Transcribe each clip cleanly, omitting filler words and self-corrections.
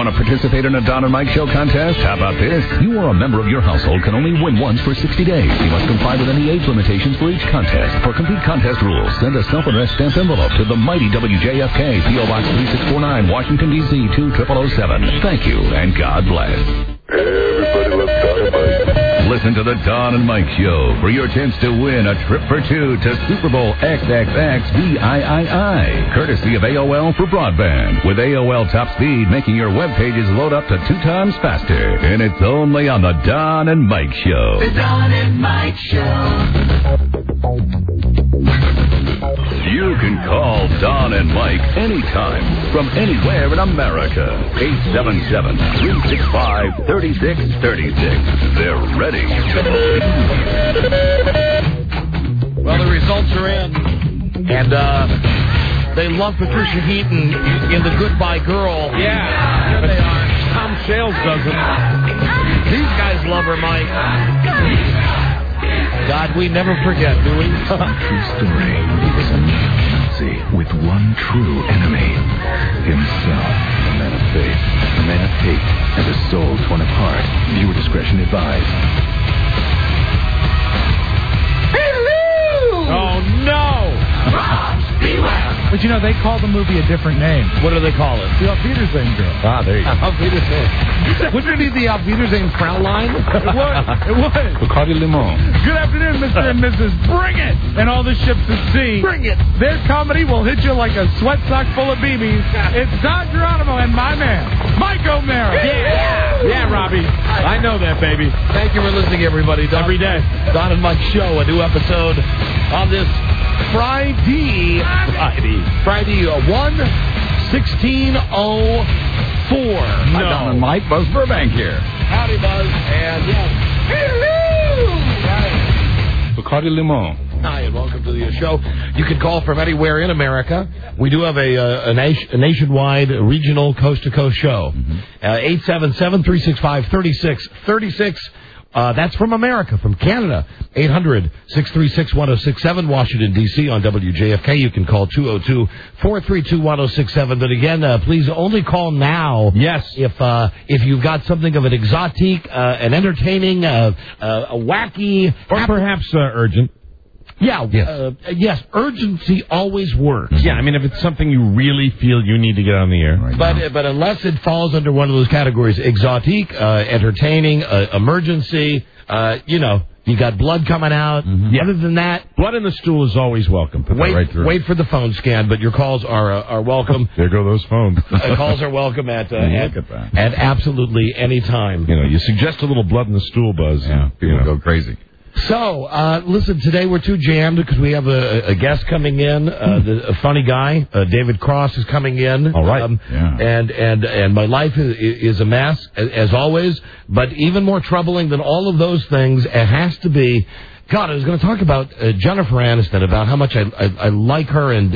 Want to participate in a Don and Mike Show contest? How about this? You or a member of your household can only win once for 60 days. You must comply with any age limitations for each contest. For complete contest rules, send a self-addressed stamped envelope to the mighty WJFK, P.O. Box 3649, Washington, D.C. 20007. Thank you, and God bless. Everybody loves Don and Mike. Listen to the Don and Mike Show for your chance to win a trip for two to Super Bowl XXXVIII, courtesy of AOL for broadband. With AOL Top Speed, making your web pages load up to 2 times faster. And it's only on the Don and Mike Show. The Don and Mike Show. You can call Don and Mike anytime from anywhere in America. 877-365-3636. They're ready. Well, the results are in. And they love Patricia Heaton in The Goodbye Girl. Yeah, here they are. Tom Shales doesn't. These guys love her, Mike. God, we never forget, do we? True story. He was a Nazi with one true enemy. Himself. A man of faith, a man of hate, and a soul torn apart. Viewer discretion advised. Oh, no! But you know, they call the movie a different name. What do they call it? The Auf Wiedersehen Girl. Ah, there you go. Auf Wiedersehen. Wouldn't it be the Auf Wiedersehen Fraulein? It would. Bacardi Limon. Good afternoon, Mr. and Mrs. Bring It! And all the ships at sea. Bring it! Their comedy will hit you like a sweat sock full of BBs. It's Don Geronimo and my man, Mike O'Mara. Yeah, Robbie. I know that, baby. Thank you for listening, everybody. Every day. Don and Mike Show, a new episode on this Friday 1/16/04. No. Don and Mike, Buzz Burbank here. Howdy, Buzz. And yes. Bacardi Limon. Hi, and welcome to the show. You can call from anywhere in America. We do have a nationwide, regional, coast-to-coast show. 877-365-3636. That's from America, from Canada. 800-636-1067, Washington, D.C. on WJFK. You can call 202-432-1067. But again, please only call now. Yes. If you've got something of an exotique, an entertaining, a wacky... Or perhaps urgent. Yeah, yes, urgency always works. Yeah, I mean, if it's something you really feel you need to get on the air. Right. But unless it falls under one of those categories, exotique, entertaining, emergency, you got blood coming out. Mm-hmm. Yeah. Other than that, blood in the stool is always welcome. Put that right through. Wait for the phone scan, but your calls are welcome. There go those phones. Calls are welcome at absolutely any time. You suggest a little blood in the stool, Buzz. Yeah, people go crazy. So, listen, today we're too jammed because we have a guest coming in, a funny guy. David Cross is coming in. All right. And my life is a mess, as always. But even more troubling than all of those things, it has to be, God, I was going to talk about Jennifer Aniston, about how much I like her, and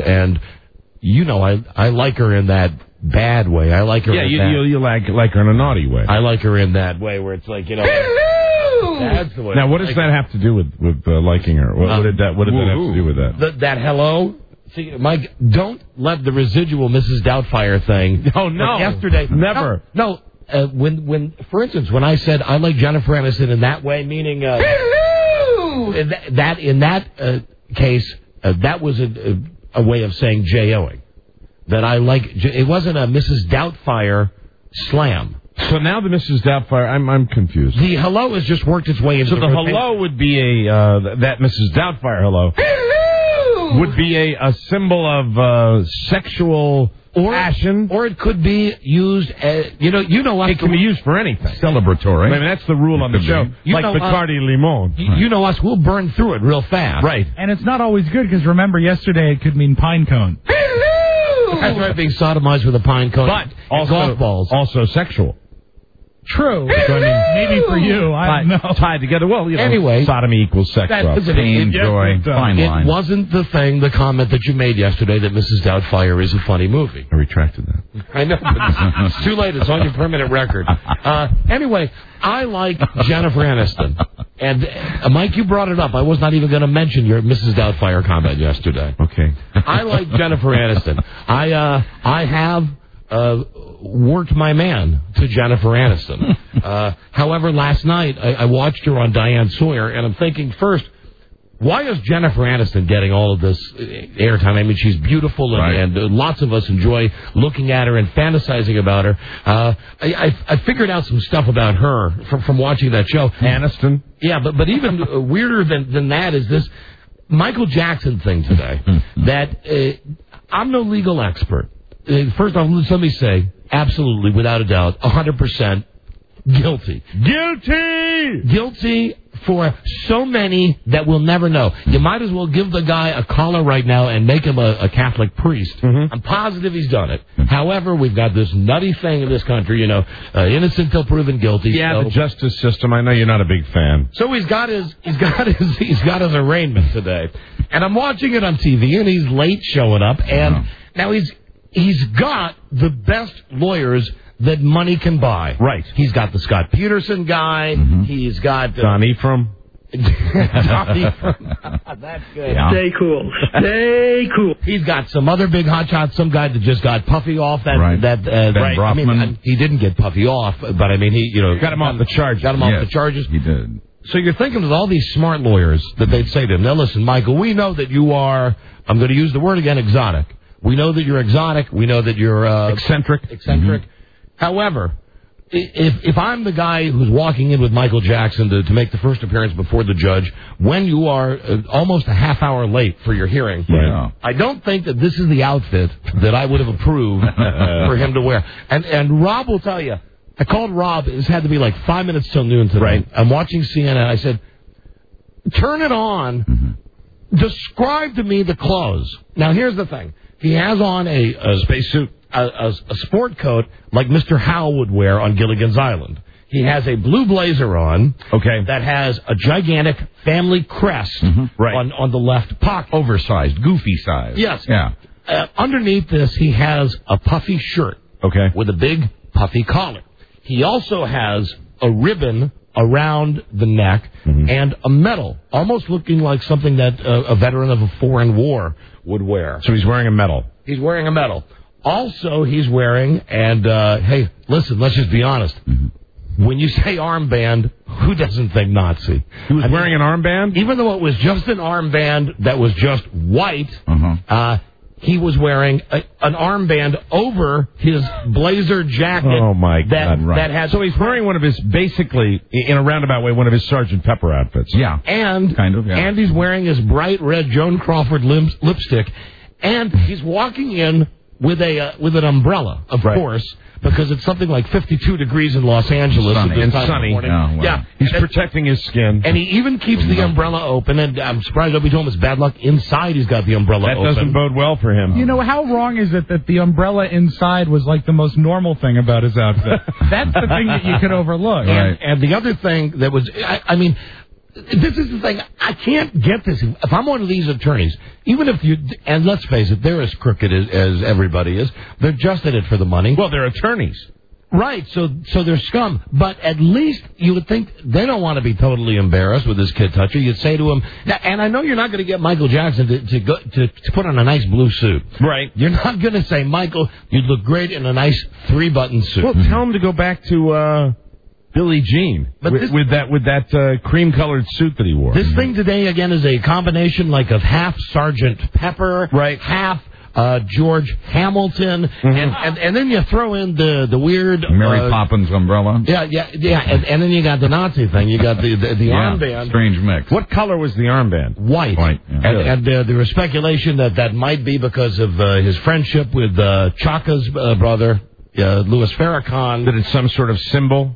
I like her in that bad way. I like her you like her in a naughty way. I like her in that way where it's like, That's the way. Now, what does that have to do with liking her? What did that have to do with that? That hello? See, Mike, don't let the residual Mrs. Doubtfire thing. Oh, no. Yesterday. Never. No. When, for instance, when I said I like Jennifer Aniston in that way, meaning in that case, that was a way of saying J-O-ing. That I like, it wasn't a Mrs. Doubtfire slam. So now the Mrs. Doubtfire, I'm confused. The hello has just worked its way into the hello would be that Mrs. Doubtfire hello would be a symbol of sexual passion, or it could be used as, us. It can be used for anything. Celebratory. I mean, that's the rule on the show. Like Bacardi Limon. You know us, we'll burn through it real fast. Right. And it's not always good because remember, yesterday it could mean pine cone. That's right, being sodomized with a pine cone. But also, golf balls. Also sexual. True. Maybe for you. I don't know. Tied together. Well, anyway, sodomy equals sex. Pain, joy, fine line. It wasn't the comment that you made yesterday that Mrs. Doubtfire is a funny movie. I retracted that. I know, but it's too late. It's on your permanent record. Anyway, I like Jennifer Aniston. And, Mike, you brought it up. I was not even going to mention your Mrs. Doubtfire comment yesterday. Okay. I like Jennifer Aniston. I have worked my man to Jennifer Aniston. However, last night I watched her on Diane Sawyer, and I'm thinking first, why is Jennifer Aniston getting all of this airtime? I mean, she's beautiful, and lots of us enjoy looking at her and fantasizing about her. I figured out some stuff about her from watching that show. Aniston? Yeah, but even weirder than that is this Michael Jackson thing today. That I'm no legal expert. First off, let me say, absolutely, without a doubt, 100% guilty. Guilty for so many that we'll never know. You might as well give the guy a collar right now and make him a Catholic priest. I'm positive he's done it. However, we've got this nutty thing in this country, innocent till proven guilty. Yeah, the justice system. I know you're not a big fan. So he's got his arraignment today, and I'm watching it on TV, and he's late showing up, and now he's got the best lawyers that money can buy. Right. He's got the Scott Peterson guy. He's got Don Ephraim. Don Ephraim. That's good. Yeah. Stay cool. Stay cool. He's got some other big hotshot, some guy that just got Puffy off. Ben Brofman. I mean, he didn't get Puffy off, but I mean, he got him off the charge. Got him off the charges. He did. So you're thinking with all these smart lawyers that they'd say to him, now listen, Michael, we know that you are, I'm going to use the word again, exotic. We know that you're exotic. We know that you're eccentric. However, if I'm the guy who's walking in with Michael Jackson to make the first appearance before the judge, when you are almost a half hour late for your hearing, I don't think that this is the outfit that I would have approved for him to wear. And Rob will tell you, I called Rob. It's had to be like 5 minutes till noon today. Right. I'm watching CNN. I said, turn it on. Describe to me the clothes. Now, here's the thing. He has on a spacesuit. A sport coat like Mr. Howell would wear on Gilligan's Island. He has a blue blazer on that has a gigantic family crest on the left pocket. Oversized, goofy size. Yes. Yeah. Underneath this, he has a puffy shirt with a big puffy collar. He also has a ribbon around the neck and a medal, almost looking like something that a veteran of a foreign war would wear. So he's wearing a medal. He's wearing a medal. Also, he's wearing, and hey, listen, let's just be honest. When you say armband, who doesn't think Nazi? He was wearing an armband? Even though it was just an armband that was just white, he was wearing an armband over his blazer jacket. Oh, my God. That had, so he's wearing one of his, basically, in a roundabout way, one of his Sgt. Pepper outfits. Yeah. And he's wearing his bright red Joan Crawford lipstick, and he's walking in with an umbrella, of course, because it's something like 52 degrees in Los Angeles. Sunny. Yeah. He's protecting his skin. And he even keeps the umbrella open, and I'm surprised nobody told him it's bad luck. Inside, he's got the umbrella open. That doesn't bode well for him. You know, how wrong is it that the umbrella inside was like the most normal thing about his outfit? That's the thing that you could overlook. And the other thing that was, I mean, this is the thing. I can't get this. If I'm one of these attorneys, even if you, and let's face it, they're as crooked as everybody is. They're just in it for the money. Well, they're attorneys. Right, so they're scum. But at least you would think they don't want to be totally embarrassed with this kid toucher. You'd say to him, and I know you're not going to get Michael Jackson to put on a nice blue suit. Right. You're not going to say, Michael, you'd look great in a nice 3-button suit. Well, tell him to go back to Billie Jean with that cream-colored suit that he wore. This thing today, again, is a combination like of half Sgt. Pepper, half George Hamilton, and then you throw in the weird Mary Poppins umbrella. Yeah, and then you got the Nazi thing. You got the armband. Strange mix. What color was the armband? White. Yeah. And there was speculation that might be because of his friendship with Chaka's brother. Louis Farrakhan. That it's some sort of symbol?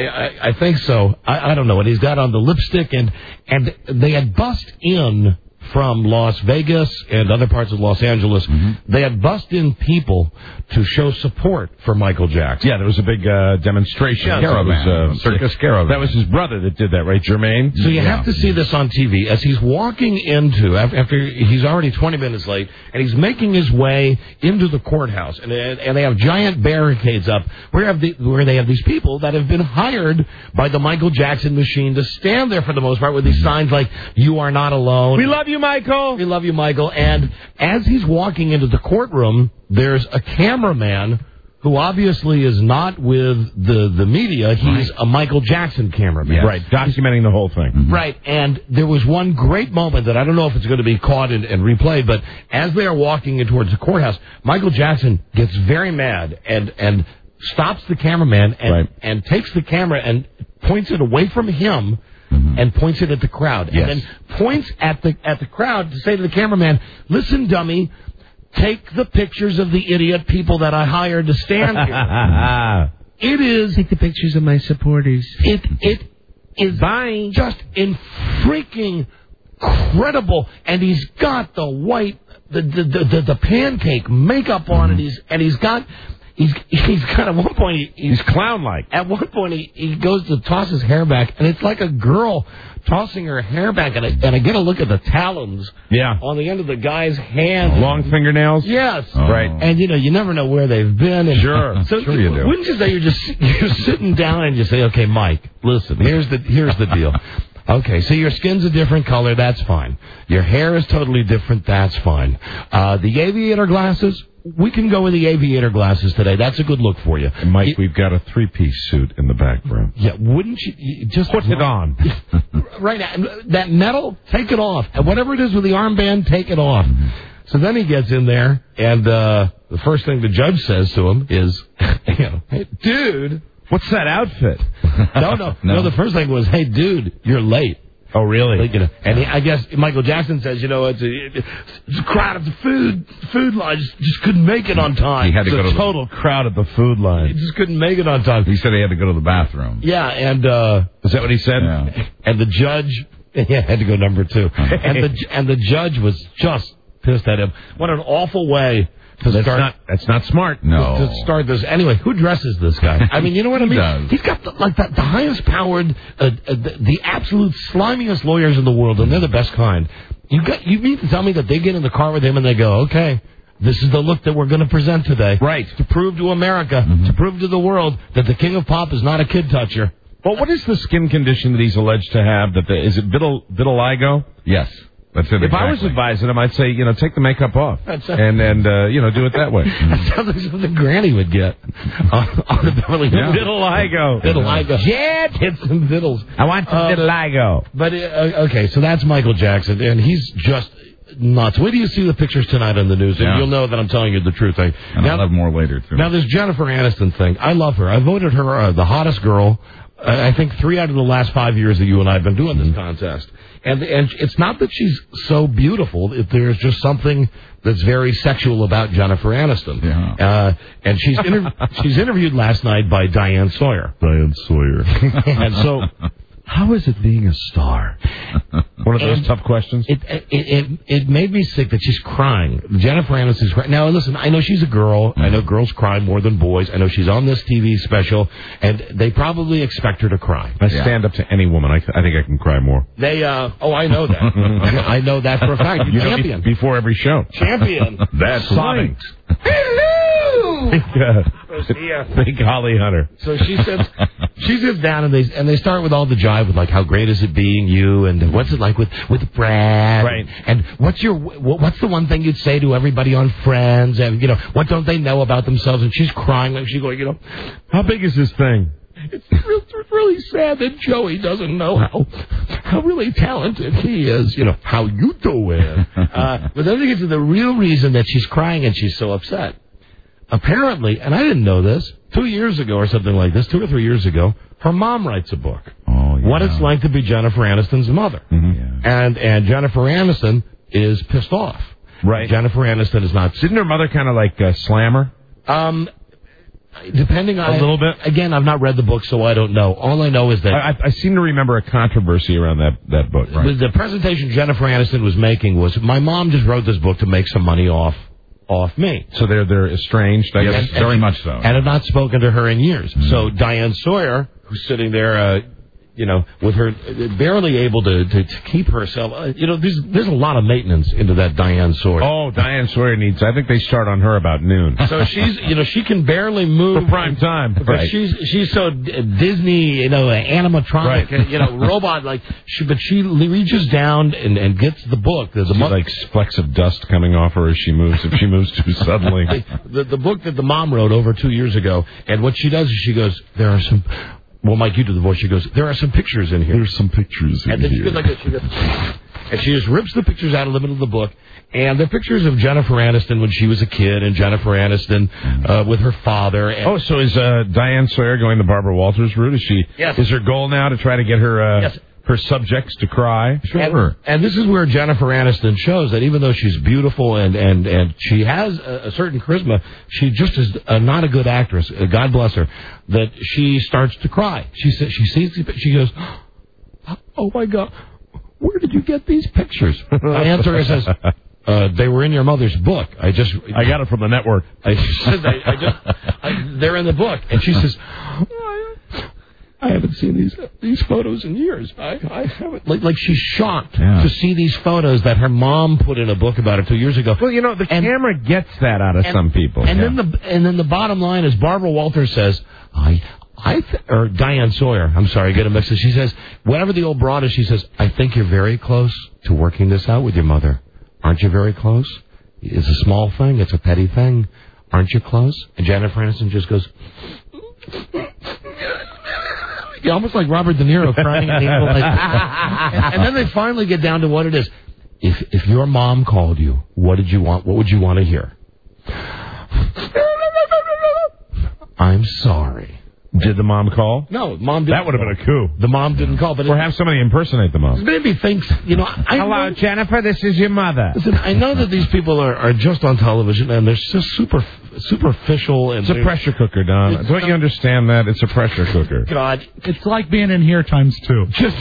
I think so. I don't know what he's got on the lipstick, and they had bussed in from Las Vegas and other parts of Los Angeles. They had bussed in people to show support for Michael Jackson. Yeah, there was a big demonstration. Caravan. Circus Caravan. That was his brother that did that, right, Jermaine? So you have to see this on TV as he's walking into, after he's already 20 minutes late, and he's making his way into the courthouse, and they have giant barricades up where they have these people that have been hired by the Michael Jackson machine to stand there for the most part with these signs like, "You are not alone. We love you, Michael. We love you, Michael." And as he's walking into the courtroom, there's a cameraman who obviously is not with the media. He's a Michael Jackson cameraman. Yes. Right, documenting the whole thing. Mm-hmm. Right, and there was one great moment that I don't know if it's going to be caught and replayed, but as they are walking in towards the courthouse, Michael Jackson gets very mad and stops the cameraman and takes the camera and points it away from him and points it at the crowd. Yes. And then points at the crowd to say to the cameraman, "Listen, dummy, take the pictures of the idiot people that I hired to stand here." It is... Take the pictures of my supporters. It is just freaking incredible. And he's got the white, the pancake makeup on it. He's got at one point he's clown-like. At one point he goes to toss his hair back, and it's like a girl tossing her hair back, and I get a look at the talons on the end of the guy's hand. Long fingernails? Yes. Right. And, you never know where they've been. And sure. So sure you do. Wouldn't you say you're sitting down and you say, okay, Mike, listen, here's the deal. Okay, so your skin's a different color, that's fine. Your hair is totally different, that's fine. The aviator glasses, we can go with the aviator glasses today. That's a good look for you. And Mike, we've got a 3-piece suit in the back room. Yeah, wouldn't you just put it on? Right now, that metal, take it off. And whatever it is with the armband, take it off. So then he gets in there, and the first thing the judge says to him is, "Hey, dude, what's that outfit?" No. The first thing was, "Hey, dude, you're late." Oh, really? And I guess Michael Jackson says, it's a crowd at the food line. Just couldn't make it on time. He had to go to total crowd at the food line. He just couldn't make it on time. He said he had to go to the bathroom. Yeah, and is that what he said? Yeah. And the judge had to go number 2. and the judge was just pissed at him. What an awful way to start. That's not smart. No. To start this. Anyway, who dresses this guy? I mean, you know what I mean? Does. He's got the highest powered, the absolute slimiest lawyers in the world, and they're the best kind. You mean to tell me that they get in the car with him and they go, okay, this is the look that we're going to present today. Right. To prove to America, to prove to the world that the King of Pop is not a kid toucher. Well, what is the skin condition that he's alleged to have? Is it vitiligo? Yes. That's it. If I was advising him, I'd say, take the makeup off and do it that way. That sounds like something Granny would get on the Beverly Hills. Vitiligo. Jet, hit some vittles. I want some vitiligo. But okay, so that's Michael Jackson, and he's just nuts. Wait till you see the pictures tonight on the news, and you'll know that I'm telling you the truth. And I'll have more later too. Now, this Jennifer Aniston thing, I love her. I voted her the hottest girl. I think 3 out of the last 5 years that you and I have been doing this contest. And it's not that she's so beautiful. There's just something that's very sexual about Jennifer Aniston. Yeah. And she's interviewed last night by Diane Sawyer. And so, how is it being a star? One of those tough questions. It made me sick that she's crying. Jennifer Aniston's crying. Now, listen, I know she's a girl. I know girls cry more than boys. I know she's on this TV special, and they probably expect her to cry. I stand up to any woman. I think I can cry more. I know that. I know that for a fact. You're champion. Before every show. Champion. That's sobbing. Hello! Big Holly Hunter. So she sits down and they start with all the jive with like, how great is it being you, and what's it like with Brad, right? And what's the one thing you'd say to everybody on Friends, and what don't they know about themselves? And she's crying like she's going, how big is this thing? It's really sad that Joey doesn't know how really talented he is. How you doing? But then they get to the real reason that she's crying and she's so upset. Apparently, and I didn't know this, 2 years ago or something like this, 2 or 3 years ago, her mom writes a book. Oh, yeah. What it's like to be Jennifer Aniston's mother. Mm-hmm. Yeah. And Jennifer Aniston is pissed off. Right. Jennifer Aniston is not. Didn't her mother kind of like slam her? Depending on a little bit. Again, I've not read the book, so I don't know. All I know is that I seem to remember a controversy around that book. Right. The presentation Jennifer Aniston was making was, my mom just wrote this book to make some money off me. So they're estranged, I guess. Very much so. And have not spoken to her in years. Mm-hmm. So Diane Sawyer, who's sitting there, with her barely able to keep herself. There's a lot of maintenance into that Diane Sawyer. Oh, Diane Sawyer needs. I think they start on her about noon. So she's, she can barely move for prime time. Right. She's so Disney, animatronic, robot like. But she reaches down and gets the book. Like flecks of dust coming off her as she moves. If she moves too suddenly. The book that the mom wrote over 2 years ago, and what she does is she goes, there are some. Well, Mike, you do the voice. She goes, there are some pictures in here. There's some pictures in here. And then she goes like this. She goes, and she just rips the pictures out of the middle of the book. And they're pictures of Jennifer Aniston when she was a kid, and Jennifer Aniston with her father. And so is Diane Sawyer going the Barbara Walters route? Yes. Is her goal now to try to get her her subjects to cry? Sure. And this is where Jennifer Aniston shows that even though she's beautiful and she has a certain charisma, she just is not a good actress. God bless her. That she starts to cry. She goes, oh my God, where did you get these pictures? Diane Sawyer says, they were in your mother's book. I got it from the network. They're in the book. And she says, I haven't seen these photos in years. I haven't. Like she's shocked to see these photos that her mom put in a book about her 2 years ago. Well, the camera gets that out of some people. And then the bottom line is Barbara Walters says, or Diane Sawyer, I'm sorry, I get a mix. She says, whatever the old broad is, she says, I think you're very close to working this out with your mother. Aren't you very close? It's a small thing. It's a petty thing. Aren't you close? And Jennifer Aniston just goes... almost like Robert De Niro crying at the end. And then they finally get down to what it is. If your mom called you, what did you want? What would you want to hear? I'm sorry. Did the mom call? No, mom didn't. That would have been a coup. The mom didn't call. Or have somebody impersonate the mom. Maybe thinks, Hello, Jennifer, this is your mother. Listen, I know that these people are just on television, and they're just superficial. And it's a pressure cooker, Don. Don't you understand that? It's a pressure cooker. God. It's like being in here times 2. Just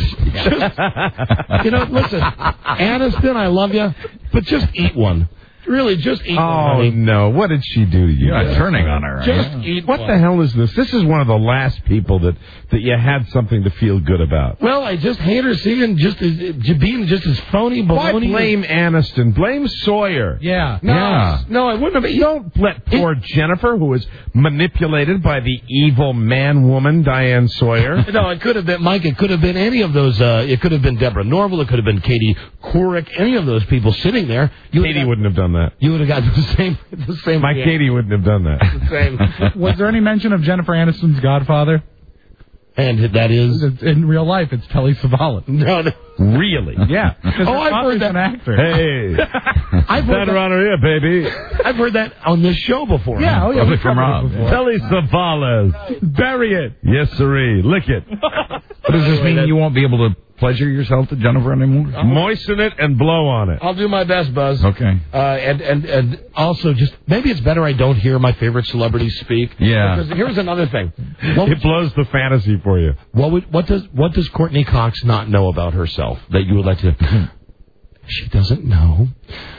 listen, Aniston, I love you, but just eat one. Really, just eat one, honey. No. What did she do to you? You're turning on her. Just eat What one. the hell is this? This is one of the last people that you had something to feel good about. Well, I just hate her being just as phony baloney. Why blame Aniston? Blame Sawyer. Yeah. No, I wouldn't have. Don't let poor Jennifer, who was manipulated by the evil man-woman Diane Sawyer. No, it could have been, Mike, it could have been any of those. It could have been Deborah Norville. It could have been Katie Couric. Any of those people sitting there. Katie wouldn't have done that. You would have got the same. My Katie wouldn't have done that. The same. Was there any mention of Jennifer Aniston's godfather? And that is? In real life, it's Telly Savalas. No. Really? Yeah. I've heard that. An actor. Hey. I've heard that around here, baby. I've heard that on this show before. Yeah, Probably from Rob. Telly Savalas. Bury it. Yes, sirree. Lick it. What does this mean? You won't be able to pleasure yourself to Jennifer anymore? Moisten it and blow on it. I'll do my best, Buzz. Okay. And also just maybe it's better I don't hear my favorite celebrities speak. Yeah. Because here's another thing. It blows the fantasy for you. What does Courtney Cox not know about herself that you would like to? She doesn't know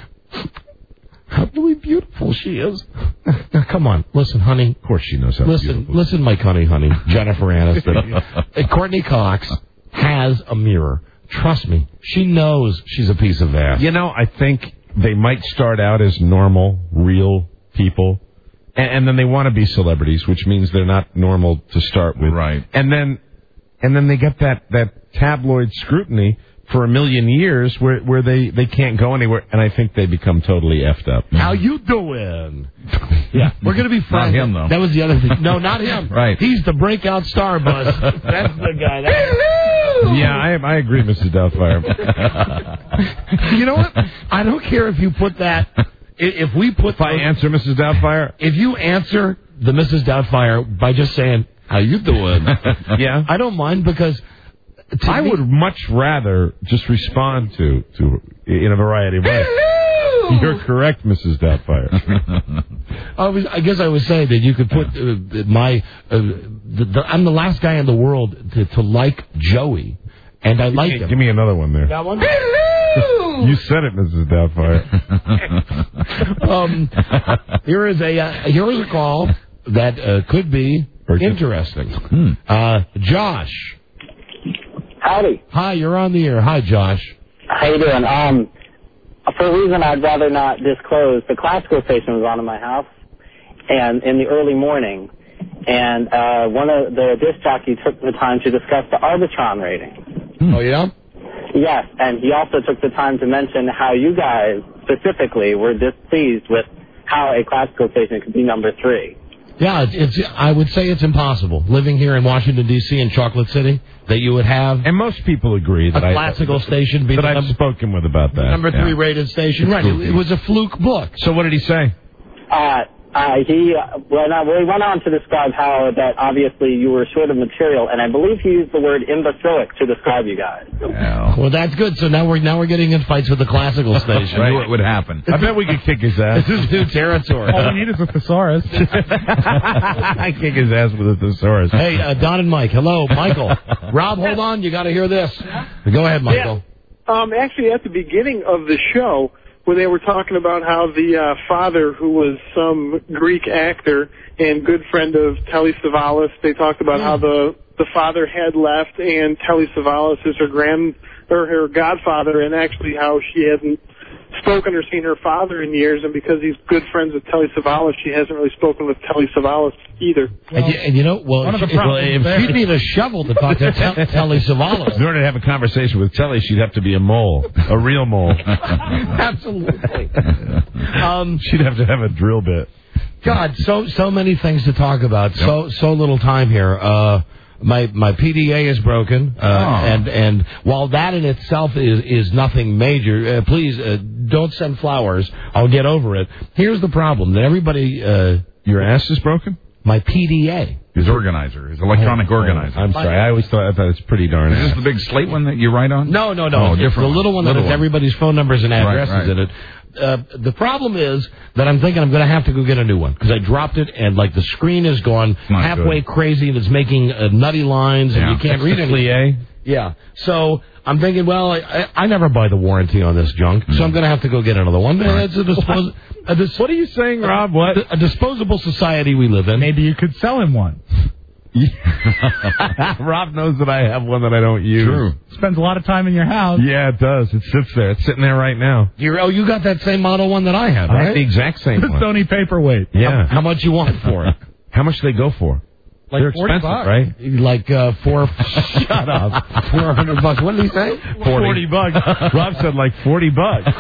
how really beautiful she is. Now, come on, listen, honey. Of course she knows how beautiful. Listen, Mike, honey, Jennifer Aniston. Courtney Cox has a mirror. Trust me, she knows she's a piece of ass. I think they might start out as normal, real people, and then they want to be celebrities, which means they're not normal to start with. Right. And then they get that tabloid scrutiny for a million years where they can't go anywhere, and I think they become totally effed up. How you doing? Yeah, we're going to be friends. Not him, though. That was the other thing. No, not him. Right. He's the breakout star, Buzz. That's the guy. Yeah, I agree, Mrs. Doubtfire. You know what? I don't care if you put that. If we put. If I answer Mrs. Doubtfire? If you answer the Mrs. Doubtfire by just saying, how you doing? Yeah. I don't mind because. I would much rather just respond to in a variety of ways. You're correct, Mrs. Doubtfire. I guess I was saying that you could put I'm the last guy in the world to like Joey, and I like him. Give me another one there. That one? You said it, Mrs. Doubtfire. Here is a call that could be interesting. Josh. Howdy. Hi, you're on the air. Hi, Josh. How you doing? For a reason I'd rather not disclose, the classical station was on in my house, and in the early morning, and one of the disc jockeys took the time to discuss the Arbitron rating. Oh, yeah? Yes, and he also took the time to mention how you guys specifically were displeased with how a classical station could be number 3. Yeah, I would say it's impossible, living here in Washington, D.C. in Chocolate City, that you would have... And most people agree that a classical station be that I've spoken with about that. Number 3 rated station. Right, it was a fluke book. So what did he say? He went on to describe how that obviously you were short of material, and I believe he used the word imbecilic to describe you guys. Well, that's good. So now we're getting in fights with the classical station. I knew it would happen. I bet we could kick his ass. This is new territory. All we need is a thesaurus. I kick his ass with a thesaurus. Hey, Don and Mike. Hello, Michael. Rob, hold on. You got to hear this. Go ahead, Michael. Yeah. Actually, at the beginning of the show, when they were talking about how the father, who was some Greek actor and good friend of Telly Savalas, they talked about how the father had left, and Telly Savalas is her godfather, and actually how she hasn't spoken or seen her father in years, and because he's good friends with Telly Savalas, she hasn't really spoken with Telly Savalas either. Well, and you know, if she'd need a shovel to talk to Telly Savalas. In order to have a conversation with Telly, she'd have to be a mole, a real mole. Absolutely. She'd have to have a drill bit. God, so many things to talk about. Yep. So little time here. My PDA is broken, and while that in itself is nothing major, please don't send flowers. I'll get over it. Here's the problem: that everybody, your ass is broken. My PDA, his organizer, his electronic organizer. I'm sorry, I thought it's pretty darn. Is this the big slate one that you write on? No. Oh, it's the little one that has everybody's phone numbers and addresses in it. The problem is that I'm thinking I'm going to have to go get a new one because I dropped it and like the screen is gone halfway crazy and it's making nutty lines and you can't read it. Yeah. So I'm thinking, well, I never buy the warranty on this junk, so I'm going to have to go get another one. It's what are you saying, Rob? What? A disposable society we live in. Maybe you could sell him one. Rob knows that I have one that I don't use. True. Spends a lot of time in your house. Yeah, it does. It sits there. It's sitting there right now. You got that same model one that I have, I right? have the exact same one. Sony Paperweight. Yeah. How much you want for it? How much do they go for? Like they're expensive, $40, right? Like shut up. $400. What did he say? $40. Rob said like $40.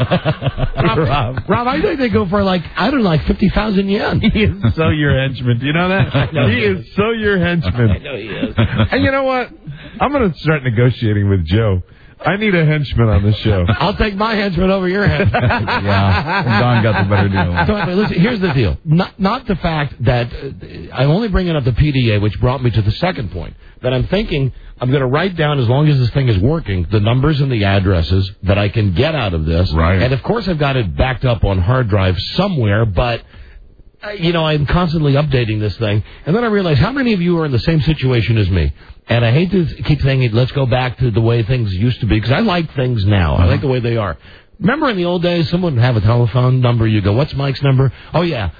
Rob, I think they go for like 50,000 yen. He is so your henchman. Do you know that? He is so your henchman. I know he is. And you know what? I'm going to start negotiating with Joe. I need a henchman on the show. I'll take my henchman over your henchman. Yeah, Don got the better deal. So, listen, here's the deal. Not the fact that I'm only bringing up the PDA, which brought me to the second point, that I'm thinking I'm going to write down, as long as this thing is working, the numbers and the addresses that I can get out of this. Right. And, of course, I've got it backed up on hard drive somewhere, but... I'm constantly updating this thing. And then I realize how many of you are in the same situation as me. And I hate to keep saying, let's go back to the way things used to be, because I like things now. I like the way they are. Remember in the old days, someone would have a telephone number. You go, what's Mike's number? Oh, yeah,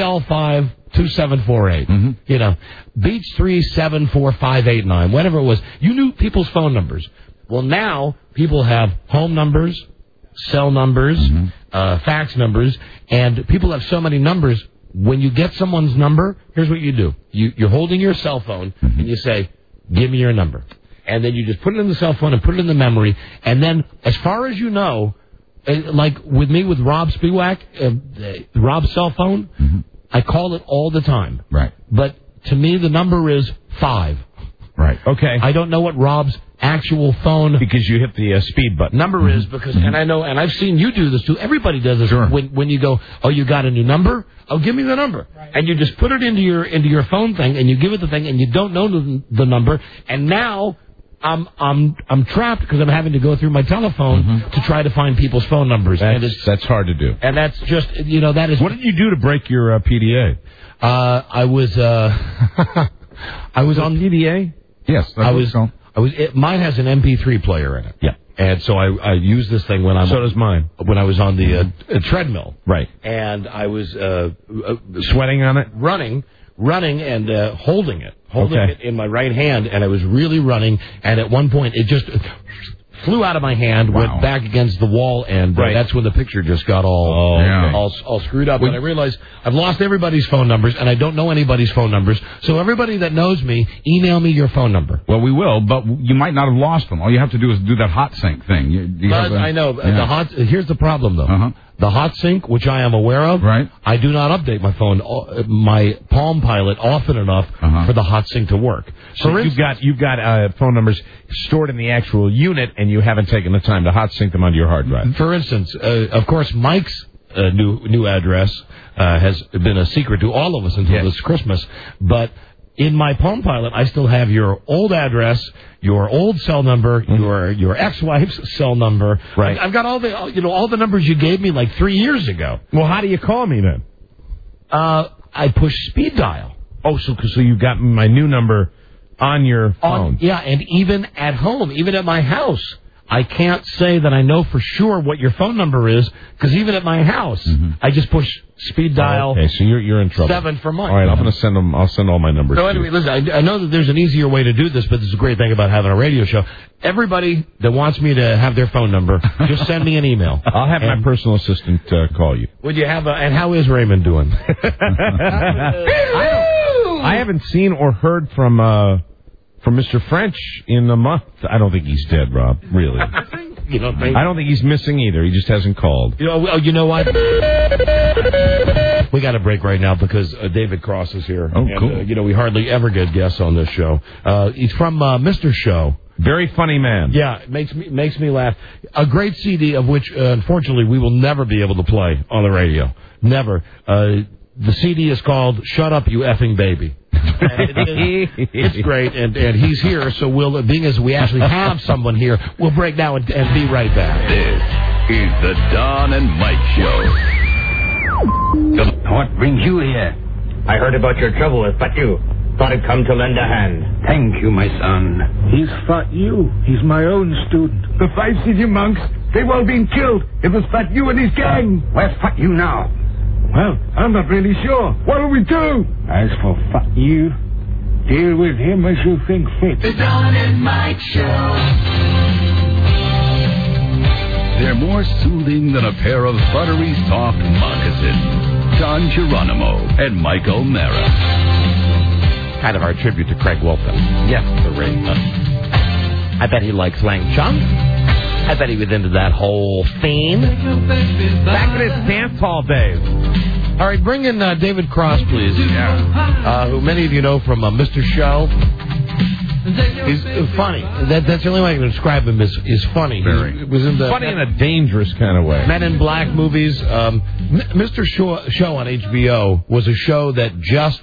KL52748. Beach 3745589, whatever it was. You knew people's phone numbers. Well, now people have home numbers, cell numbers, fax numbers, and people have so many numbers. When you get someone's number, here's what you do. You're holding your cell phone, and you say, give me your number. And then you just put it in the cell phone and put it in the memory. And then, as far as you know, like with me with Rob Spiewak, Rob's cell phone, I call it all the time. Right. But to me, the number is 5. Right. Okay. I don't know what Rob's actual phone... Because you hit the speed button. Number is, because, and I know, and I've seen you do this too, everybody does this. Sure. When you go, oh, you got a new number? Oh, give me the number. Right. And you just put it into your phone thing, and you give it the thing, and you don't know the number, and now... I'm trapped because I'm having to go through my telephone to try to find people's phone numbers. That's hard to do. And that's just, that is... What did you do to break your PDA? I was on PDA? Yes, mine has an MP3 player in it. Yeah. And so I use this thing when So does mine. When I was on the treadmill. Right. And I was sweating on it? Running running and holding it in my right hand, and I was really running, and at one point it just flew out of my hand, went back against the wall, and that's when the picture just got all screwed up. And I realized I've lost everybody's phone numbers, and I don't know anybody's phone numbers. So everybody that knows me, email me your phone number. Well, we will, but you might not have lost them. All you have to do is do that hot sync thing. I know. Yeah. Here's the problem, though. Uh-huh. The hot sync, which I am aware of, I do not update my phone, my Palm Pilot, often enough for the hot sync to work. So you've got phone numbers stored in the actual unit, and you haven't taken the time to hot sync them onto your hard drive. For instance, of course, Mike's new address has been a secret to all of us until this Christmas, but in my Palm Pilot, I still have your old address, your old cell number, your ex-wife's cell number. Right. I've got all the numbers you gave me like 3 years ago. Well, how do you call me then? I push speed dial. Oh, so you've got my new number on your phone. And even at home, even at my house, I can't say that I know for sure what your phone number is, because even at my house, I just push speed dial. Okay, so you're in trouble. 7 for Mike. All right, I'm going to send them. I'll send all my numbers. So anyway, listen, I know that there's an easier way to do this, but this is a great thing about having a radio show. Everybody that wants me to have their phone number, just send me an email. I'll have my personal assistant call you. Would you have? And how is Raymond doing? I haven't seen or heard from Mr. French in a month. I don't think he's dead, Rob. Really. You don't think? I don't think he's missing either. He just hasn't called. You know what? We got a break right now because David Cross is here. Oh, cool. We hardly ever get guests on this show. He's from Mr. Show. Very funny man. Yeah, it makes me laugh. A great CD of which, unfortunately, we will never be able to play on the radio. Never. The CD is called "Shut Up, You Effing Baby." It's great, and he's here, so being as we actually have someone here, we'll break now and be right back. This is the Don and Mike Show. What brings you here? I heard about your trouble with Fat You. Thought I'd come to lend a hand. Thank you, my son. He's Fat You. He's my own student. The 5 city monks, they've all been killed. It was Fat You and his gang. Where's Fat You now? Well, I'm not really sure. What'll we do? As for Fat You, deal with him as you think fit. The Don and Mike Show. They're more soothing than a pair of buttery soft moccasins. Don Geronimo and Mike O'Mara. Kind of our tribute to Craig Wolfen. Yes, the ring. I bet he likes Lang Chung. I bet he was into that whole theme. Back in his dance hall days. All right, bring in David Cross, please. Yeah. Who many of you know from Mr. Show. He's funny. That's the only way I can describe him is funny. Very. Was in the funny in a dangerous kind of way. Men in Black movies. Mr. Show on HBO was a show that just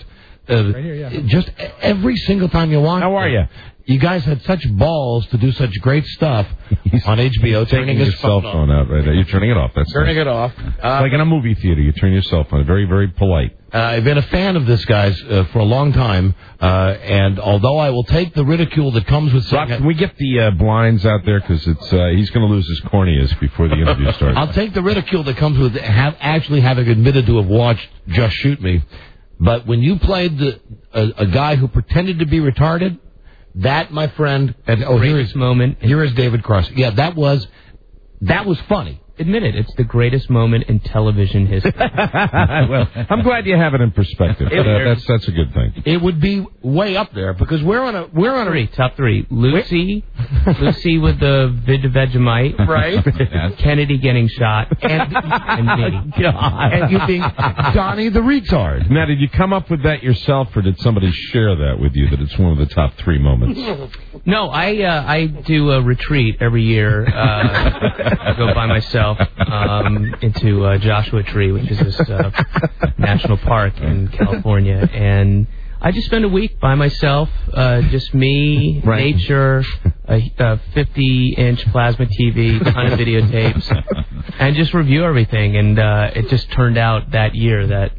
every single time you watch. How are you? You guys had such balls to do such great stuff on HBO. Turning his cell phone out right there. You're turning it off. That's turning it off. Like in a movie theater, you turn your cell phone. Very, very polite. I've been a fan of this guy's for a long time, and although I will take the ridicule that comes with saying... Can we get the blinds out there? Because he's going to lose his corneas before the interview starts. I'll take the ridicule that comes with actually having admitted to have watched Just Shoot Me. But when you played a guy who pretended to be retarded... That, my friend, and greatest moment. Here is David Cross. Yeah, that was funny. Admit it, it's the greatest moment in television history. Well, I'm glad you have it in perspective. That's a good thing. It would be way up there because we're on a top three. Lucy with the Vegemite, right? Kennedy getting shot, and me. God. And you being Donnie the retard. Now, did you come up with that yourself, or did somebody share that with you? That it's one of the top 3 moments. No, I do a retreat every year. I go by myself. Into Joshua Tree, which is this national park in California, and I just spend a week by myself, just me, nature, a 50-inch plasma TV, ton of videotapes, and just review everything. And it just turned out that year that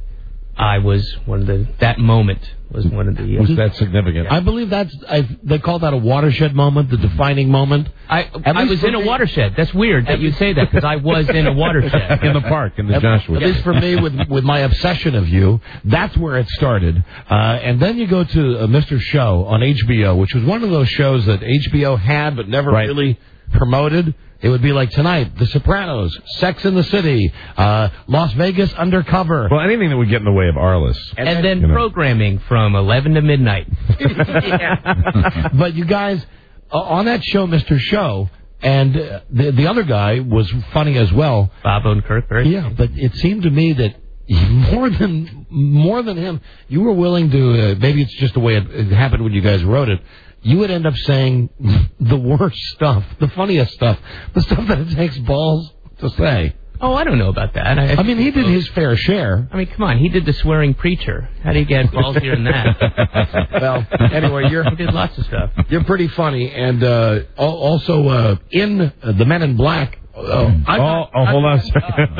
I was one of the. That moment was one of the. Was that significant? I believe they call that a watershed moment, the defining moment. I was in a watershed. That's weird that you say that because I was in a watershed in the park in the Joshua. At least for me, with my obsession of you, that's where it started. And then you go to Mr. Show on HBO, which was one of those shows that HBO had but never really promoted. It would be like tonight, The Sopranos, Sex in the City, Las Vegas Undercover. Well, anything that would get in the way of Arliss. And then programming from 11 to midnight. But you guys, on that show, Mr. Show, and the other guy was funny as well. Bob Odenkirk, Yeah, but it seemed to me that more than him, you were willing to, maybe it's just the way it happened when you guys wrote it, you would end up saying the worst stuff, the funniest stuff, the stuff that it takes balls to say. Oh, I don't know about that. I mean, he did his fair share. I mean, come on, he did the swearing preacher. How do you get ballsier than that? Well, anyway, he did lots of stuff. You're pretty funny, and also in The Men in Black. Hold on a second.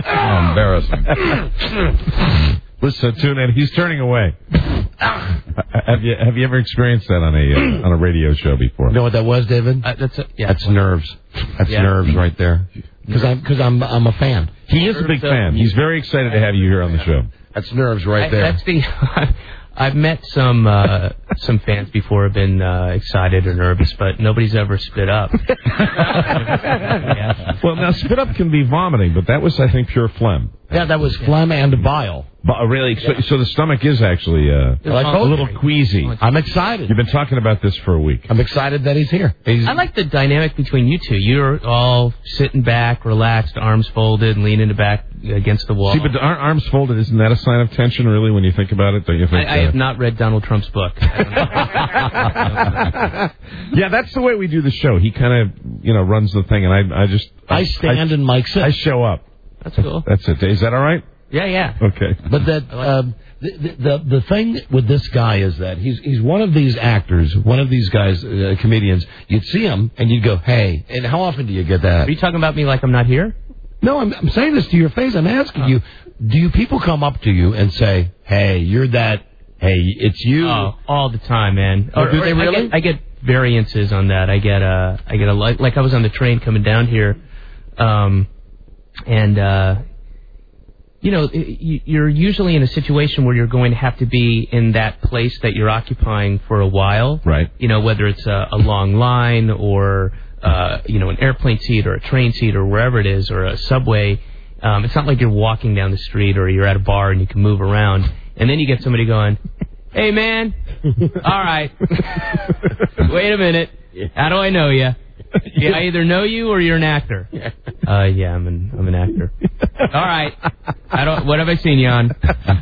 Embarrassing. Listen, tune in. He's turning away. Have you ever experienced that on a radio show before? You know what that was, David? That's nerves. That's nerves right there. Because I'm a fan. He is a big fan. He's very excited to have you here on the show. That's nerves right there. That's I've met some fans before have been excited or nervous, but nobody's ever spit up. Well, now spit up can be vomiting, but that was, I think, pure phlegm. Yeah, that was phlegm and bile. Really? So the stomach is actually a little queasy. I'm excited. You've been talking about this for a week. I'm excited that he's here. I like the dynamic between you two. You're all sitting back, relaxed, arms folded, and leaning back against the wall. See, but aren't arms folded? Isn't that a sign of tension, really, when you think about it? Don't you think? I have not read Donald Trump's book. Yeah, that's the way we do the show. He kind of, runs the thing, and I stand and Mike sits. I show up. That's cool. That's it. Is that all right? Yeah. Okay. But that the thing with this guy is that he's one of these actors, one of these guys, comedians. You'd see him and you'd go, "Hey!" And how often do you get that? Are you talking about me like I'm not here? No, I'm saying this to your face. I'm asking you: do people come up to you and say, "Hey, you're that"? Hey, it's you. Oh, all the time, man. Do they really? I get variances on that. I get a like I was on the train coming down here, you're usually in a situation where you're going to have to be in that place that you're occupying for a while. Right. Whether it's a long line or, an airplane seat or a train seat or wherever it is or a subway. It's not like you're walking down the street or you're at a bar and you can move around. And then you get somebody going, "Hey, man. All right. Wait a minute. How do I know you? I either know you or you're an actor." Yeah, I'm an actor. All right. What have I seen you on?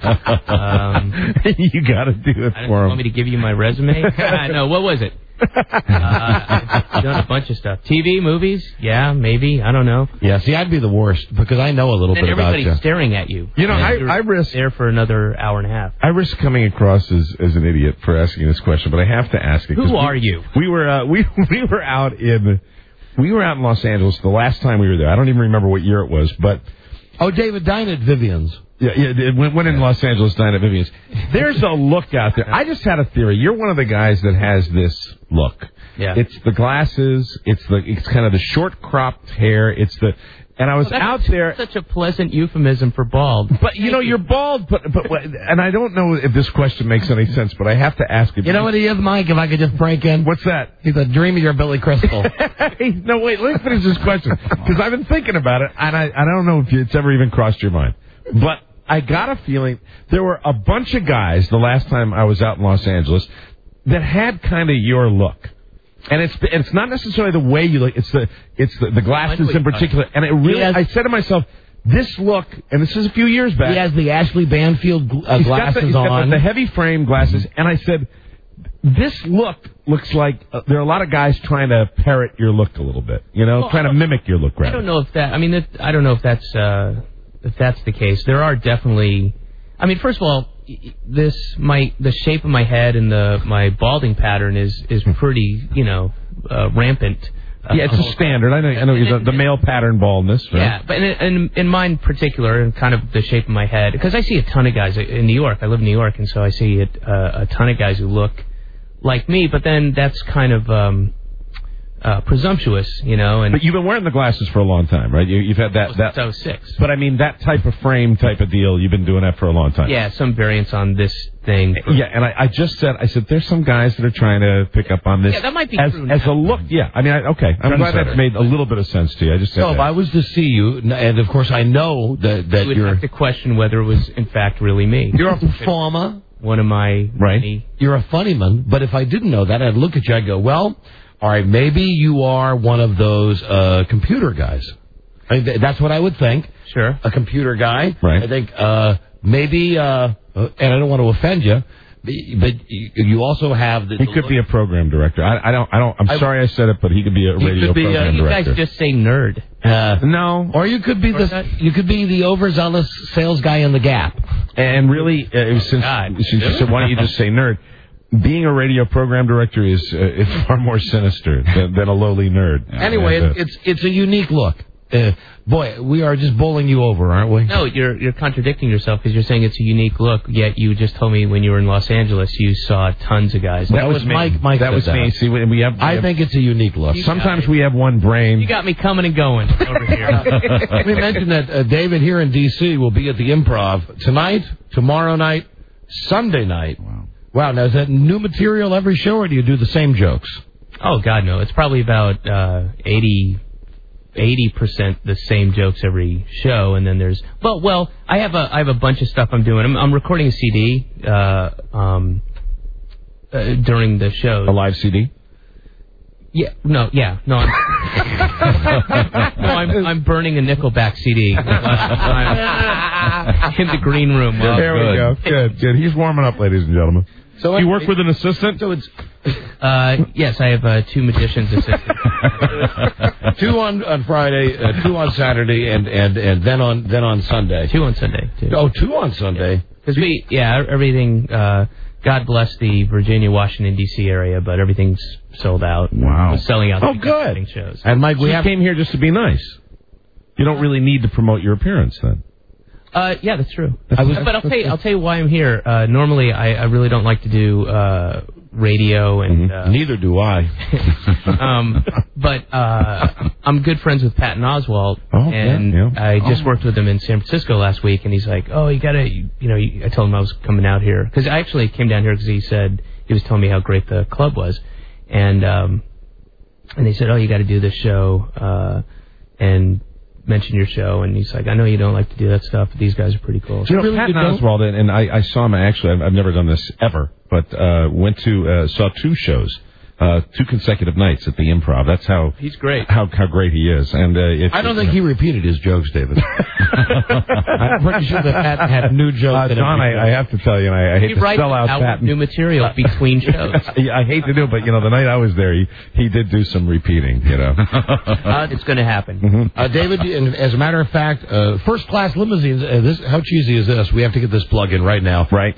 You got to do it for him. You want me to give you my resume? No, what was it? I've done a bunch of stuff. TV, movies? Yeah, maybe. I don't know. Yeah, see, I'd be the worst because I know a little bit about you. Everybody's staring at you. I risk there for another hour and a half. I risk coming across as an idiot for asking this question, but I have to ask it. Who are you? We were out in Los Angeles the last time we were there. I don't even remember what year it was, but David, dine at Vivian's. Yeah, when in Los Angeles, dine at Vivian's. There's a look out there. I just had a theory. You're one of the guys that has this look. Yeah. It's the glasses. It's kind of the short cropped hair. And I was out there. Such a pleasant euphemism for bald. But you're bald. But and I don't know if this question makes any sense. But I have to ask it. You know what he is, Mike? If I could just break in. What's that? He's a dream of your Billy Crystal. No, wait. Let me finish this question because I've been thinking about it, and I don't know if it's ever even crossed your mind. But I got a feeling there were a bunch of guys the last time I was out in Los Angeles that had kind of your look. And it's not necessarily the way you look. It's the glasses in particular. And it really, I said to myself, this look, and this is a few years back. He has the Ashley Banfield glasses on. He's got the heavy frame glasses. And I said, this look looks like there are a lot of guys trying to parrot your look a little bit. Trying to mimic your look. Rather. I don't know if that. I mean, I don't know if that's the case. There are definitely. I mean, first of all, the shape of my head and my balding pattern is pretty rampant Yeah, it's a standard. I know the male pattern baldness. Right? Yeah, but in mine particular, and kind of the shape of my head, because I see a ton of guys in New York. I live in New York, and so I see a ton of guys who look like me, but then that's kind of presumptuous, you know. And but you've been wearing the glasses for a long time, right? You've had that since I was 6. But I mean, that type of frame type of deal, you've been doing that for a long time. Yeah, some variants on this thing. Yeah, and I just said, there's some guys that are trying to pick up on this. Yeah, that might be as, true as now. a look. Yeah, I mean, okay. I'm glad that made a little bit of sense to you. I just said So if I was to see you, and of course I know that you would have to question whether it was in fact really me. You're a performer. One of my right. You're a funny man, but if I didn't know that, I'd look at you. I'd go, well, all right, maybe you are one of those computer guys. That's what I would think. Sure. A computer guy. Right. I think maybe, and I don't want to offend you, but you also have the. He could be a program director. I'm sorry I said it, but he could be a radio program you director. guys just say nerd. No. Or you could be the overzealous sales guy in the Gap. And really, since you said, why don't you just say nerd? Being a radio program director is far more sinister than a lowly nerd. Anyway, it's a unique look. Boy, we are just bowling you over, aren't we? No, you're contradicting yourself because you're saying it's a unique look. Yet you just told me when you were in Los Angeles you saw tons of guys. That was Mike. That was me. See, I think it's a unique look. Sometimes we have one brain. You got me coming and going over here. Let me mention that David here in D.C. will be at the Improv tonight, tomorrow night, Sunday night. Wow, now is that new material every show, or do you do the same jokes? Oh, God, no. It's probably about 80% the same jokes every show, and then there's... Well, I have a bunch of stuff I'm doing. I'm recording a CD during the show. A live CD? No, I'm burning a Nickelback CD. I'm in the green room. There we go. Good. He's warming up, ladies and gentlemen. So you work with an assistant? So it's yes, I have 2 magicians assistants. 2 on Friday, 2 on Saturday, and then on Sunday. 2 on Sunday. Too. Oh, 2 on Sunday. Because everything. God bless the Virginia, Washington D.C. area, but everything's sold out. Wow. We're selling out. Oh, good. Shows. And Mike, we came here just to be nice. You don't really need to promote your appearance then. Yeah, that's true. But I'll tell you why I'm here. Normally, I really don't like to do radio, and neither do I. But I'm good friends with Patton Oswalt, and I just worked with him in San Francisco last week, and he's like, "Oh, you gotta, I told him I was coming out here because I actually came down here because he said he was telling me how great the club was, and they said, "Oh, you got to do this show," and mention your show, and he's like, I know you don't like to do that stuff, but these guys are pretty cool. So really Patton Oswalt, and I saw him actually, I've never done this ever, but saw 2 shows, 2 consecutive nights at the Improv. That's how he's great. How great he is, and I don't think he repeated his jokes, David. I'm pretty sure that Patton had new jokes. Don, I have to tell you, and I hate to sell out Patton. New material between shows. I hate to do it, but the night I was there, he did do some repeating. It's going to happen. David, and as a matter of fact, First Class Limousines. How cheesy is this? We have to get this plug in right now. Right.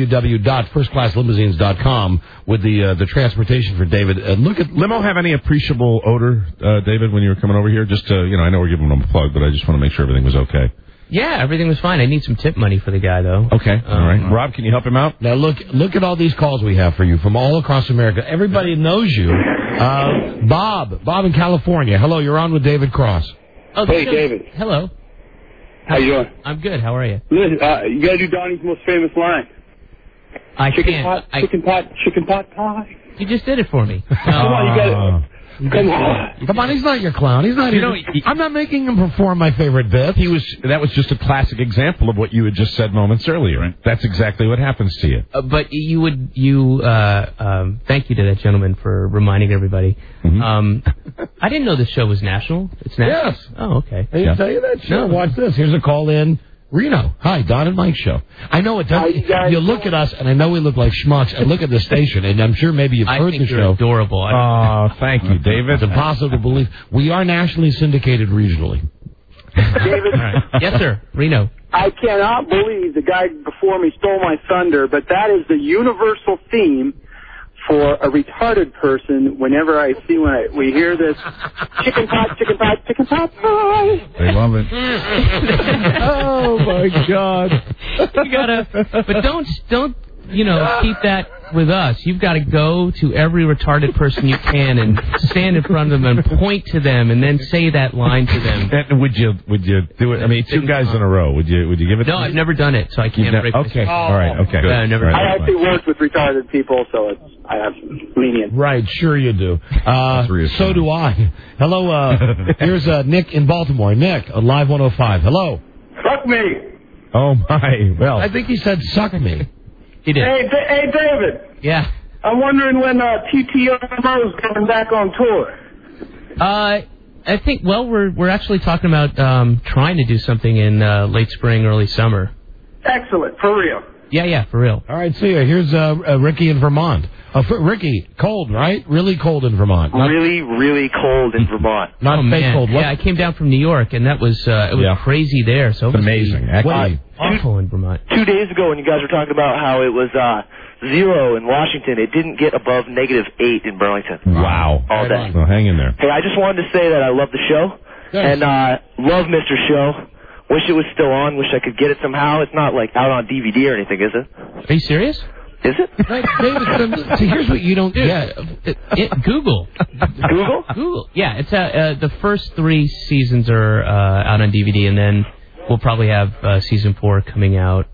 www.firstclasslimousines.com with the transportation for David. Look at limo have any appreciable odor, David, when you were coming over here? Just to, I know we're giving them a plug, but I just want to make sure everything was okay. Yeah, everything was fine. I need some tip money for the guy, though. Okay, all right. Rob, can you help him out? Now look at all these calls we have for you from all across America. Everybody knows you. Bob in California. Hello, you're on with David Cross. Oh, hey, David. Hello. How you doing? I'm good. How are you? Listen, you got to do Donnie's most famous line. Chicken pot pie. You just did it for me. Come on, you got it. Come on, he's not your clown. He's not. I'm not making him perform my favorite bit. That was just a classic example of what you had just said moments earlier. Right. That's exactly what happens to you. But thank you to that gentleman for reminding everybody. Mm-hmm. I didn't know this show was national. It's national. Yes. Oh, okay. I didn't tell you that. Sure. No. Watch this. Here's a call in. Reno. Hi, Don and Mike show. I know it does. You look at us, and I know we look like schmucks, and look at the station, and I'm sure maybe you've heard the show. You're adorable. Oh, thank you, David. It's impossible to believe. We are nationally syndicated regionally. David? Yes, sir. Reno. I cannot believe the guy before me stole my thunder, but that is the universal theme for a retarded person whenever we hear this chicken pot pie. They love it. Oh my God! You gotta, but don't keep that with us. You've got to go to every retarded person you can and stand in front of them and point to them and then say that line to them. And would you do it? I mean, 2 guys in a row. Would you give it? No, I've never done it, so I can't break Okay. myself. All right. Okay. I never. I actually worked with retarded people, so I have lenient. Right, sure you do. So do I. Hello, here's Nick in Baltimore. Nick, on Live 105. Hello. Fuck me. Oh, my. Well, I think he said suck me. He did. Hey, David. Yeah. I'm wondering when TTRMO is coming back on tour. I think, we're actually talking about trying to do something in late spring, early summer. Excellent. For real. Yeah, for real. All right, see ya. Here's Ricky in Vermont. Ricky, cold, right? Really cold in Vermont. Really, really cold in Vermont. Not fake cold. What? Yeah, I came down from New York, and that was crazy there. So it's amazing. Awful in Vermont. 2 days ago, when you guys were talking about how it was 0 in Washington, it didn't get above -8 in Burlington. Wow. All day. So hang in there. Hey, I just wanted to say that I love the show. Thanks. And love Mr. Show. Wish it was still on. Wish I could get it somehow. It's not like out on DVD or anything, is it? Are you serious? Is it? See, here's what you don't get. Google. Google? Google. Yeah, it's the first 3 seasons are out on DVD, and then we'll probably have season 4 coming out.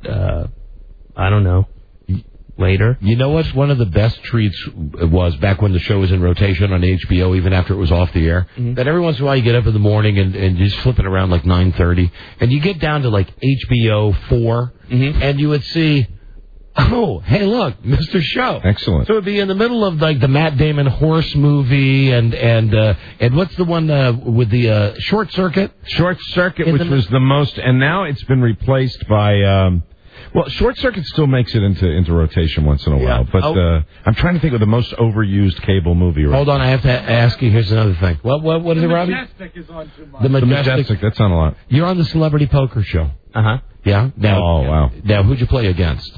I don't know. Later. You know what's one of the best treats was back when the show was in rotation on HBO, even after it was off the air? Mm-hmm. That every once in a while you get up in the morning and you're just flipping around like 9:30, and you get down to like HBO 4, and you would see, oh, hey, look, Mr. Show. Excellent. So it would be in the middle of like the Matt Damon horse movie and what's the one with the Short Circuit? Short Circuit, which was the most, and now it's been replaced by. Well, Short Circuit still makes it into rotation once in a while, but I'm trying to think of the most overused cable movie. Right. Hold on, I have to ask you. Here's another thing. What is it, Robbie? The Majestic is on too much. The Majestic. That's on a lot. You're on the Celebrity Poker Show. Yeah. Wow. Now, who'd you play against?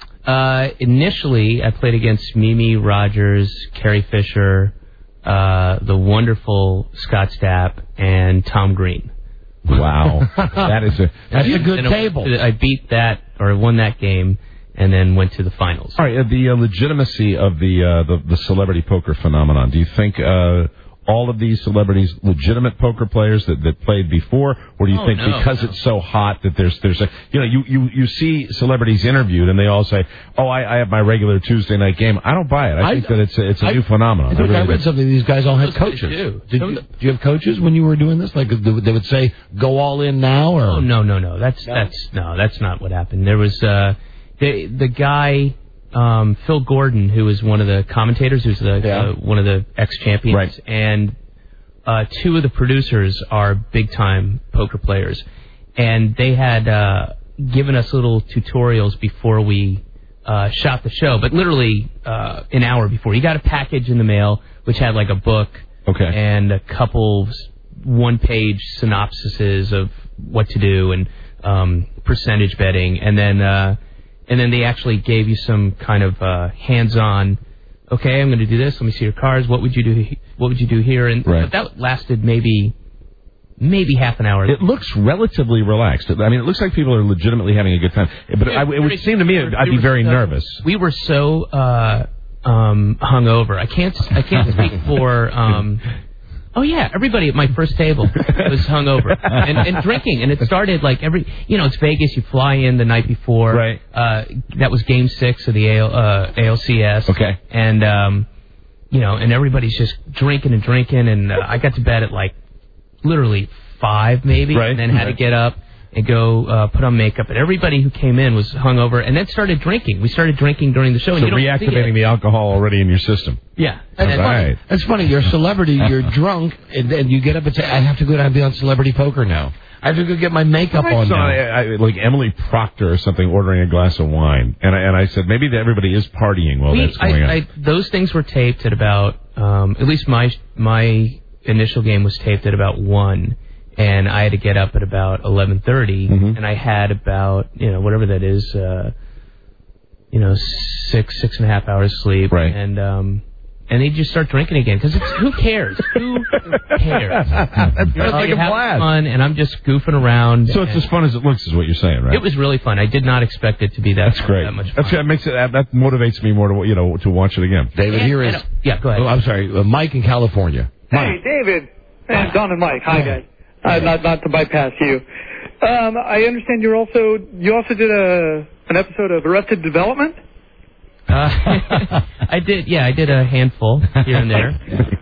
Initially, I played against Mimi Rogers, Carrie Fisher, the wonderful Scott Stapp, and Tom Green. Wow, that's a good table. I beat that or won that game, and then went to the finals. All right, the legitimacy of the celebrity poker phenomenon. Do you think all of these celebrities legitimate poker players that played before, or do you think because it's so hot that there's a you see celebrities interviewed and they all say, oh, I have my regular Tuesday night game. I don't buy it. I think that it's a new phenomenon. I read something. These guys all had coaches. Did you have coaches when you were doing this? Like they would say, go all in now, or no. That's not what happened. There was the guy. Phil Gordon, who was one of the commentators, who's one of the ex-champions, right. And 2 of the producers are big-time poker players, and they had given us little tutorials before we shot the show, but literally an hour before. You got a package in the mail, which had like a book and a couple one-page synopsises of what to do and percentage betting, and then they actually gave you some kind of hands-on. Okay, I'm going to do this. Let me see your cards. What would you do? What would you do here? And that lasted maybe half an hour. It looks relatively relaxed. I mean, it looks like people are legitimately having a good time. But it would seem to me I'd be very nervous. We were so hungover. I can't speak for. Oh, yeah, everybody at my first table was hungover and drinking. And it started like it's Vegas. You fly in the night before. Right. That was Game 6 of the ALCS. Okay. And, and everybody's just drinking. And I got to bed at like literally 5 maybe. Right. And then had to get up and go put on makeup. And everybody who came in was hungover and then started drinking. We started drinking during the show. So reactivating the alcohol already in your system. Yeah. That's funny. You're a celebrity. You're drunk, and then you get up and say, I have to go down and be on Celebrity Poker now. I have to go get my makeup on now. Like Emily Proctor or something ordering a glass of wine. And I said, maybe everybody is partying while that's going on. Those things were taped at about, at least my initial game was taped at about 1. And I had to get up at about 11:30, and I had about, whatever that is, 6.5 hours sleep, right. And they just start drinking again because who cares? Who cares? That's like a blast. Fun, and I'm just goofing around. So it's as fun as it looks, is what you're saying, right? It was really fun. I did not expect it to be that. That's great. That much fun. That makes it. That motivates me more to watch it again. David, here is. Yeah, go ahead. Oh, I'm sorry, Mike in California. Hey, David. And Don and Mike. Hi, guys. Not to bypass you. I understand you also did an episode of Arrested Development. I did. Yeah, I did a handful here and there.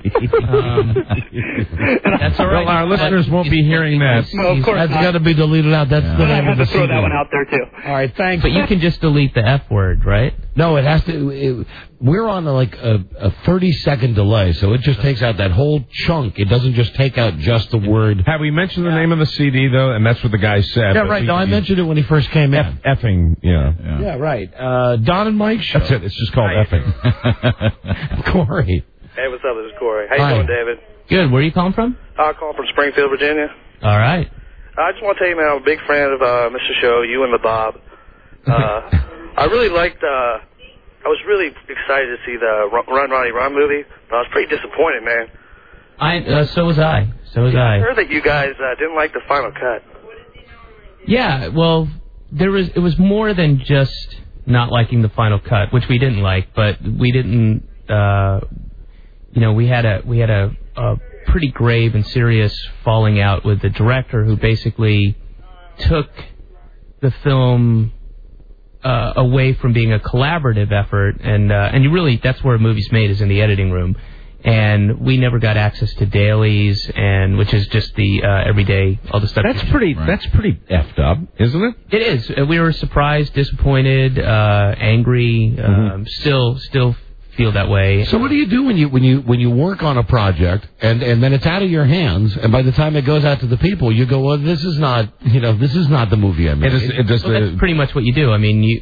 That's all right. Well, our listeners won't be hearing that. No, of course That's not. got to be deleted out. That's the I name had of the to throw CD. that one out there too. All right, thanks. But you can just delete the F word, right? No, it has to. We're on a 30-second delay, so it just takes out that whole chunk. It doesn't just take out just the word. Have we mentioned the name of the CD though? And that's what the guy said. Yeah, right. No, I mentioned it when he first came in. Effing, yeah. Yeah, right. Don and Mike show. That's it. It's just called effing. Corey. Hey, what's up? This is Corey. How you doing, David? Good. Where are you calling from? I'm calling from Springfield, Virginia. All right. I just want to tell you, man, I'm a big fan of Mr. Show, you and the Bob. I really liked. I was really excited to see the Run, Ronnie, Run movie, but I was pretty disappointed, man. So was I. I heard that you guys didn't like the final cut. Yeah, well, it was more than just not liking the final cut, which we didn't like, but we didn't. We had a pretty grave and serious falling out with the director, who basically took the film away from being a collaborative effort, and you really, that's where a movie's made, is in the editing room. And we never got access to dailies, which is just the everyday, all the stuff. That's pretty effed up, isn't it? It is. We were surprised, disappointed, angry. Still feel that way. So what do you do when you work on a project and then it's out of your hands, and by the time it goes out to the people, you go, well, this is not the movie I made. That's pretty much what you do. I mean,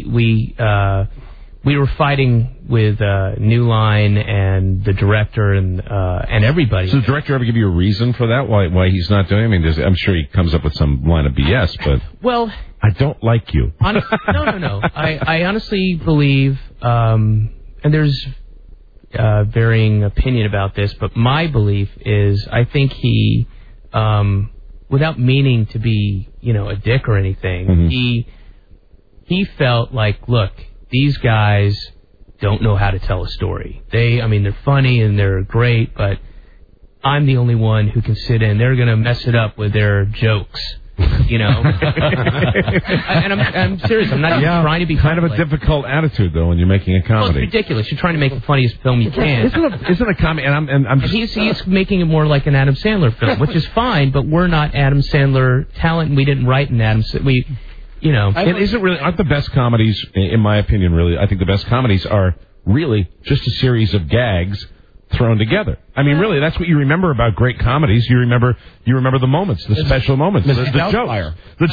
we were fighting with New Line and the director and everybody. So the director ever give you a reason for that? Why he's not doing it? I mean, I'm sure he comes up with some line of BS, but well, I don't like you. No. I honestly believe, and there's varying opinion about this, but my belief is I think he, without meaning to be a dick or anything, he felt like, look, these guys don't know how to tell a story. They're funny and they're great, but I'm the only one who can sit in. They're going to mess it up with their jokes, And I'm serious. I'm not even trying to be kind of a difficult attitude, though, when you're making a comedy. Well, it's ridiculous. You're trying to make the funniest film you can. Isn't a comedy? And I'm just... He's making it more like an Adam Sandler film, which is fine, but we're not Adam Sandler talent, and we didn't write an Adam Sandler. It isn't really, aren't the best comedies, in my opinion, really, I think the best comedies are really just a series of gags thrown together. I mean, really, that's what you remember about great comedies. You remember the moments, the special moments, the jokes. The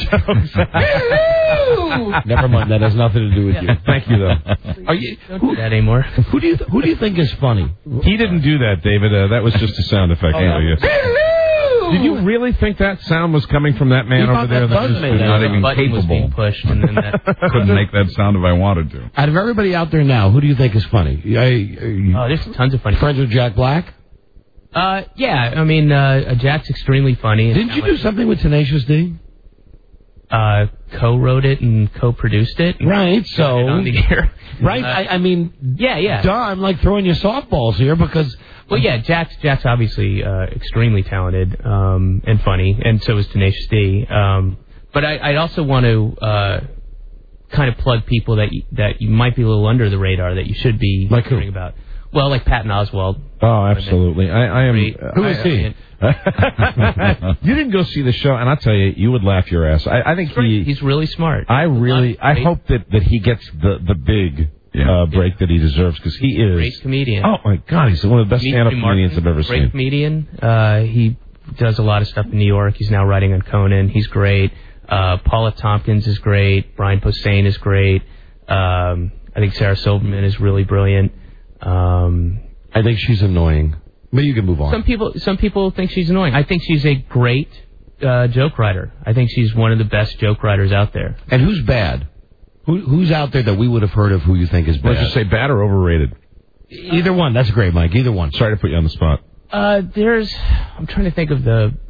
jokes. Never mind, that has nothing to do with you. Thank you, though. Don't do that anymore. Who do you think is funny? He didn't do that, David. That was just a sound effect. Did you really think that sound was coming from that man over there? That was not even capable. Being pushed, and then that couldn't make that sound if I wanted to. Out of everybody out there now, who do you think is funny? There's tons of funny. Friends with Jack Black? Yeah. I mean, Jack's extremely funny. Didn't you do something with Tenacious D? Co-wrote it and co-produced it. Right. So. On the air. Right. I mean. Yeah. Duh, I'm like throwing you softballs here because. Well, yeah, Jack's obviously extremely talented and funny, and so is Tenacious D. But I also want to kind of plug people that you might be a little under the radar that you should be hearing about. Well, like Patton Oswalt. Oh, absolutely. I am. Who is he? You didn't go see the show, and I'll tell you, you would laugh your ass. I think he's really smart. I hope that he gets the big break that he deserves, because he is great comedian. Oh my God, he's one of the best stand-up comedians I've ever seen. Great comedian. He does a lot of stuff in New York. He's now writing on Conan. He's great. Paula Tompkins is great. Brian Posehn is great. I think Sarah Silverman is really brilliant. I think she's annoying, but you can move on. Some people think she's annoying. I think she's a great joke writer. I think she's one of the best joke writers out there. And who's bad? Who's out there that we would have heard of who you think is bad? Let's just say bad or overrated. Either one. That's great, Mike. Either one. Sorry to put you on the spot. I'm trying to think of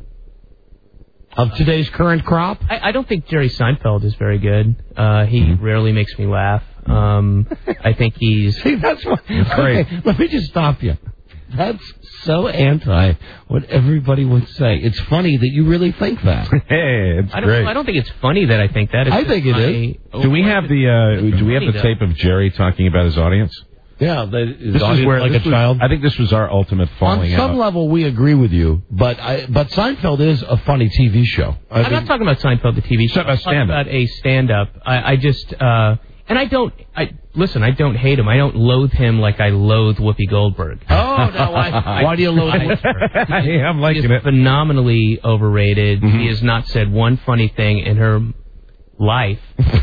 today's current crop. I don't think Jerry Seinfeld is very good. He rarely makes me laugh. I think he's... See, that's what... great. Okay, let me just stop you. That's so anti what everybody would say. It's funny that you really think that. Hey, it's great. I don't think it's funny that I think that. I think it is. Do we have the tape of Jerry talking about his audience? Yeah, this is where like a child. I think this was our ultimate falling out. On some level, we agree with you, but Seinfeld is a funny TV show. I'm not talking about Seinfeld, the TV show. I'm talking about a stand-up. I just and I don't hate him. I don't loathe him like I loathe Whoopi Goldberg. Oh no! Why do you loathe her? I'm liking it. Phenomenally overrated. She has not said one funny thing in her life.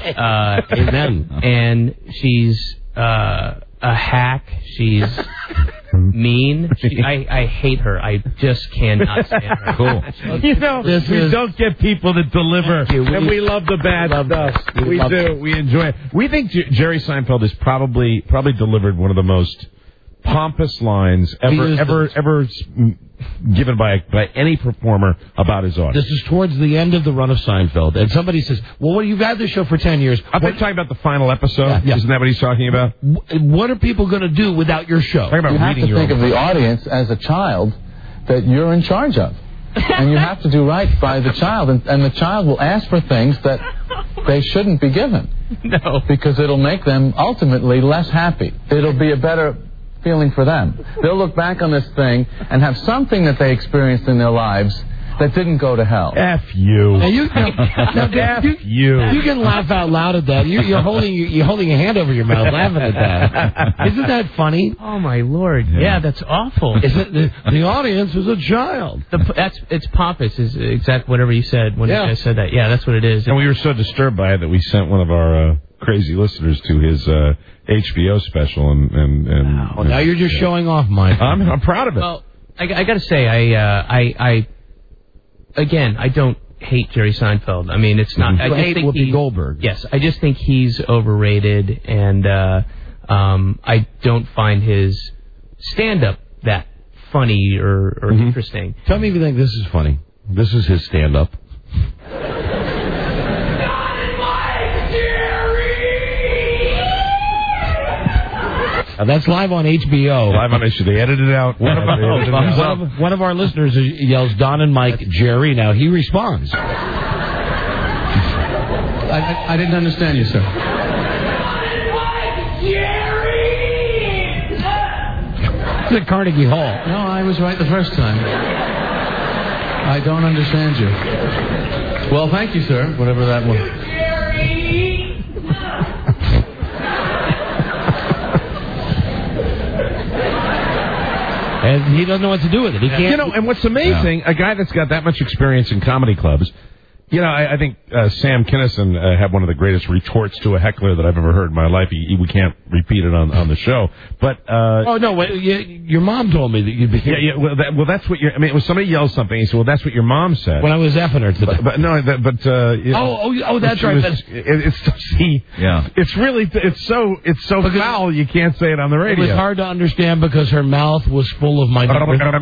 And she's a hack. She's mean. I hate her. I just cannot stand her. Cool. We don't get people that deliver, and we love the bad stuff. We do. We enjoy it. We think Jerry Seinfeld is probably delivered one of the most pompous lines ever given by any performer about his audience. This is towards the end of the run of Seinfeld, and somebody says, "Well, you've had this show for 10 years." I'm talking about the final episode. Yeah. Isn't that what he's talking about? What are people going to do without your show? You have to think of the audience as a child that you're in charge of, and you have to do right by the child, and the child will ask for things that they shouldn't be given. No, because it'll make them ultimately less happy. It'll be a better feeling for them. They'll look back on this thing and have something that they experienced in their lives that didn't go to hell. F you. Now you can laugh out loud at that. You're holding a hand over your mouth laughing at that. Isn't that funny? Oh my Lord! Yeah, that's awful. The audience is a child. It's pompous. Is exactly whatever you said when you guys said that. Yeah, that's what it is. And we were so disturbed by it that we sent one of our crazy listeners to his HBO special, and now you're just showing off, Mike. I'm proud of it. Well, I got to say, I don't hate Jerry Seinfeld. I mean, it's not. I just hate Whoopi Goldberg. Yes, I just think he's overrated, and I don't find his stand-up that funny or interesting. Tell me if you think this is funny. This is his stand-up. That's live on HBO. Live on HBO. They edited it out. One of our listeners yells, "Don and Mike, Jerry." Now he responds. I didn't understand you, sir. Don and Mike, Jerry! It's at Carnegie Hall. No, I was right the first time. I don't understand you. Well, thank you, sir. Whatever that was. Jerry! And he doesn't know what to do with it. He can't. And what's amazing, a guy that's got that much experience in comedy clubs, I think Sam Kinison had one of the greatest retorts to a heckler that I've ever heard in my life. We can't repeat it on the show, but oh no, your mom told me that you'd be. Well, that's what it was somebody yelled something. He said, "Well, that's what your mom said." When I was effing her today. That's right. It's so foul you can't say it on the radio. It was hard to understand because her mouth was full of my. and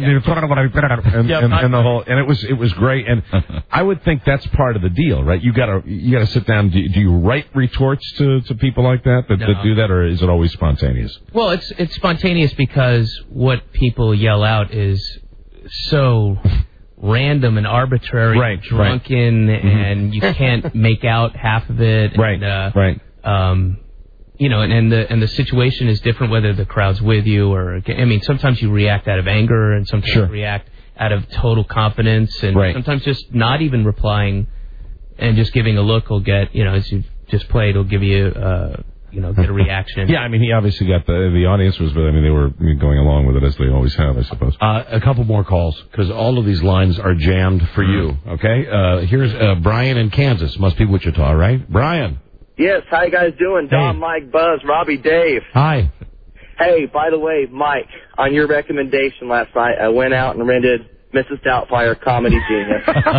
it was great, and I would think that's part of the deal, right? You gotta sit down. Do you write retorts to people like that do that, or is it always spontaneous? Well, it's spontaneous because what people yell out is so random and arbitrary, and drunken, and you can't make out half of it. Right. And the situation is different whether the crowd's with you or sometimes you react out of anger and sometimes you react out of total confidence, and sometimes just not even replying and just giving a look will get, as you've just played, will give you, get a reaction. Yeah, he obviously got the audience was, but they were going along with it as they always have, I suppose. A couple more calls, because all of these lines are jammed for you, okay? Here's Brian in Kansas. Must be Wichita, right? Brian. Yes, how you guys doing? Don, Mike, Buzz, Robbie, Dave. Hi. Hey, by the way, Mike, on your recommendation last night, I went out and rented Mrs. Doubtfire, comedy genius.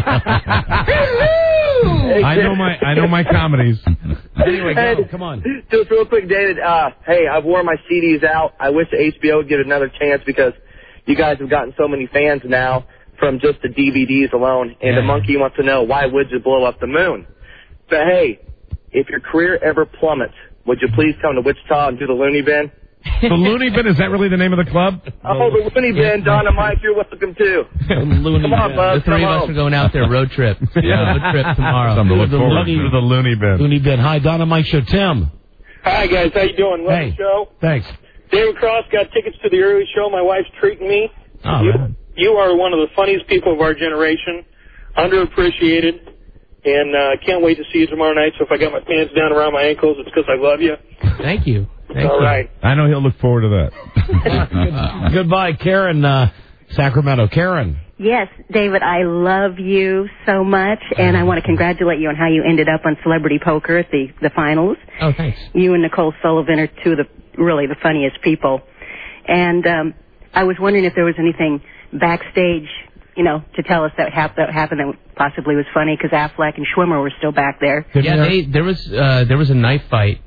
I know my comedies. Anyway, go. Come on. Just real quick, David. Hey, I've worn my CDs out. I wish HBO would get another chance because you guys have gotten so many fans now from just the DVDs alone. And the monkey wants to know, why would you blow up the moon? But hey, if your career ever plummets, would you please come to Wichita and do the Looney Bin? The Looney Bin, is that really the name of the club? Oh, the Looney Bin, Don and Mike, you're welcome too. Come on, Buzz. The three of us are going out there, road trip. Road trip tomorrow. Something to look forward to. The Looney Bin. Looney Bin. Hi, Don and Mike Show. Tim. Hi, guys. How you doing? Love the show. Thanks. David Cross got tickets to the early show. My wife's treating me. Oh, you are one of the funniest people of our generation, underappreciated, and can't wait to see you tomorrow night. So if I got my pants down around my ankles, it's because I love you. Thank you. All right. I know he'll look forward to that. Goodbye, Karen, Sacramento. Karen. Yes, David, I love you so much, and I want to congratulate you on how you ended up on Celebrity Poker at the finals. Oh, thanks. You and Nicole Sullivan are two of the funniest people. And I was wondering if there was anything backstage, to tell us that happened that possibly was funny, because Affleck and Schwimmer were still back there. Yeah, there was a knife fight.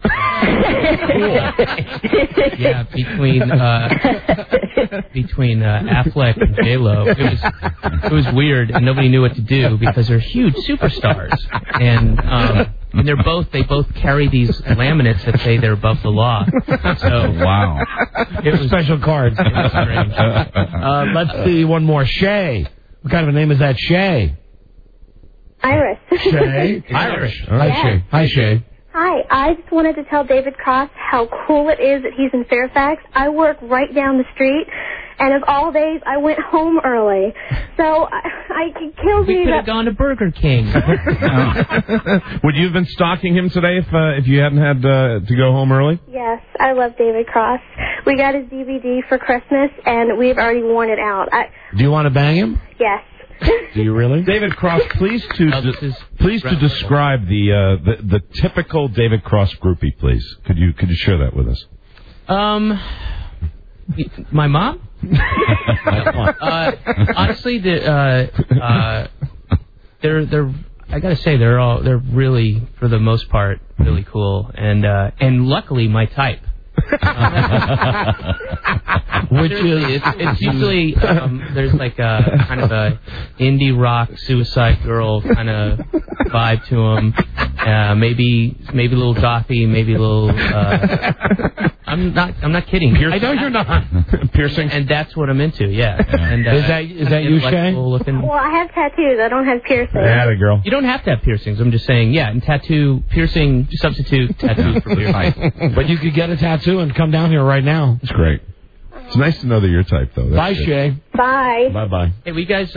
Between Affleck and J-Lo. It was weird, and nobody knew what to do because they're huge superstars, and they both carry these laminates that say they're above the law. So wow, it was special cards. It was strange. Let's see one more. Shay. What kind of a name is that? Shay. Iris. Shay. Irish. All right, Shay. Hi, Shay. Hi, I just wanted to tell David Cross how cool it is that he's in Fairfax. I work right down the street, and of all days, I went home early. So it kills me We could have gone to Burger King. Would you have been stalking him today if you hadn't had to go home early? Yes, I love David Cross. We got his DVD for Christmas, and we've already worn it out. Do you want to bang him? Yes. Do you really? David Cross, please to describe the typical David Cross groupie, please. Could you share that with us? My mom? Honestly, they're I gotta say they're really, for the most part, really cool, and luckily my type. Which is it's usually there's like a kind of a indie rock Suicide Girl kind of vibe to them. Maybe a little gothy, maybe a little. I'm not kidding. I know you're not. Piercing, and that's what I'm into. Yeah. And is that you, Shay? Well, I have tattoos. I don't have piercings. Yeah, girl. You don't have to have piercings. I'm just saying. Yeah, and piercing substitute tattoos for piercing. But you could get a tattoo and come down here right now. It's great. It's nice to know that you're type, though. Bye, Shay. Bye. Bye. Hey, we guys.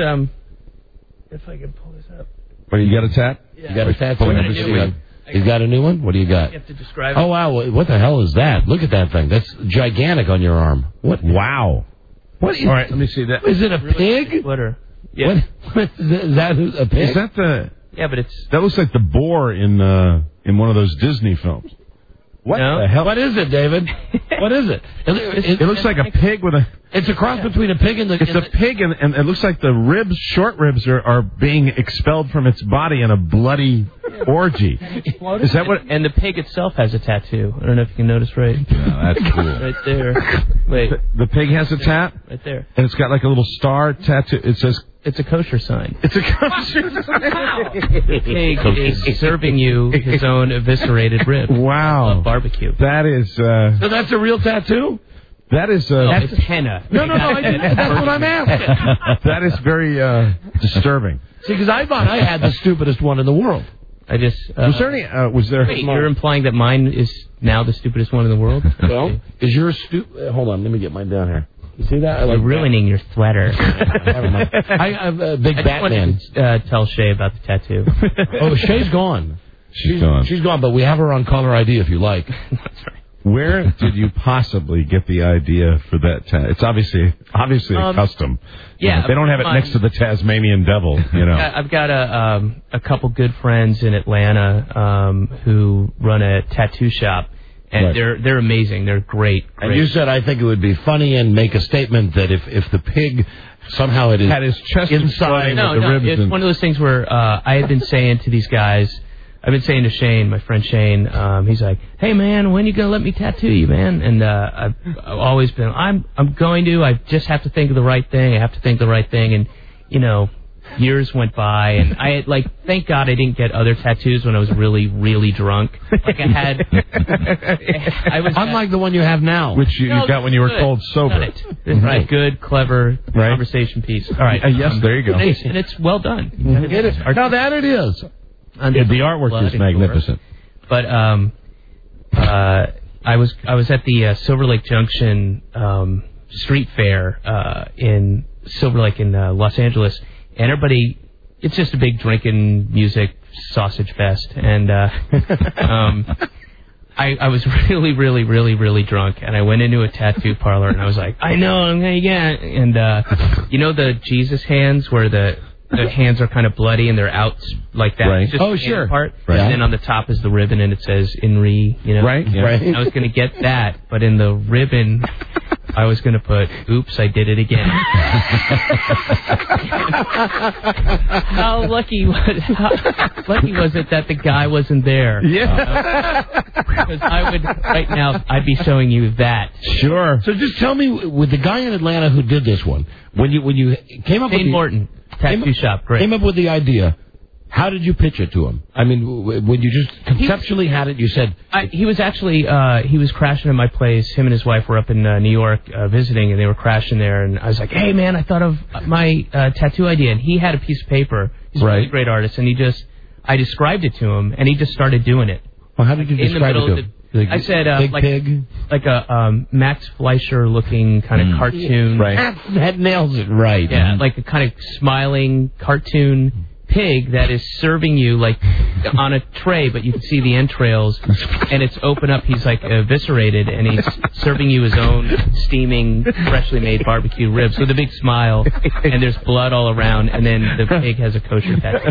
If I can pull this up. What, you got a tat? Yeah. You got a tattoo? He's got a new one? What do you got? You have to describe it. Oh, wow. What the hell is that? Look at that thing. That's gigantic on your arm. What? Wow. What is, all right, let me see that. Is it a pig? Twitter. Yeah. What is that a pig? Is that the... Yeah, but it's... That looks like the boar in one of those Disney films. What the hell? What is it, David? What is it? It looks like a pig with a... It's a cross between a pig and the... It's a pig, and it looks like the ribs, short ribs, are being expelled from its body in a bloody orgy. Is that what... And the pig itself has a tattoo. I don't know if you can notice right. Yeah, that's cool. Right there. Wait. The pig has a tat? Right there. And it's got like a little star tattoo. It says... It's a kosher sign. It's a kosher sign. The pig is serving you his own eviscerated rib. Wow. Of barbecue. That is... So that's a real tattoo? That is... That's henna. No, that's what I'm asking. That is very disturbing. See, because I thought I had the stupidest one in the world. I just... was there any... was there... Wait, you're implying that mine is now the stupidest one in the world? Well, is yours stupid... Hold on, let me get mine down here. You see that? You're ruining your sweater. I'm a big Batman. Tell Shay about the tattoo. Oh, Shay's gone. She's gone. She's gone, but we have her on caller ID if you like. That's right. Where did you possibly get the idea for that tattoo? It's obviously a custom. Yeah, they don't have it next to the Tasmanian devil, you know. I've got a couple good friends in Atlanta who run a tattoo shop, And they're amazing. They're great. And you said, I think it would be funny and make a statement that if the pig somehow it is had his chest inside no, with the ribs. It's one of those things where I had been saying to these guys, I've been saying to Shane, my friend Shane, he's like, hey man, when you gonna let me tattoo you, man? And I've always been, I'm going to. I just have to think of the right thing. I have to think of the right thing. And years went by, and I had, thank God I didn't get other tattoos when I was really, really drunk. Like I had, unlike the one you have now, which you got when you were cold sober. Right, good, clever conversation piece. All right, yes, there you go. And it's well done. It is. Now that it is. The artwork is magnificent. But I was at the Silver Lake Junction street fair in Silver Lake in Los Angeles. And everybody, it's just a big drinking, music, sausage fest. And I was really, really, really, really drunk. And I went into a tattoo parlor, and I was like, I know, I'm going to get. And the Jesus hands where the hands are kind of bloody and they're out like that. Right. It's just the hand part. Right. And then on the top is the ribbon, and it says Inri, Right, yeah. Right. And I was going to get that, but in the ribbon, I was going to put, oops, I did it again. How lucky was it that the guy wasn't there? Yeah. Because right now, I'd be showing you that. Sure. So just tell me, with the guy in Atlanta who did this one, when you came up with Shane Morton, tattoo shop, great. Came up with the idea, how did you pitch it to him? I mean, when you just conceptually had it, you said... He was actually, he was crashing at my place. Him and his wife were up in New York visiting, and they were crashing there. And I was like, hey, man, I thought of my tattoo idea. And he had a piece of paper. He's a really great artist. And I described it to him, and he just started doing it. Well, how did you describe it to him? I said, big pig? like a Max Fleischer-looking kind of cartoon. Right. That nails it right. Yeah, like a kind of smiling cartoon pig that is serving you like on a tray, but you can see the entrails, and it's open up. He's like eviscerated, and he's serving you his own steaming, freshly made barbecue ribs with a big smile, and there's blood all around, and then the pig has a kosher tattoo.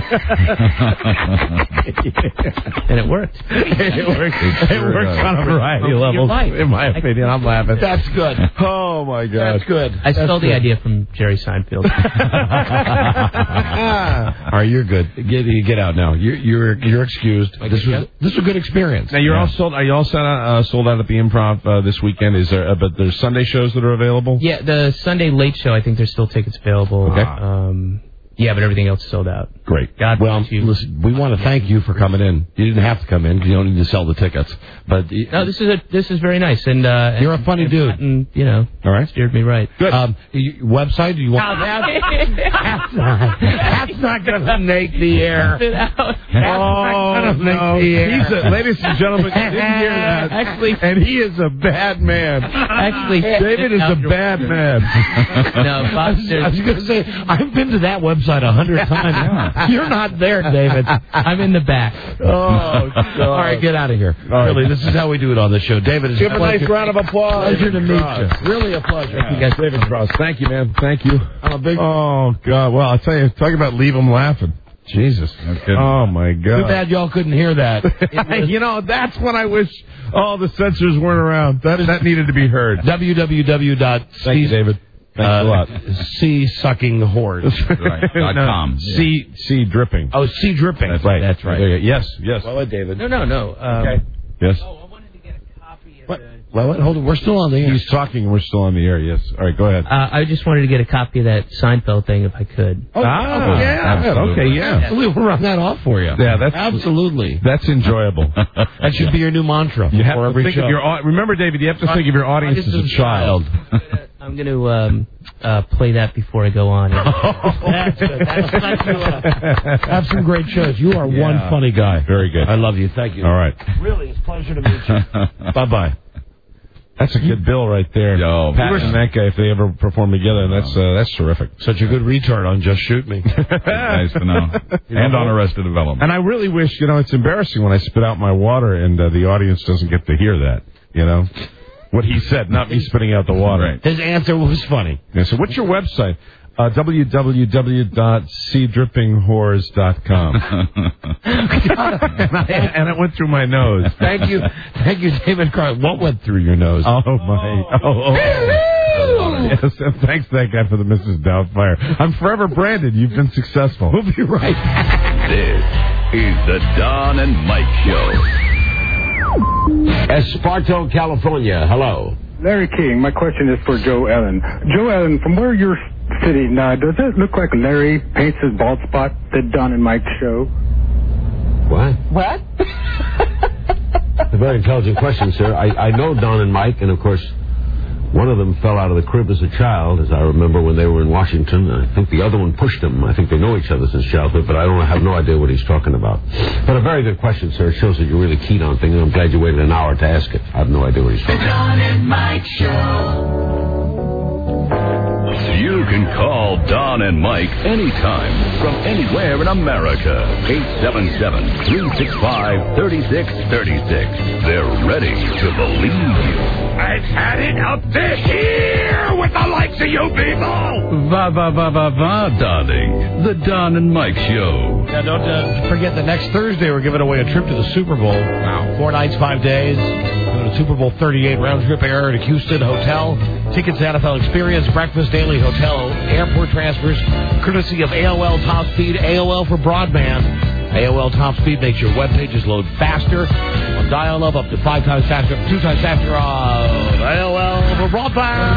And it worked. It works on a variety of levels, in my opinion. I'm laughing. That's good. Oh, my God. That's good. I stole the idea from Jerry Seinfeld. All right, you're good. Get out now. You're excused. This was a good experience. Now you're all sold. Are you all sold out at the Improv this weekend? Is there? But there's Sunday shows that are available. Yeah, the Sunday late show. I think there's still tickets available. Okay. Yeah, but everything else is sold out. Great. God bless you. Listen, we want to thank you for coming in. You didn't have to come in because you don't need to sell the tickets. But no, this is very nice, and you're a funny dude. And, all right, steered me right. Good. Website? Do you want? That's not going to make the air. Ladies and gentlemen, you didn't hear that. Actually, and he is a bad man. Actually, David is a bad man. No, I was going to say, I've been to that website 100 times. You're not there, David. I'm in the back. Oh, God. All right, get out of here. Right. Really, this is how we do it on the show. David, it's give a nice round of applause. Pleasure to meet you. Really a pleasure. Thank you guys. David Cross. Thank you, man. Thank you. I'm a big... Oh, God. Well, I'll tell you, talk about leave them laughing. Jesus. Oh, my God. Too bad y'all couldn't hear that. That's when I wish all the censors weren't around. That needed to be heard. www.c. Thank you, David. Thanks a lot. C.com. C dripping. Oh, C dripping. That's right. That's right. Yes. Well, David. No. Okay. Yes. I wanted to get a copy of what? Well, hold on. We're still on the air. He's talking. We're still on the air. Yes. All right. Go ahead. I just wanted to get a copy of that Seinfeld thing if I could. Oh, yeah. Absolutely. Okay. Yeah. We'll run that off for you. Yeah. That's absolutely. That's enjoyable. That should be your new mantra. You have for to every think show. of your. Remember, David. You have to think of your audience as a child. I'm going to play that before I go on. That's good. Have some great shows. You are one funny guy. Very good. I love you. Thank you. All right. Really, it's a pleasure to meet you. Bye-bye. That's a good bill right there. Yo, Pat and that guy, if they ever perform together, and that's terrific. Such a good retard on Just Shoot Me. Nice to know. And on Arrested Development. And I really wish, it's embarrassing when I spit out my water and the audience doesn't get to hear that, What he said, not me spitting out the water. Right. His answer was funny. Yeah, so what's your website? www.seadrippinghores.com. and it went through my nose. Thank you, David Cross. What went through your nose? Oh. Yes, and thanks to that guy for the Mrs. Doubtfire. I'm forever branded. You've been successful. We'll be right back. This is the Don and Mike Show. Esparto, California. Hello. Larry King, my question is for Joe Ellen. Joe Ellen, from where you're sitting, does it look like Larry paints his bald spot the Don and Mike Show? What? What? A very intelligent question, sir. I know Don and Mike, and of course, one of them fell out of the crib as a child, as I remember when they were in Washington. I think the other one pushed him. I think they know each other since childhood, but I have no idea what he's talking about. But a very good question, sir. It shows that you're really keen on things, and I'm glad you waited an hour to ask it. I have no idea what he's talking about. Don and Mike Show. You can call Don and Mike anytime from anywhere in America. 877-365-3636. They're ready to believe you. I've had it up to here with the likes of you people. Donning. The Don and Mike Show. Yeah, don't forget that next Thursday we're giving away a trip to the Super Bowl. Wow. 4 nights, 5 days. Going to Super Bowl 38 round trip air to Houston Hotel. Tickets to NFL Experience, breakfast, daily hotel, airport transfers, courtesy of AOL Top Speed, AOL for broadband. AOL Top Speed makes your web pages load faster. On dial-up up to 5 times faster, 2 times faster on AOL for broadband.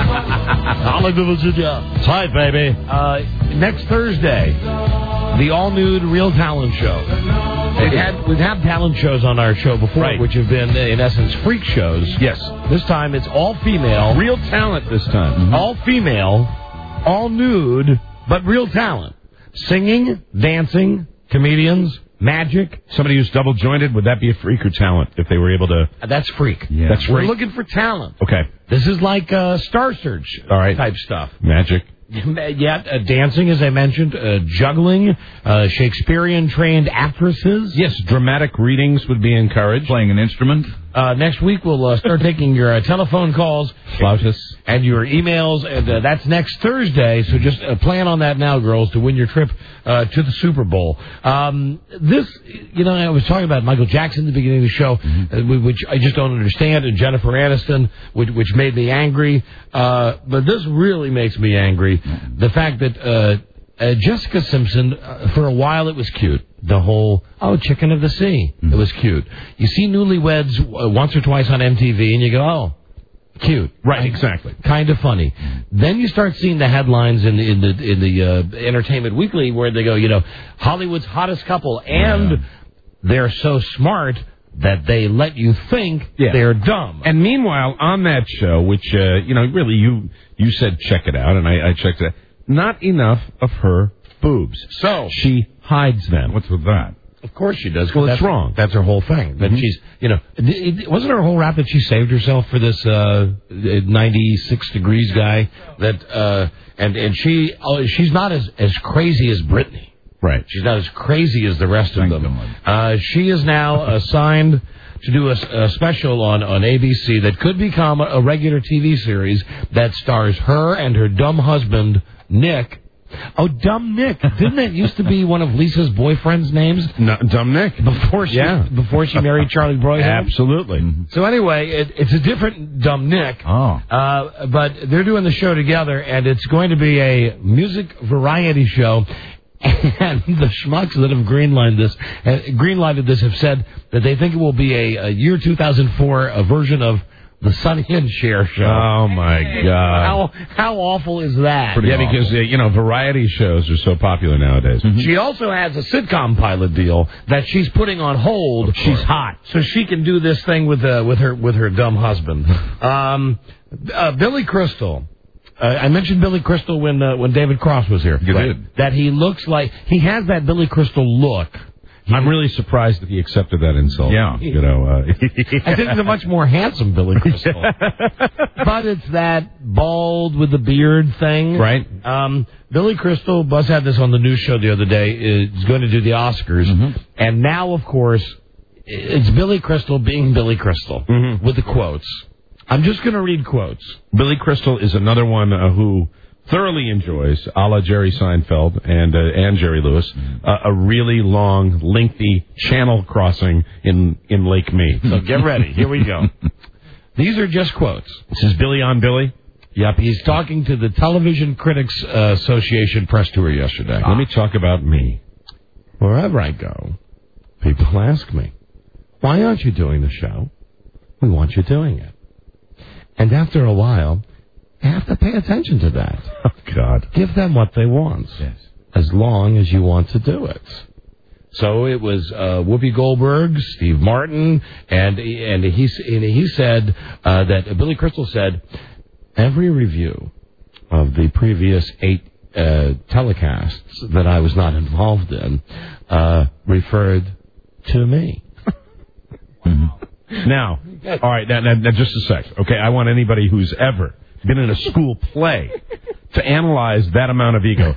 Hallelujah. Hi, baby. Next Thursday, the all-nude Real Talent Show. We've had talent shows on our show before, right, which have been, in essence, freak shows. Yes. This time it's all female. Real talent this time. Mm-hmm. All female, all nude, but real talent. Singing, dancing, comedians, magic. Somebody who's double-jointed, would that be a freak or talent if they were able to... That's freak. Yeah. That's freak. We're looking for talent. Okay. This is like Star Search type stuff. Magic. Yeah, dancing, as I mentioned, juggling, Shakespearean-trained actresses. Yes, dramatic readings would be encouraged. Playing an instrument. Next week we'll start taking your telephone calls, flautists, and your emails, and that's next Thursday. So just plan on that now, girls, to win your trip to the Super Bowl. I was talking about Michael Jackson at the beginning of the show, which I just don't understand, and Jennifer Aniston, which made me angry. But this really makes me angry. The fact that Jessica Simpson, for a while it was cute. The whole, Chicken of the Sea. It was cute. You see Newlyweds once or twice on MTV, and you go, cute. Right, exactly. Kind of funny. Then you start seeing the headlines in the Entertainment Weekly where they go, Hollywood's hottest couple, and they're so smart that they let you think they're dumb. And meanwhile, on that show, which, really you said check it out, and I checked it out, not enough of her boobs. So she hides them. What's with that? Of course she does. Well, that's wrong. That's her whole thing. That she's, wasn't her whole rap that she saved herself for this 96 degrees guy? That and she's not as crazy as Britney. Right. She's not as crazy as the rest of them. She is now assigned to do a special on ABC that could become a regular TV series that stars her and her dumb husband, Nick. Oh, Dumb Nick. Didn't that used to be one of Lisa's boyfriend's names? No, Dumb Nick. Before she married Charlie Broyhill? Absolutely. So anyway, it's a different Dumb Nick. Oh. But they're doing the show together, and it's going to be a music variety show. And the schmucks that have greenlighted this have said that they think it will be a year 2004 version of the Sonny and Cher show. Oh, my God. How awful is that? Pretty awful. Because, variety shows are so popular nowadays. Mm-hmm. She also has a sitcom pilot deal that she's putting on hold. She's hot. So she can do this thing with her dumb husband. Billy Crystal. I mentioned Billy Crystal when David Cross was here. You did. That he looks like... He has that Billy Crystal look. I'm really surprised that he accepted that insult. Yeah. I think he's a much more handsome Billy Crystal. But it's that bald with the beard thing. Right. Billy Crystal, Buzz had this on the news show the other day, is going to do the Oscars. Mm-hmm. And now, of course, it's Billy Crystal being Billy Crystal with the quotes. I'm just going to read quotes. Billy Crystal is another one who thoroughly enjoys, a la Jerry Seinfeld and Jerry Lewis, a really long, lengthy channel crossing in Lake Mead. So get ready. Here we go. These are just quotes. This is Billy on Billy? Yep, he's talking to the Television Critics Association press tour yesterday. Let me talk about me. Wherever I go, people ask me, why aren't you doing the show? We want you doing it. And after a while, you have to pay attention to that. Oh, God. Give them what they want. Yes. As long as you want to do it. So it was Whoopi Goldberg, Steve Martin, and he said that Billy Crystal said every review of the previous 8 telecasts that I was not involved in referred to me. Now, all right, now, just a sec. Okay, I want anybody who's ever been in a school play to analyze that amount of ego.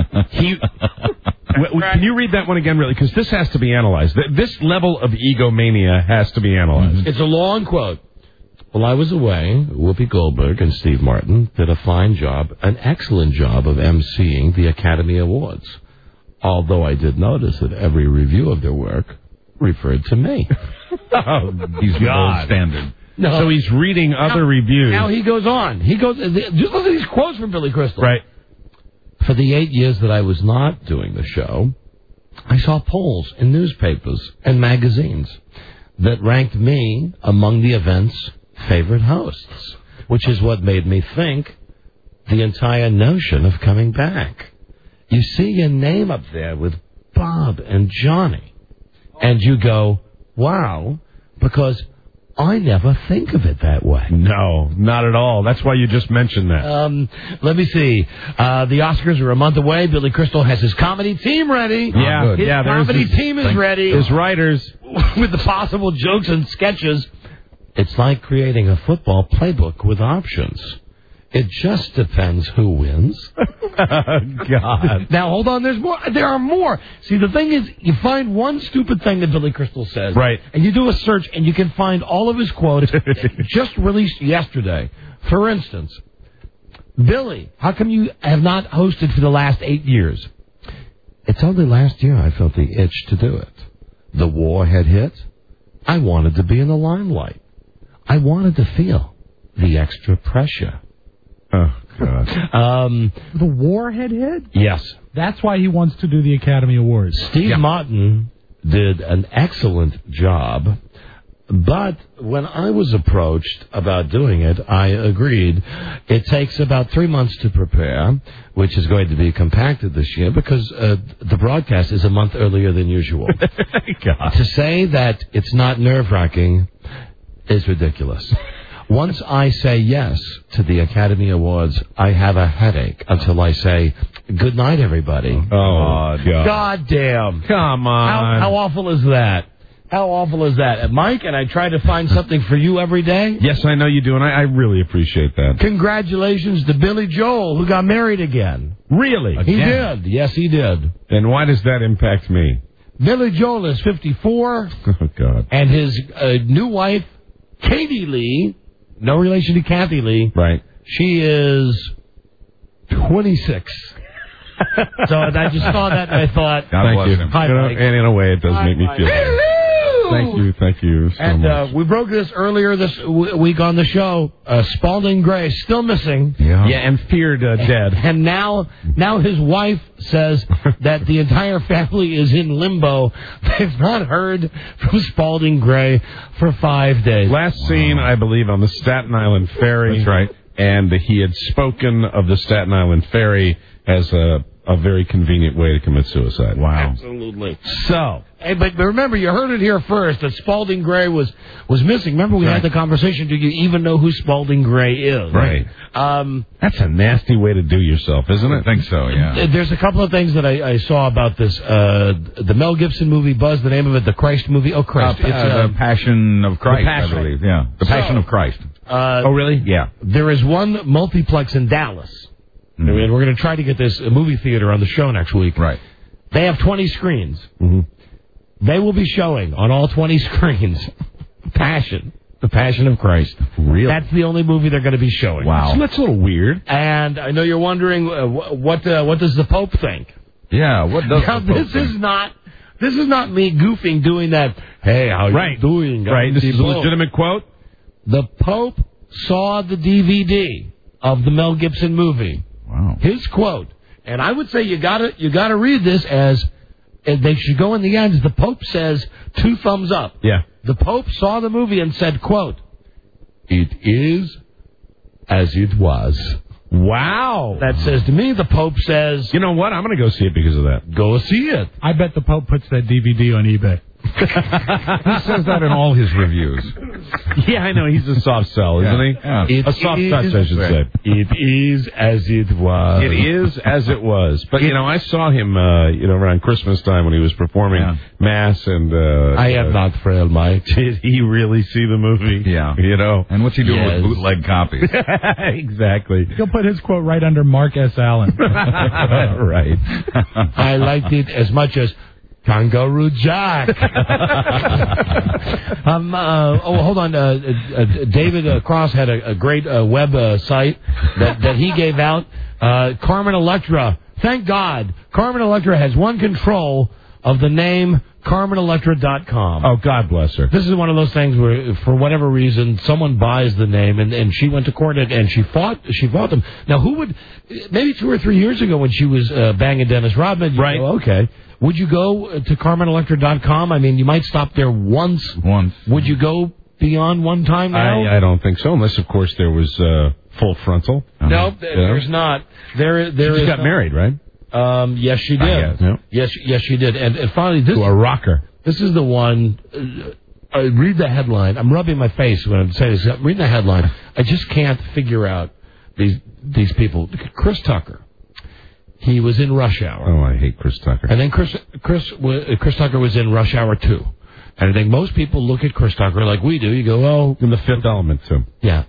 Can you read that one again, really? Because this has to be analyzed. This level of egomania has to be analyzed. It's a long quote. While I was away, Whoopi Goldberg and Steve Martin did a fine job, an excellent job of emceeing the Academy Awards. Although I did notice that every review of their work referred to me. Oh, he's the gold standard. No. So he's reading other reviews. Now he goes on. Just look at these quotes from Billy Crystal. Right. For the 8 years that I was not doing the show, I saw polls in newspapers and magazines that ranked me among the event's favorite hosts, which is what made me think the entire notion of coming back. You see your name up there with Bob and Johnny, and you go, wow, because I never think of it that way. No, not at all. That's why you just mentioned that. Let me see. The Oscars are a month away. Billy Crystal has his comedy team ready. Yeah, his comedy team is ready. His writers. With the possible jokes and sketches. It's like creating a football playbook with options. It just depends who wins. God. Now, hold on. There's more. There are more. See, the thing is, you find one stupid thing that Billy Crystal says. Right. And you do a search, and you can find all of his quotes just released yesterday. For instance, Billy, how come you have not hosted for the last 8 years? It's only last year I felt the itch to do it. The war had hit. I wanted to be in the limelight. I wanted to feel the extra pressure. Oh, God. The war had hit? Yes. That's why he wants to do the Academy Awards. Steve Martin did an excellent job, but when I was approached about doing it, I agreed. It takes about 3 months to prepare, which is going to be compacted this year because the broadcast is a month earlier than usual. God. To say that it's not nerve-wracking is ridiculous. Once I say yes to the Academy Awards, I have a headache until I say, good night, everybody. Oh, God. God damn. Come on. How awful is that? How awful is that? Mike, and I try to find something for you every day. Yes, I know you do, and I really appreciate that. Congratulations to Billy Joel, who got married again. Really? He did. Yes, he did. And why does that impact me? Billy Joel is 54. Oh, God. And his new wife, Katie Lee, no relation to Kathy Lee. Right. She is 26. So I just saw that and I thought, God bless him. Hi, Mike. And in a way, it does make me feel better. Thank you so much. We broke this earlier this week on the show. Spalding Gray still missing. Yeah, and feared dead. And now his wife says that the entire family is in limbo. They've not heard from Spalding Gray for 5 days. Last seen, I believe, on the Staten Island Ferry. That's right. And he had spoken of the Staten Island Ferry as a very convenient way to commit suicide. Wow. Absolutely. So. Hey, but remember, you heard it here first, that Spalding Gray was missing. Remember, we had the conversation, do you even know who Spalding Gray is? Right. That's a nasty way to do yourself, isn't it? I think so, yeah. There's a couple of things that I saw about this. The Mel Gibson movie, Buzz, the name of it, the Christ movie. Oh, Christ. It's The Passion of Christ, I believe. Yeah, The Passion of Christ. Oh, really? Yeah. There is one multiplex in Dallas. Mm-hmm. And we're going to try to get this movie theater on the show next week. Right. They have 20 screens. Mm-hmm. They will be showing on all 20 screens Passion. The Passion of Christ. Really? That's the only movie they're going to be showing. Wow. So that's a little weird. And I know you're wondering, what does the Pope think? Yeah, what does Now, the Pope this think? is not me goofing doing that, hey, how you doing? Right, this is a legitimate quote? The Pope saw the DVD of the Mel Gibson movie. Wow. His quote, and I would say you gotta read this as they should go in the end. The Pope says 2 thumbs up. Yeah. The Pope saw the movie and said, quote, "It is as it was." Wow. That says to me, the Pope says, you know what? I'm going to go see it because of that. Go see it. I bet the Pope puts that DVD on eBay. He says that in all his reviews. Yeah, I know. He's a soft sell, isn't he? Yeah. A soft touch, I should say. It is as it was. It is as it was. But, I saw him, around Christmas time when he was performing Mass. And I am not frail, Mike. Did he really see the movie? Yeah. And what's he doing with bootleg copies? Exactly. He'll put his quote right under Mark S. Allen. Right. I liked it as much as Kangaroo Jack. Hold on. David Cross had a great web site that he gave out. Carmen Electra. Thank God. Carmen Electra has one control of the name CarmenElectra.com. Oh, God bless her. This is one of those things where, for whatever reason, someone buys the name, and she went to court and she fought them. Now, who would, maybe 2 or 3 years ago when she was banging Dennis Rodman, you go, okay. Would you go to CarmenElectra.com? I mean, you might stop there once. Would you go beyond one time now? I don't think so, unless, of course, there was full frontal. No, there's not. There she just got married, right? Yes, she did. Yes, she did. And finally, this to a rocker. This is the one. Read the headline. I'm rubbing my face when I'm saying this. Read the headline. I just can't figure out these people. Chris Tucker. He was in Rush Hour. Oh, I hate Chris Tucker. And then Chris Tucker was in Rush Hour 2. And I think most people look at Chris Tucker like we do. You go, oh, in The Fifth Element too. Yeah,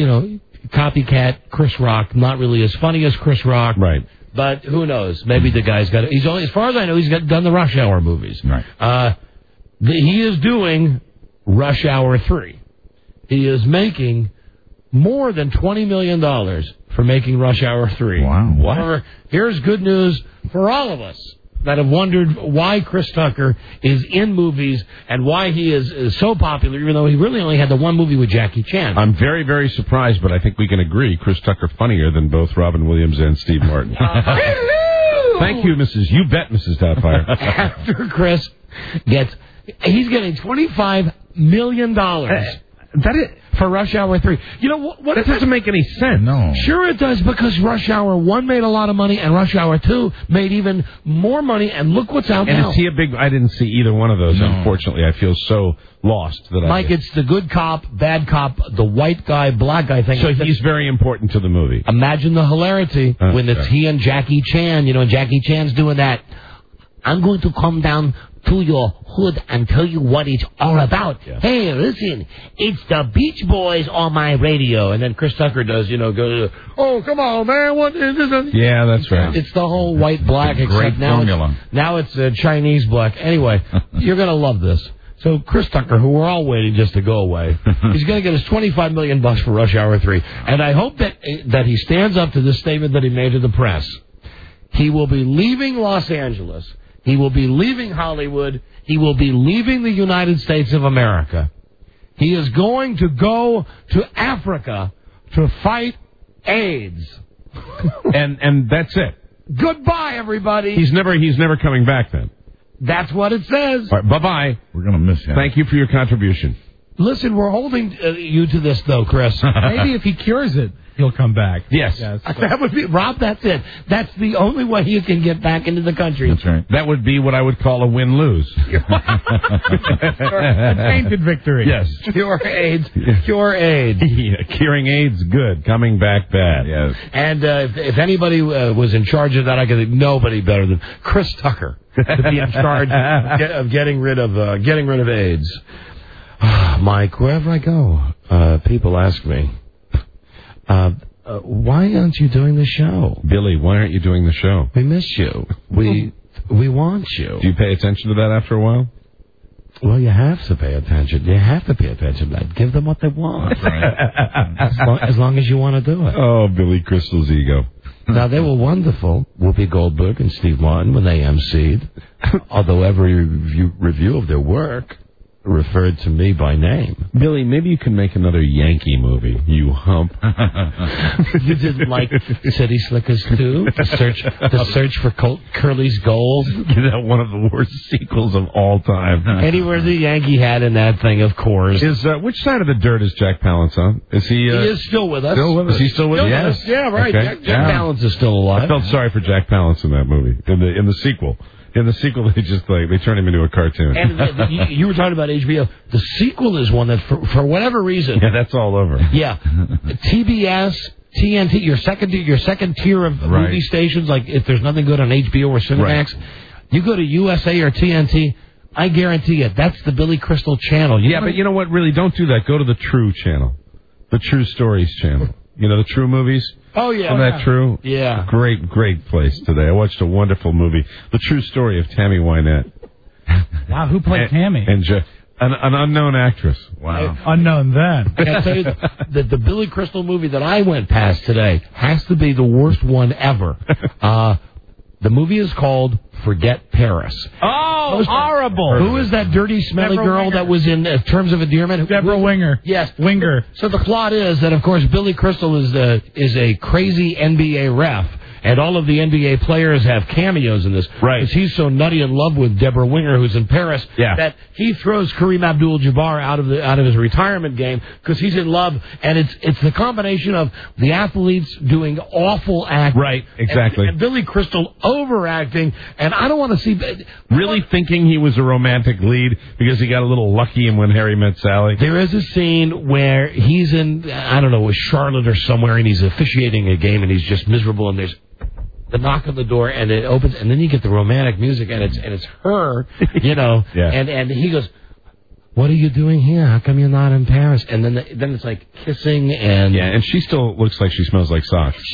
copycat Chris Rock. Not really as funny as Chris Rock. Right. But who knows? Maybe the guy's got. He's only, as far as I know, he's done the Rush Hour movies. Right. He is doing Rush Hour 3. He is making more than $20 million for making Rush Hour 3. Wow. However, here's good news for all of us that have wondered why Chris Tucker is in movies and why he is so popular, even though he really only had the one movie with Jackie Chan. I'm very, very surprised, but I think we can agree Chris Tucker funnier than both Robin Williams and Steve Martin. Thank you, You bet, Mrs. Doubtfire. After Chris he's getting $25 million. That is for Rush Hour 3. You know what? That doesn't make any sense. No. Sure it does, because Rush Hour 1 made a lot of money and Rush Hour 2 made even more money, and look what's out now. And is he a big... I didn't see either one of those, unfortunately. I feel so lost that Mike, it's the good cop, bad cop, the white guy, black guy thing. So he's very important to the movie. Imagine the hilarity when it's he and Jackie Chan, and Jackie Chan's doing that. I'm going to come down to your hood and tell you what it's all about. Yeah. Hey, listen, it's the Beach Boys on my radio. And then Chris Tucker does, oh, come on, man, what is this? Yeah, that's right. It's the whole white-black, except now it's Chinese-black. Anyway, you're going to love this. So Chris Tucker, who we're all waiting just to go away, he's going to get his $25 million for Rush Hour 3. And I hope that he stands up to this statement that he made to the press. He will be leaving Los Angeles. He will be leaving Hollywood. He will be leaving the United States of America. He is going to go to Africa to fight AIDS. and that's it. Goodbye, everybody. He's never coming back then. That's what it says. All right, bye-bye. We're going to miss him. Thank you for your contribution. Listen, we're holding you to this, though, Chris. Maybe if he cures it, he'll come back. Yes. That would be, Rob, that's it. That's the only way you can get back into the country. That's right. That would be what I would call a win-lose. A tainted victory. Yes. Cure AIDS. Cure AIDS. Yeah, curing AIDS, good. Coming back, bad. Yes. And if anybody was in charge of that, I could think nobody better than Chris Tucker to be in charge of getting rid of AIDS. Mike, wherever I go, people ask me, why aren't you doing the show? Billy, why aren't you doing the show? We miss you. We want you. Do you pay attention to that after a while? Well, you have to pay attention. You have to pay attention to that. Give them what they want. As long as you want to do it. Oh, Billy Crystal's ego. Now, they were wonderful, Whoopi Goldberg and Steve Martin, when they emceed, although every review of their work referred to me by name. Billy, maybe you can make another Yankee movie, you hump. You didn't like City Slickers 2? The search for Curly's Gold? That one of the worst sequels of all time. Anywhere the Yankee hat in that thing, of course. Which side of the dirt is Jack Palance on? Is he? He is still with us. Is he still with us? Yes. Yeah, right. Okay. Jack Palance is still alive. I felt sorry for Jack Palance in that movie. In the sequel. In the sequel, they turned him into a cartoon. And you were talking about HBO. The sequel is one that, for whatever reason... Yeah, that's all over. Yeah. TBS, TNT, your second tier of movie stations, like if there's nothing good on HBO or Cinemax, you go to USA or TNT, I guarantee you, that's the Billy Crystal channel. But you know what? Really, don't do that. Go to the True channel. The True Stories channel. You know, the True movies? Oh, yeah. Isn't that true? Yeah. Great place today. I watched a wonderful movie, The True Story of Tammy Wynette. Wow, who played Tammy? And an unknown actress. Wow. Unknown then. I gotta tell you, the Billy Crystal movie that I went past today has to be the worst one ever. The movie is called Forget Paris. Oh, horrible. Who is that dirty, smelly girl that was in Terms of Endearment? Deborah Winger. Yes. Winger. So the plot is that, of course, Billy Crystal is a crazy NBA ref. And all of the NBA players have cameos in this. Right. Because he's so nutty in love with Deborah Winger, who's in Paris, that he throws Kareem Abdul-Jabbar out of his retirement game because he's in love. And it's the combination of the athletes doing awful acting. Right, exactly. And Billy Crystal overacting. And I don't want to see... Really thinking he was a romantic lead because he got a little lucky in When Harry Met Sally. There is a scene where he's in, I don't know, Charlotte or somewhere, and he's officiating a game, and he's just miserable, and there's the knock on the door, and it opens, and then you get the romantic music, and it's her, you know, and he goes, "What are you doing here? How come you're not in Paris?" And then it's like kissing and... Yeah, and she still looks like she smells like socks.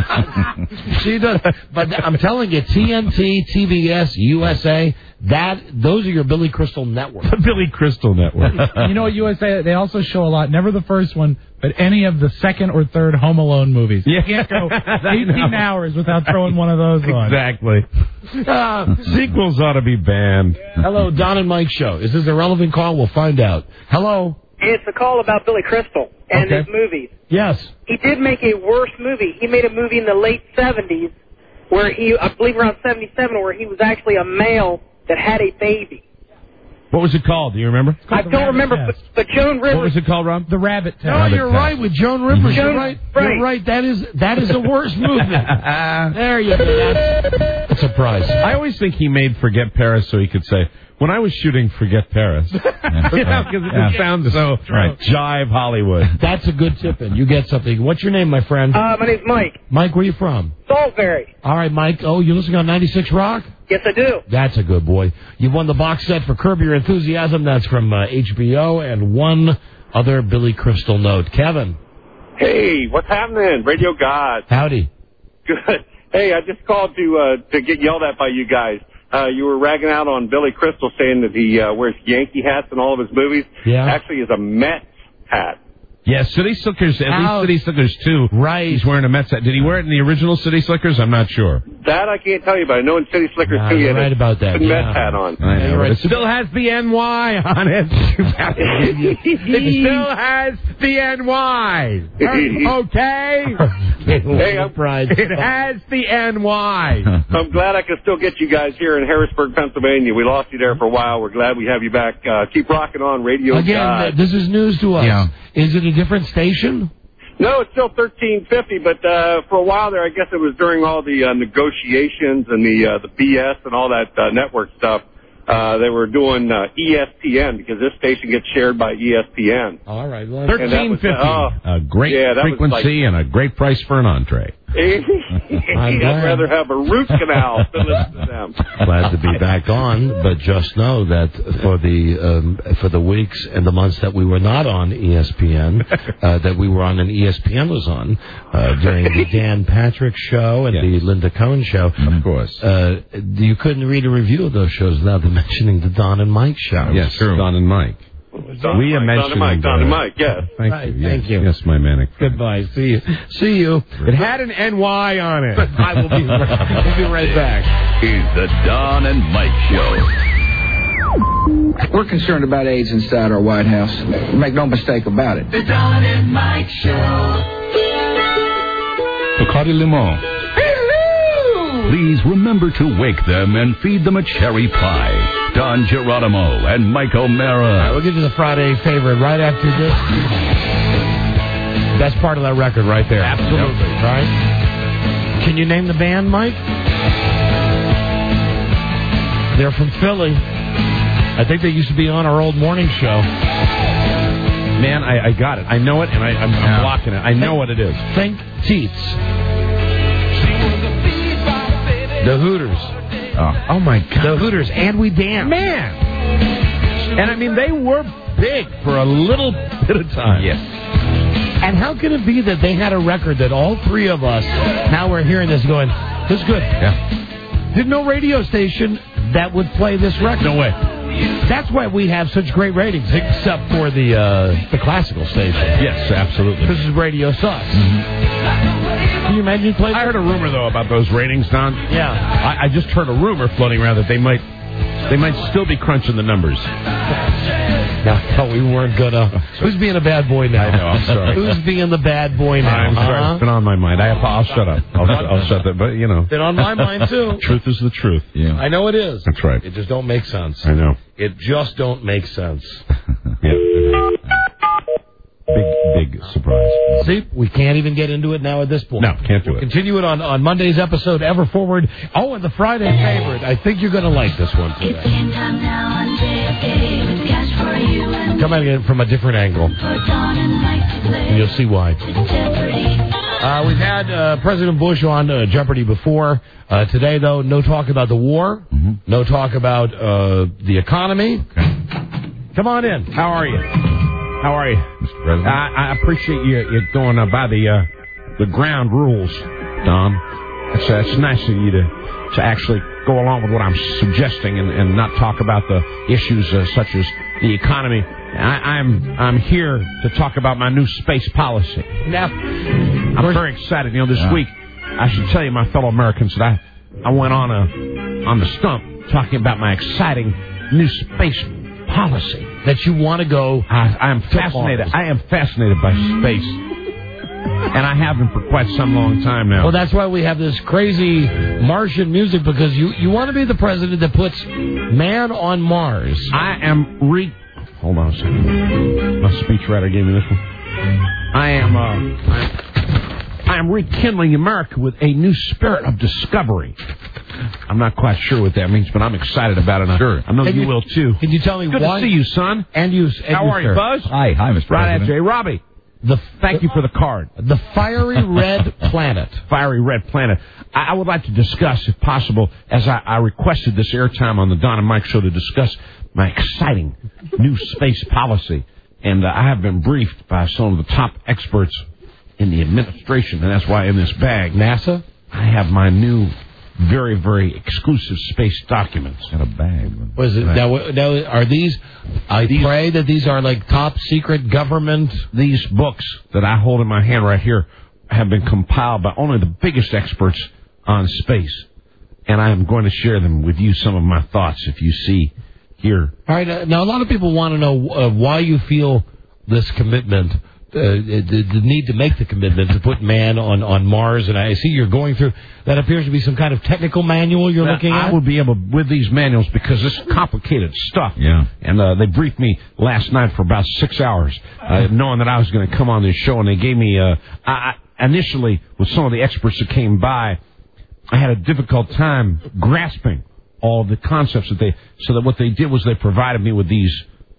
She does. But I'm telling you, TNT, TBS, USA, those are your Billy Crystal network. The Billy Crystal network. You know what, USA, they also show a lot, never the first one, but any of the second or third Home Alone movies. Yeah. You can't go 18 hours without throwing one of those on. Exactly. Sequels ought to be banned. Hello, Don and Mike Show. Is this a relevant call? We'll find out. Hello. It's a call about Billy Crystal and his movies. Yes. He did make a worse movie. He made a movie in the late 70s where I believe around 77, where he was actually a male that had a baby. What was it called? Do you remember? I don't remember, but Joan Rivers... What was it called, Rob? The Rabbit Test. No, you're right with Joan Rivers. Joan, You're right. You're right. That is a worse movie. There you go. That's a prize. I always think he made Forget Paris so he could say, when I was shooting Forget Paris. You know, because it sounds so jive Hollywood. That's a good tip-in. You get something. What's your name, my friend? My name's Mike. Mike, where are you from? Salisbury. All right, Mike. Oh, you're listening on 96 Rock? Yes, I do. That's a good boy. You've won the box set for Curb Your Enthusiasm. That's from HBO. And one other Billy Crystal note. Kevin. Hey, what's happening? Radio God. Howdy. Good. Hey, I just called to get yelled at by you guys. You were ragging out on Billy Crystal saying that he wears Yankee hats in all of his movies. Yeah. Actually, it's a Mets hat. Yeah, City Slickers, at least City Slickers 2. Right. He's wearing a Mets hat. Did he wear it in the original City Slickers? I'm not sure. That I can't tell you, but I know in City Slickers 2 he had right about that. a Mets hat on. I know. Right. It still has the NY on it. It still has the NY. Okay? Hey, it has the NY. I'm glad I could still get you guys here in Harrisburg, Pennsylvania. We lost you there for a while. We're glad we have you back. Keep rocking on Radio Again, God. this is news to us. Yeah. Is it a different station? No, it's still 1350, but for a while there, I guess it was during all the negotiations and the BS and all that network stuff. They were doing ESPN because this station gets shared by ESPN. All right. 1350. A great frequency and a great price for an entree. I'd rather have a root canal than listen to them. Glad to be back on, but just know that for the weeks and the months that we were not on ESPN, that we were on and ESPN was on during the Dan Patrick Show and the Linda Cohn Show. Of course. You couldn't read a review of those shows without mentioning the Don and Mike Show. Yes, Don and Mike. Don and Mike, yes. Thank you. Thank you. Yes, my manic friend. Goodbye. See you. It had an NY on it. I will be right back. Is the Don and Mike Show. We're concerned about AIDS inside our White House. Make no mistake about it. The Don and Mike Show. Bacardi Limon. Please remember to wake them and feed them a cherry pie. Don Geronimo and Mike O'Mara. All right, we'll get to the Friday favorite right after this. Best part of that record right there. Absolutely. Yep. Right? Can you name the band, Mike? They're from Philly. I think they used to be on our old morning show. Man, I got it. I know it, and I'm blocking it. I know what it is. Think Teats. The Hooters. Oh, my God. The Hooters. And We Dance. Man. And, I mean, they were big for a little bit of time. Yes. And how can it be that they had a record that all three of us, now we're hearing this going, this is good. Yeah. There's no radio station that would play this record. No way. That's why we have such great ratings, except for the classical station. Yes, absolutely. This is Radio Sus. Can you imagine you played? I heard a rumor, though, about those ratings, Don. Yeah. I just heard a rumor floating around that they might still be crunching the numbers. No, we weren't gonna. Who's being a bad boy now? I know, I'm sorry. Who's being the bad boy now? I'm sorry. It's been on my mind. I'll shut up. I'll shut that. But, you know. Been on my mind, too. Truth is the truth. Yeah. I know it is. That's right. It just don't make sense. I know. It just don't make sense. Yeah. Big surprise. See, we can't even get into it now at this point. No, can't do it. Continue it on Monday's episode, Ever Forward. Oh, and the Friday favorite. I think you're going to like this one today. Come at it from a different angle. And you'll see why. We've had President Bush on Jeopardy before. Today, though, no talk about the war. Mm-hmm. No talk about the economy. Okay. Come on in. How are you? How are you, Mr. President? I appreciate you going by the ground rules, Don. It's nice of you to actually go along with what I'm suggesting and not talk about the issues such as the economy. I'm here to talk about my new space policy. Now, I'm very excited. You know, this week, I should tell you, my fellow Americans, that I went on the stump talking about my exciting new space policy. That you want to go. I am fascinated. I am fascinated by space. And I have been for quite some long time now. Well, that's why we have this crazy Martian music, because you want to be the president that puts man on Mars. I am Hold on a second. My speechwriter gave me this one. I am rekindling America with a new spirit of discovery. I'm not quite sure what that means, but I'm excited about it. Sure. I know you will, too. Can you tell me Good why? to see you, son. And you, How are you, Buzz? Hi, Mr. Right President. at J. Robbie. Thank you for the card. The Fiery Red Planet. Fiery Red Planet. I would like to discuss, if possible, as I requested this airtime on the Don and Mike Show to discuss my exciting new space policy. And I have been briefed by some of the top experts in the administration, and that's why in this bag, NASA, I have my new, very, very exclusive space documents. In a bag. Was it now? Are these? I pray that these are like top secret government. These books that I hold in my hand right here have been compiled by only the biggest experts on space, and I am going to share them with you. Some of my thoughts, if you see here. All right. Now, a lot of people want to know why you feel this commitment. The need to make the commitment to put man on Mars, and I see you're going through, that appears to be some kind of technical manual you're looking at? I will be able, with these manuals, because it's complicated stuff. Yeah. And they briefed me last night for about 6 hours, knowing that I was going to come on this show, and they gave me, initially, with some of the experts that came by, I had a difficult time grasping all of the concepts so that what they did was they provided me with these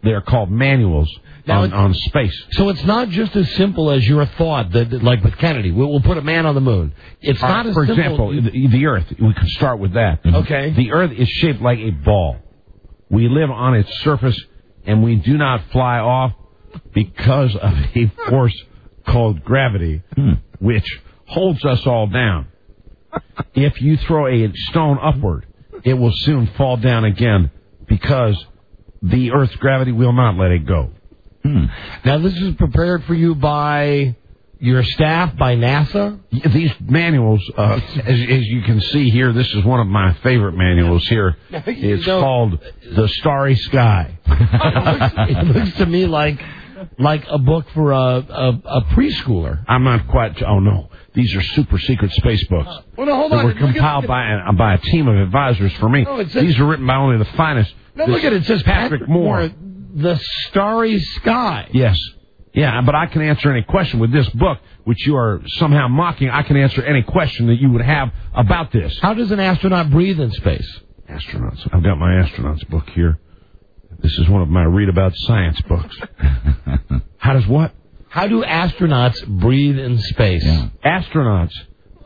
They're called manuals on space. So it's not just as simple as your thought that, like with Kennedy, we'll put a man on the moon. It's not as for simple. example, the Earth. We can start with that. Okay. The Earth is shaped like a ball. We live on its surface, and we do not fly off because of a force called gravity, which holds us all down. If you throw a stone upward, it will soon fall down again because the Earth's gravity will not let it go. Now, this is prepared for you by your staff, by NASA? These manuals, as you can see here, this is one of my favorite manuals here. It's called The Starry Sky. It looks to me like a book for a preschooler. I'm not quite... Oh, no. These are super secret space books. Well, no, hold that on. were compiled by a team of advisors for me. No, these are written by only the finest. No, look at it. It says Patrick Moore. The Starry Sky. Yes. Yeah, but I can answer any question with this book, which you are somehow mocking. I can answer any question that you would have about this. How does an astronaut breathe in space? Astronauts. I've got my astronauts book here. This is one of my read about science books. How does what? How do astronauts breathe in space? Yeah. Astronauts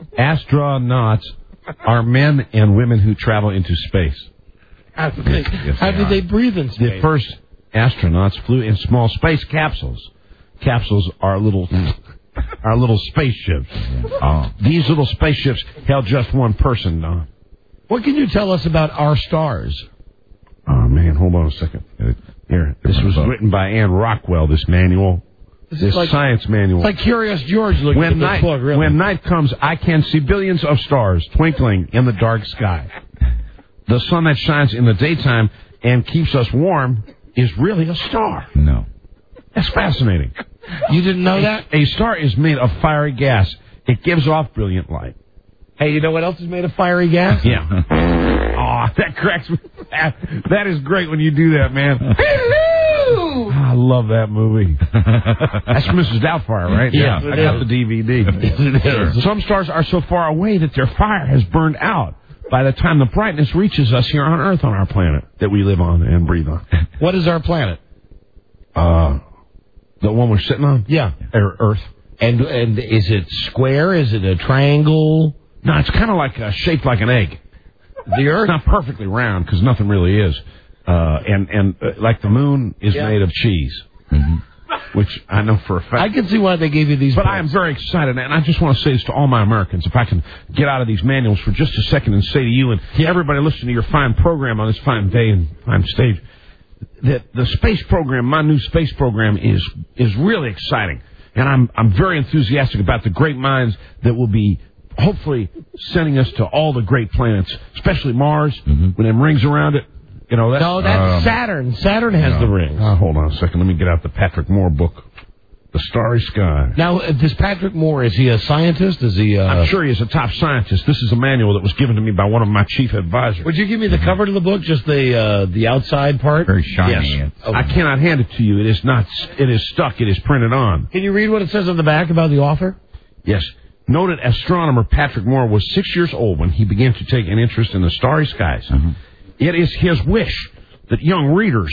are men and women who travel into space. How do they breathe in space? The first astronauts flew in small space capsules. Capsules are little spaceships. These little spaceships held just one person, Don. What can you tell us about our stars? Oh, man, hold on a second. Here, this was written by Anne Rockwell, this manual. This science manual. It's like Curious George looking at this book, really. When night comes, I can see billions of stars twinkling in the dark sky. The sun that shines in the daytime and keeps us warm is really a star. No. That's fascinating. You didn't know that? A star is made of fiery gas. It gives off brilliant light. Hey, you know what else is made of fiery gas? Yeah. Oh, that cracks me. That is great when you do that, man. I love that movie. That's Mrs. Doubtfire, right? Yeah. I got the DVD. Some stars are so far away that their fire has burned out by the time the brightness reaches us here on Earth, on our planet that we live on and breathe on. What is our planet? The one we're sitting on? Yeah. Earth. And is it square? Is it a triangle? No, it's kind of like shaped like an egg. The Earth, not perfectly round, because nothing really is. And like the moon is made of cheese, which I know for a fact. I can see why they gave you these. But books. I am very excited, and I just want to say this to all my Americans. If I can get out of these manuals for just a second and say to you and everybody listening to your fine program on this fine day and fine stage, that the space program, my new space program, is really exciting, and I'm very enthusiastic about the great minds that will be hopefully sending us to all the great planets, especially Mars, with them rings around it. You know, that's Saturn. Saturn has the rings. Hold on a second. Let me get out the Patrick Moore book, The Starry Sky. Now, this Patrick Moore, is he a scientist? Is he? I'm sure he is a top scientist. This is a manual that was given to me by one of my chief advisors. Would you give me the cover to the book, just the outside part? Very shiny. Yes. I cannot hand it to you. It is not. It is stuck. It is printed on. Can you read what it says on the back about the author? Yes. Noted astronomer Patrick Moore was 6 years old when he began to take an interest in the starry skies. It is his wish that young readers,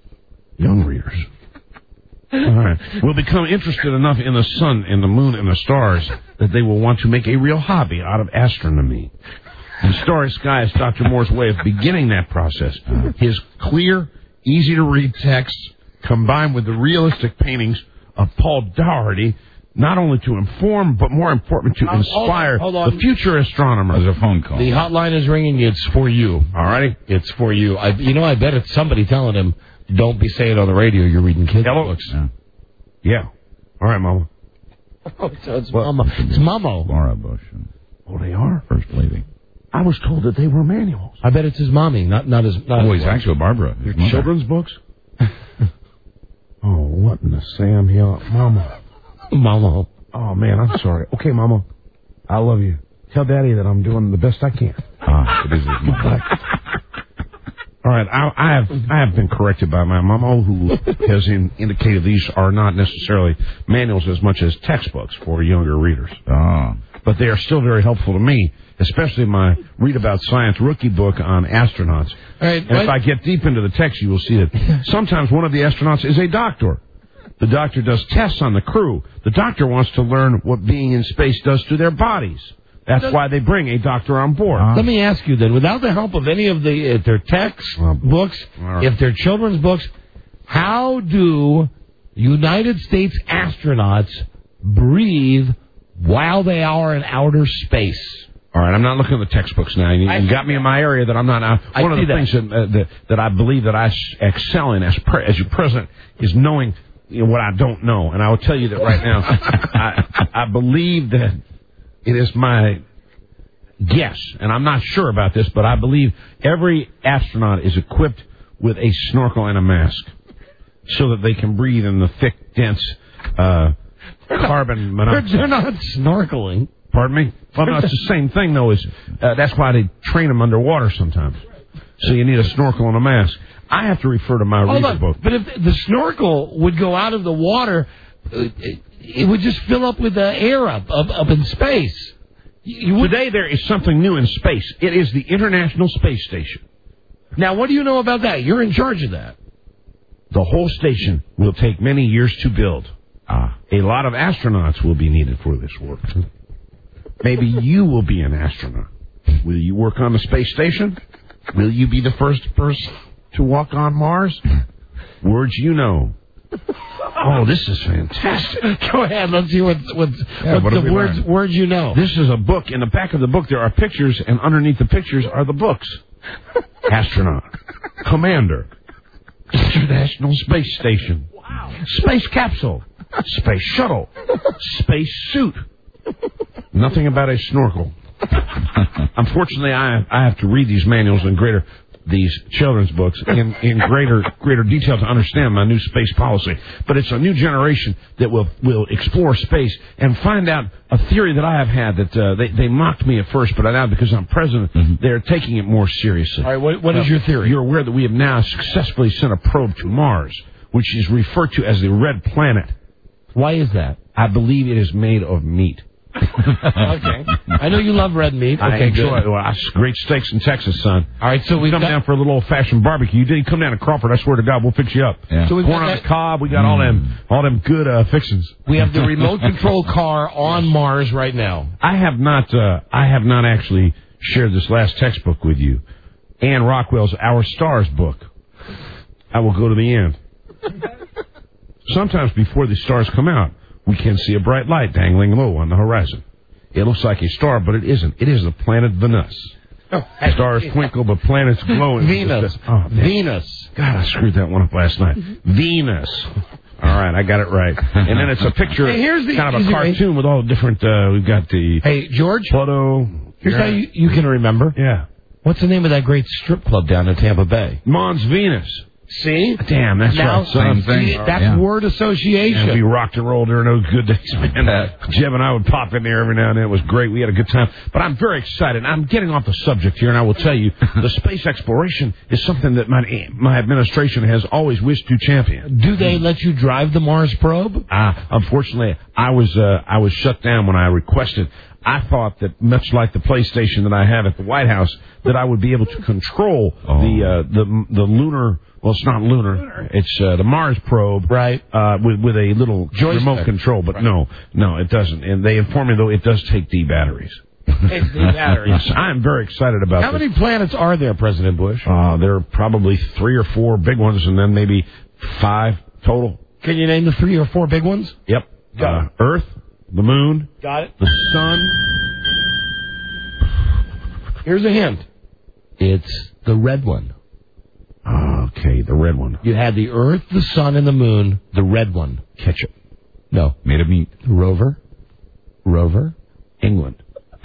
will become interested enough in the sun and the moon and the stars that they will want to make a real hobby out of astronomy. The Starry Sky is Dr. Moore's way of beginning that process. His clear, easy-to-read texts, combined with the realistic paintings of Paul Daugherty, not only to inform, but more important, to inspire the future astronomer. There's a phone call. The hotline is ringing. It's for you. All righty? It's for you. I bet it's somebody telling him, don't be saying on the radio you're reading kids' books. Yeah. All right, Mama. So it's Mama. It's Mamo. Laura Bush. Oh, they are? First Lady. I was told that they were manuals. I bet it's his mommy, not his... He's actually Barbara. They're children's books? Oh, what in the Sam Hill? Mama. Oh, man, I'm sorry. Okay, Mama. I love you. Tell Daddy that I'm doing the best I can. It is his mom. All right, I have been corrected by my mama, who has indicated these are not necessarily manuals as much as textbooks for younger readers. But they are still very helpful to me, especially my Read About Science rookie book on astronauts. Right, and if I get deep into the text, you will see that sometimes one of the astronauts is a doctor. The doctor does tests on the crew. The doctor wants to learn what being in space does to their bodies. That's why they bring a doctor on board. Let me ask you then, without the help of any of their texts, books, if they're children's books, how do United States astronauts breathe while they are in outer space? All right, I'm not looking at the textbooks now. You got me in my area that I'm not. One of the things that I believe that I excel in as your president is knowing what I don't know. And I will tell you that right now, I believe that it is my guess, and I'm not sure about this, but I believe every astronaut is equipped with a snorkel and a mask so that they can breathe in the thick, dense carbon monoxide. They're not snorkeling. Pardon me? Well, no, it's the same thing, though. That's why they train them underwater sometimes. So you need a snorkel and a mask. I have to refer to my reader book. But if the snorkel would go out of the water, it would just fill up with air up in space. Today there is something new in space. It is the International Space Station. Now, what do you know about that? You're in charge of that. The whole station will take many years to build. A lot of astronauts will be needed for this work. Maybe you will be an astronaut. Will you work on the space station? Will you be the first person to walk on Mars? Words you know. Oh, this is fantastic. Go ahead. Let's see what the words you know. This is a book. In the back of the book, there are pictures, and underneath the pictures are the books. Astronaut. Commander. International Space Station. Wow. Space Capsule. Space Shuttle. Space Suit. Nothing about a snorkel. Unfortunately, I have to read these manuals in these children's books in greater detail to understand my new space policy. But it's a new generation that will explore space and find out a theory that I have had that they mocked me at first, but now because I'm president, they're taking it more seriously. All right, what is your theory? You're aware that we have now successfully sent a probe to Mars, which is referred to as the Red Planet. Why is that? I believe it is made of meat. Okay. I know you love red meat. I Okay, enjoy good. it. Well, great steaks in Texas, son. All right, so we come down for a little old-fashioned barbecue. You didn't come down to Crawford. I swear to God, we'll fix you up. Yeah. So we've Corn got on the cob. We got all them good fixings. We have the remote control car on Mars right now. I have not actually shared this last textbook with you. Anne Rockwell's Our Stars book. I will go to the end. Sometimes before the stars come out, we can see a bright light dangling low on the horizon. It looks like a star, but it isn't. It is the planet Venus. Stars twinkle, but planets glow. Venus. Venus. God, I screwed that one up last night. Venus. All right, I got it right. And then it's a picture, kind of a cartoon with all the different, we've got the... Hey, George? Pluto. Here's how you can remember. Yeah. What's the name of that great strip club down in Tampa Bay? Mons Venus. See? Damn, that's right. Same thing. That's word association. Yeah, we rocked and rolled during those good days, man. Jeb and I would pop in there every now and then. It was great. We had a good time. But I'm very excited. I'm getting off the subject here, and I will tell you, the space exploration is something that my administration has always wished to champion. Do they let you drive the Mars probe? Unfortunately, I was shut down when I requested. I thought that much like the PlayStation that I have at the White House, that I would be able to control the lunar. Well, it's not lunar. It's the Mars probe, right? With a little remote control, but no, it doesn't. And they inform me though it does take D batteries. It's D batteries. Yes, I'm very excited about. How many planets are there, President Bush? There are probably 3 or 4 big ones, and then maybe 5 total. Can you name the 3 or 4 big ones? Yep. Earth, the Moon, got it. The Sun. Here's a hint. It's the red one. Okay, the red one. You had the Earth, the Sun, and the Moon. The red one. Catch it. No. Made of meat. Rover. England.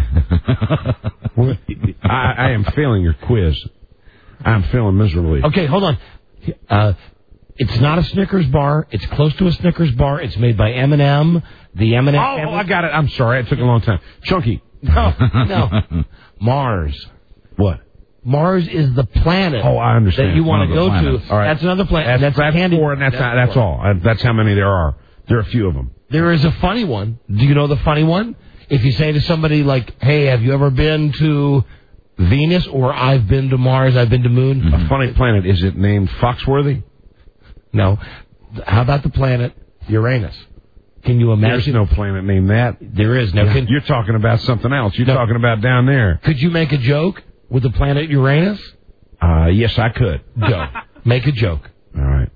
I am failing your quiz. I'm failing miserably. Okay, hold on. It's not a Snickers bar. It's close to a Snickers bar. It's made by M&M. The M&M. Oh, I got it. I'm sorry. It took a long time. Chunky. No. Mars. What? Mars is the planet. Oh, I understand. That you want to go to. All right. That's another planet. That's 4, and that's all. That's how many there are. There are a few of them. There is a funny one. Do you know the funny one? if you say to somebody like, hey, have you ever been to Venus, or I've been to Mars, I've been to Moon? A funny planet. Is it named Foxworthy? No. How about the planet Uranus? Can you imagine? There's no planet named that. There is. Now, you're talking about something else. You're talking about down there. Could you make a joke with the planet Uranus? Yes, I could. Go. Make a joke. All right.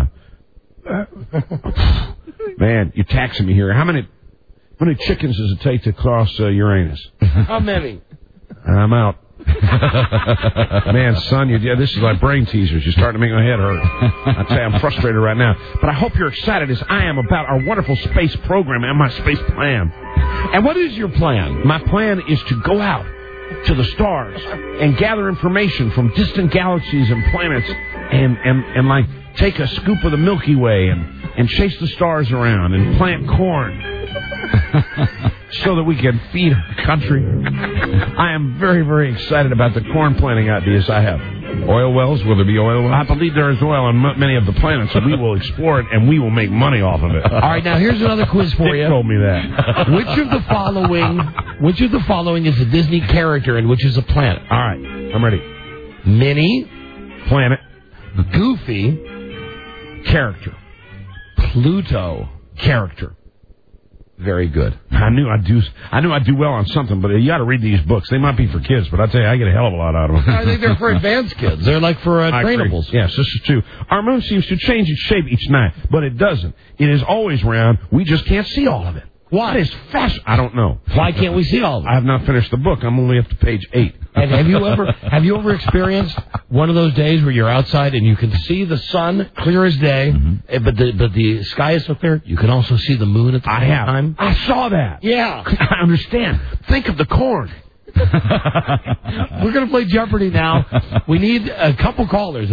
Man, you're taxing me here. How many chickens does it take to cross Uranus? How many? I'm out. Man, son, this is like brain teasers. You're starting to make my head hurt. I'd say I'm frustrated right now. But I hope you're excited as I am about our wonderful space program and my space plan. And what is your plan? My plan is to go out to the stars and gather information from distant galaxies and planets and like take a scoop of the Milky Way and chase the stars around and plant corn so that we can feed our country. I am very, very excited about the corn planting ideas I have. Oil wells? Will there be oil wells? I believe there is oil on many of the planets, so we will explore it and we will make money off of it. All right, now here's another quiz for you. Dick told me that. Which of the following is a Disney character and which is a planet? All right, I'm ready. Minnie, planet. Goofy, character. Pluto, character. Very good. I knew I'd do well on something, but you got to read these books. They might be for kids, but I tell you, I get a hell of a lot out of them. I think they're for advanced kids. They're like for trainables. Yes, this is true. Our moon seems to change its shape each night, but it doesn't. It is always round. We just can't see all of it. Why? That is fascinating. I don't know. Why can't we see all of it? I have not finished the book. I'm only up to page 8. And have you ever experienced one of those days where you're outside and you can see the sun clear as day, but the sky is so clear you can also see the moon at the same time? I saw that. Yeah. I understand. Think of the corn. We're going to play Jeopardy now. We need a couple callers at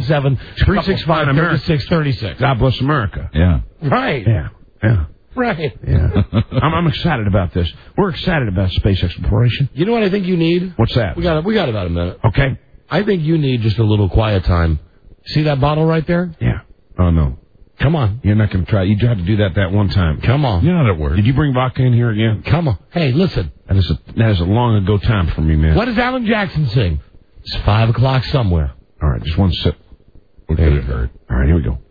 877-365-3636. God bless America. Yeah. Right. Yeah. Right. Yeah. I'm excited about this. We're excited about space exploration. You know what I think you need? What's that? We got about a minute. Okay. I think you need just a little quiet time. See that bottle right there? Yeah. Oh, no. Come on. You're not going to try. You tried to do that one time. Come on. You're not at work. Did you bring vodka in here again? Come on. Hey, listen. That is a long ago time for me, man. What does Alan Jackson sing? It's 5 o'clock somewhere. All right, just one sip. We'll get it heard. All right, here we go.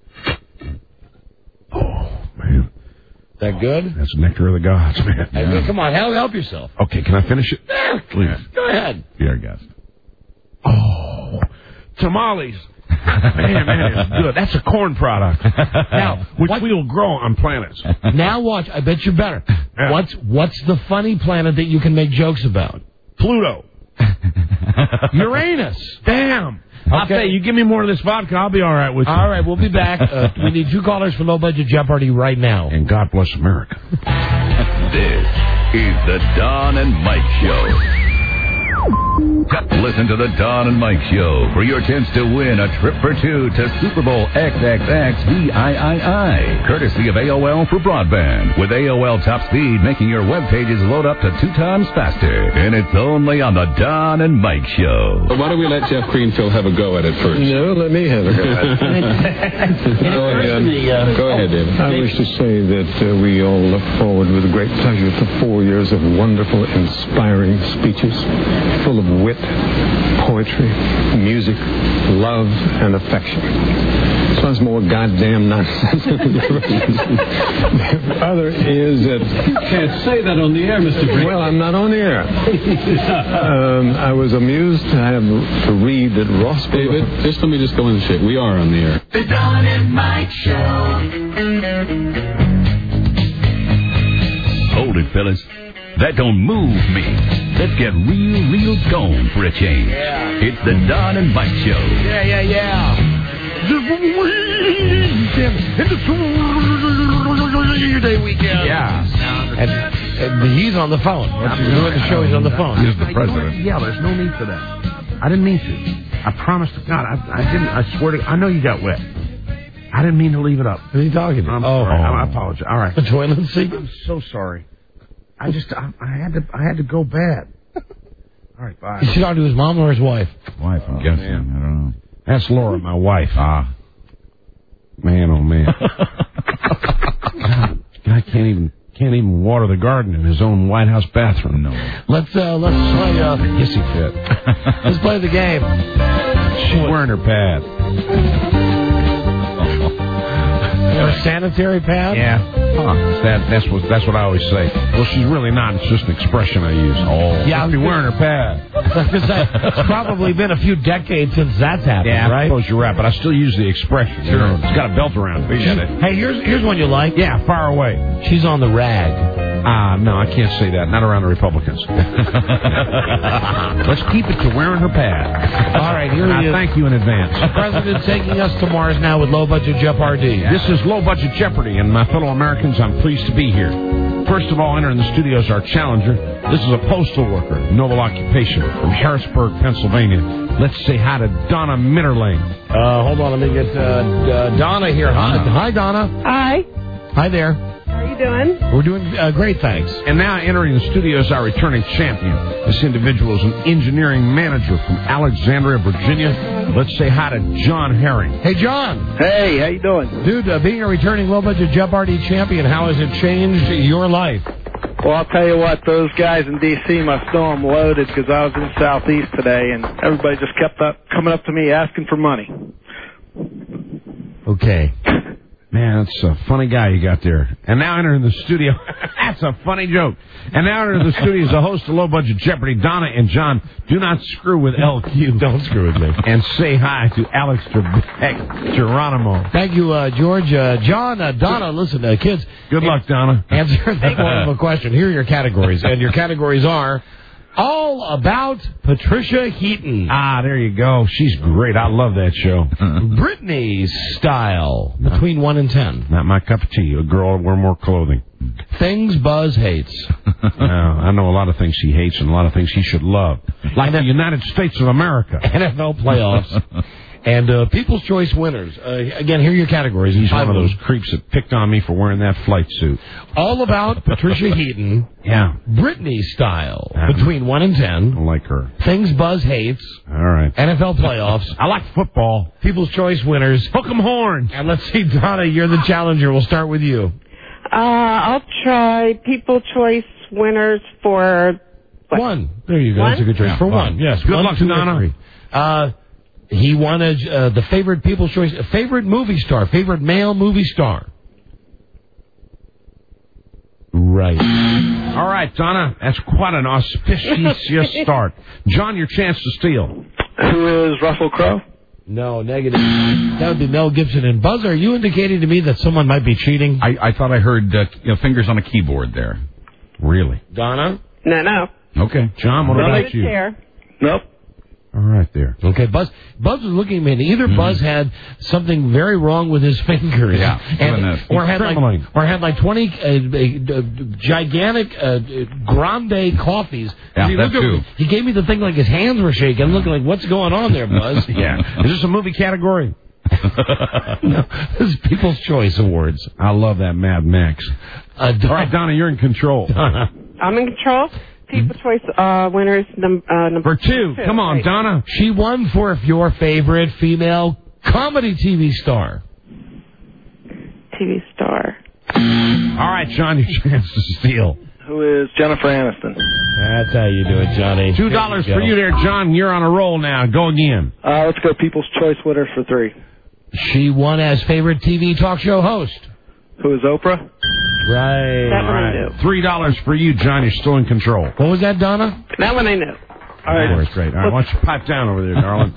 Oh, man. That good? That's nectar of the gods, man. Hey, come on, help yourself. Okay, can I finish it? Yeah, please. Go ahead. Be our guest. Oh, tamales. Man, it's good. That's a corn product. Now, which we will grow on planets. Now watch. I bet you're better. Yeah. What's the funny planet that you can make jokes about? Pluto. Uranus. Damn. Okay. I'll say, you give me more of this vodka, I'll be all right with you. All right, we'll be back. We need 2 callers for Low Budget Jeopardy right now. And God bless America. This is the Don and Mike Show. Listen to the Don and Mike Show for your chance to win a trip for 2 to Super Bowl XXXVIII, courtesy of AOL for broadband. With AOL Top Speed, making your web pages load up to 2 times faster. And it's only on the Don and Mike Show. Well, why don't we let Jeff Greenfield have a go at it first? No, let me have a go at it. Go ahead, David. I wish to say that we all look forward with great pleasure to 4 years of wonderful, inspiring speeches, full of wit, poetry, music, love, and affection. Sounds more goddamn nonsense. The other is that... You can't say that on the air, Mr. Brink. Well, I'm not on the air. I was amused to have to read that Ross... David, just let me just go in the shit. We are on the air. The Don and Mike Show. Hold it, fellas. That don't move me. Let's get real gone for a change. Yeah. It's the Don and Mike Show. Yeah. Day weekend. Yeah. And he's on the phone. Once he's doing the show, he's on the phone. He's the president. Yeah, there's no need for that. I didn't mean to. I promise to God, I didn't. I swear to. I know you got wet. I didn't mean to leave it up. What are you talking about? I'm sorry. I apologize. All right. The toilet seat? I'm so sorry. I had to go bad. All right, bye. Is he talking to his mom or his wife? Wife, I'm guessing. Man. I don't know. That's Laura, my wife. Ah. Man, oh man. God, I can't Can't even water the garden in his own White House bathroom. No. Let's play. Hissy fit. Let's play the game. She's wearing her pad. Her sanitary pad? Yeah. That's what I always say. Well, she's really not. It's just an expression I use. Oh, yeah, I'll be wearing her pad. It's probably been a few decades since that's happened, yeah, right? I suppose you're right, but I still use the expression. Sure. You know, it's got a belt around it. Hey, here's one you like. Yeah, fire away. She's on the rag. No, I can't say that. Not around the Republicans. Let's keep it to wearing her pad. All right, here he is. Thank you in advance. The president taking us to Mars now with low-budget Jeopardy. This is low-budget Jeopardy, and my fellow Americans, I'm pleased to be here. First of all, entering the studio is our challenger. This is a postal worker, noble occupation, from Harrisburg, Pennsylvania. Let's say hi to Donna Mitterling. Hold on, let me get Donna here. Hi, Donna. Hi. Hi there. How are you doing? We're doing great, thanks. And now entering the studio is our returning champion. This individual is an engineering manager from Alexandria, Virginia. Let's say hi to John Herring. Hey, John. Hey, how you doing? Dude, being a returning low-budget Jeopardy champion, how has it changed your life? Well, I'll tell you what, those guys in D.C. must know I'm loaded because I was in Southeast today, and everybody just kept coming up to me asking for money. Okay. Man, that's a funny guy you got there. And now entering the studio. That's a funny joke. And now entering the studio is the host of Low Budget Jeopardy, Donna and John. Do not screw with LQ. Don't screw with me. And say hi to Alex Geronimo. Thank you, George. John, Donna, listen, kids. Good luck, Donna. Answer the following question. Here are your categories. And your categories are all about Patricia Heaton. Ah, there you go. She's great. I love that show. Britney style. Between 1 and 10. Not my cup of tea. A girl wear more clothing. Things Buzz hates. I know a lot of things he hates and a lot of things he should love. Like the United States of America. NFL playoffs. And People's Choice winners. Again, here are your categories. He's one of those creeps that picked on me for wearing that flight suit. All about Patricia Heaton. Yeah. Britney style. Between 1 and 10. I like her. Things Buzz hates. All right. NFL playoffs. I like football. People's Choice winners. Hook 'em horns. And let's see, Donna, you're the challenger. We'll start with you. I'll try People's Choice winners for... What? 1. There you go. One? That's a good choice. For 1. Yes. Good luck, Donna. He won the favorite People's Choice, favorite movie star, favorite male movie star. Right. All right, Donna. That's quite an auspicious start. John, your chance to steal. Who is Russell Crowe? No, negative. That would be Mel Gibson. And Buzz, are you indicating to me that someone might be cheating? I thought I heard fingers on a keyboard there. Really? Donna? No. Okay. John, what about you? Chair. Nope. All right there. Okay, Buzz was looking at me, and either Buzz had something very wrong with his fingers, or had like 20 gigantic grande coffees. Yeah, that too. He gave me the thing like his hands were shaking, looking like, what's going on there, Buzz? Yeah. Is this a movie category? No, this is People's Choice Awards. I love that Mad Max. All right, Donna, you're in control. I'm in control. People's Choice winners number 2. Come on, right. Donna. She won for your favorite female comedy TV star. TV star. All right, John, your chance to steal. Who is Jennifer Aniston? That's how you do it, Johnny. $2 for you there, John. You're on a roll now. Go again. Let's go People's Choice winners for 3. She won as favorite TV talk show host. Who is Oprah? Right. That one I knew. $3 for you, John. You're still in control. What was that, Donna? That one I knew. All right. Great. All right, why don't you pipe down over there,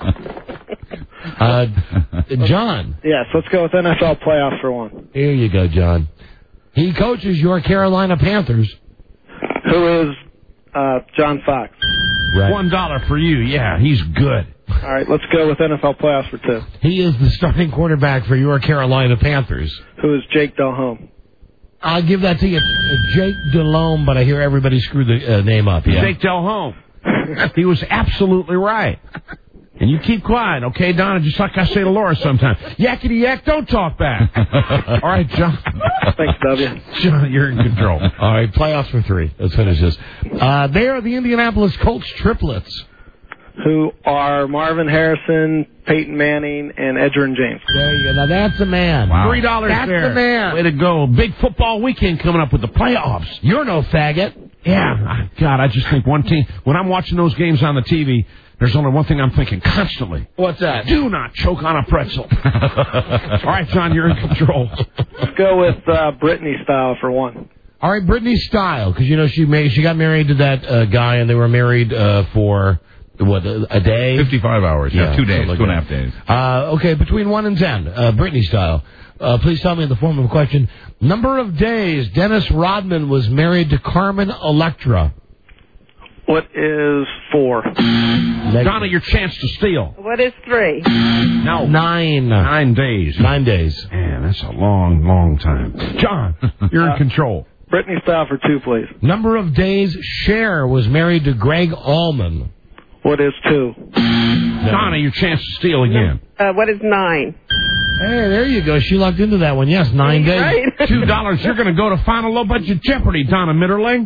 darling? John. Yes, let's go with NFL playoffs for 1. Here you go, John. He coaches your Carolina Panthers. Who is John Fox? Right. $1 for you. Yeah, he's good. All right, let's go with NFL playoffs for 2. He is the starting quarterback for your Carolina Panthers. Who is Jake Delhomme? I'll give that to you, Jake Delhomme, but I hear everybody screw the name up. Yeah. Jake Delhomme. He was absolutely right. And you keep quiet, okay, Donna? Just like I say to Laura sometimes. Yakety yak, don't talk back. All right, John. Thanks, W. John, you're in control. All right, playoffs for 3. Let's finish this. They are the Indianapolis Colts triplets. who are Marvin Harrison, Peyton Manning, and Edgerrin James. There you go. Now that's a man. Wow. $3 That's there. the man. Way to go. Big football weekend coming up with the playoffs. You're no faggot. Yeah. God, I just think one team, when I'm watching those games on the TV, there's only one thing I'm thinking constantly. What's that? Do not choke on a pretzel. All right, John, you're in control. Let's go with Britney style for one. All right, Britney Style, because, you know, she got married to that guy, and they were married for, what, a day? 55 hours. Yeah, 2 days, 2.5 days. Okay, between 1 and 10, Britney Style. Please tell me in the form of a question. Number of days Dennis Rodman was married to Carmen Electra. What is 4? Donna, your chance to steal. What is 3? No. 9. 9 days. 9 days. Man, that's a long, long time. John, you're in control. Britney style for 2, please. Number of days Cher was married to Greg Allman. What is 2? Donna, your chance to steal again. What is 9? Hey, there you go. She locked into that one. Yes, 9 days. Right. $2. You're going to go to final low budget Jeopardy, Donna Mitterling.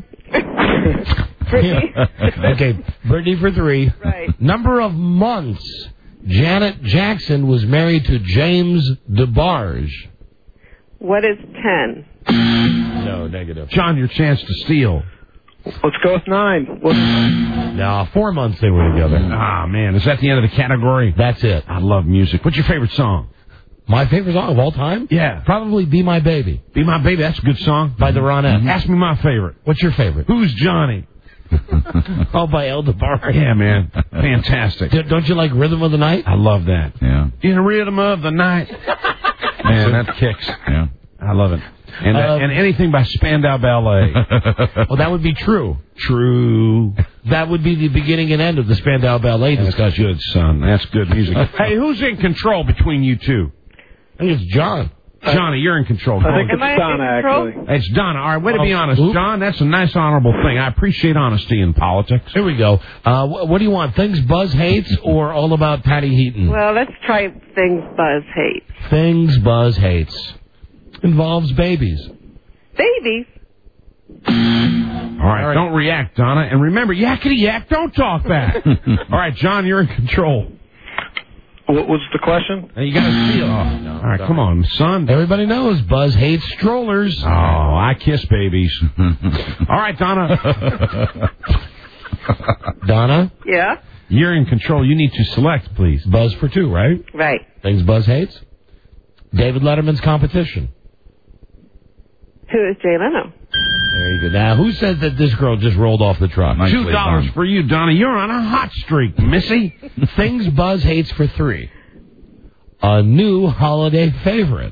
Okay, Brittany for 3. Right. Number of months Janet Jackson was married to James DeBarge. What is 10? No, negative. John, your chance to steal. Let's go with 9. No, 4 months they were together. Ah, man, is that the end of the category? That's it. I love music. What's your favorite song? My favorite song of all time? Yeah. Probably Be My Baby. Be My Baby, that's a good song. By the Ronettes. Ask me my favorite. What's your favorite? Who's Johnny? Oh, by El DeBarge. Yeah, man. Fantastic. Don't you like Rhythm of the Night? I love that. Yeah. In Rhythm of the Night. Man, that kicks. Yeah. I love it. And anything by Spandau Ballet. Well, that would be True. True. That would be the beginning and end of the Spandau Ballet discussion. That's good, son. That's good music. Hey, who's in control between you two? I think it's John. Johnny, you're in control. I think it's Donna, actually. It's Donna. All right, way to be honest. John, that's a nice, honorable thing. I appreciate honesty in politics. Here we go. What do you want? Things Buzz hates or all about Patty Heaton? Well, let's try things Buzz hates. Things Buzz hates. Involves babies. Babies? All right, don't react, Donna. And remember, yakety yak, don't talk back. All right, John, you're in control. What was the question? You got to steal. Oh, no, all right, come on, son. Everybody knows Buzz hates strollers. Oh, I kiss babies. All right, Donna. Donna? Yeah? You're in control. You need to select, please. Buzz for 2, right? Right. Things Buzz hates? David Letterman's competition. Who is Jay Leno? There you go. Now, who said that this girl just rolled off the truck? $2 for you, Donna. You're on a hot streak, missy. Things Buzz hates for 3. A new holiday favorite.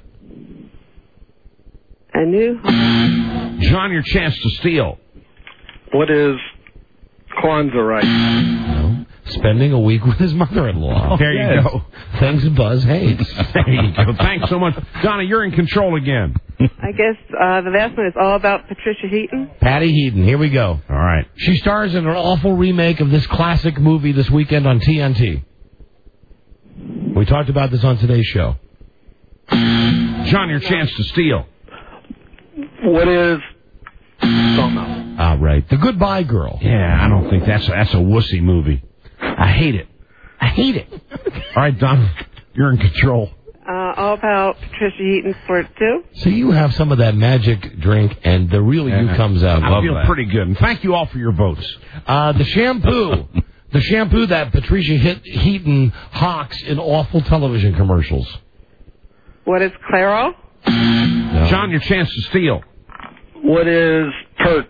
A new... John, your chance to steal. What is Kwanzaa right? No. Spending a week with his mother-in-law. There you go. Things Buzz hates. There you go. Thanks so much. Donna, you're in control again. I guess the last one is all about Patricia Heaton. Patty Heaton. Here we go. All right. She stars in an awful remake of this classic movie this weekend on TNT. We talked about this on today's show. John, your chance to steal. What is... Don't know. Ah, right. The Goodbye Girl. Yeah, I don't think that's a wussy movie. I hate it. I hate it. All right, Don, you're in control. All about Patricia Heaton for 2. So you have some of that magic drink, and the real you comes out. I feel pretty good. And thank you all for your votes. The shampoo. The shampoo that Patricia Heaton hawks in awful television commercials. What is Clairol? No. John, your chance to steal. What is Pert?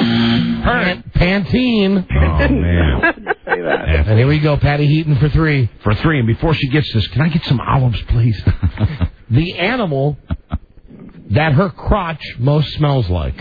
Pantene. Oh, man. Say that. And here we go, Patty Heaton for 3. For 3, and before she gets this, can I get some olives, please? The animal that her crotch most smells like.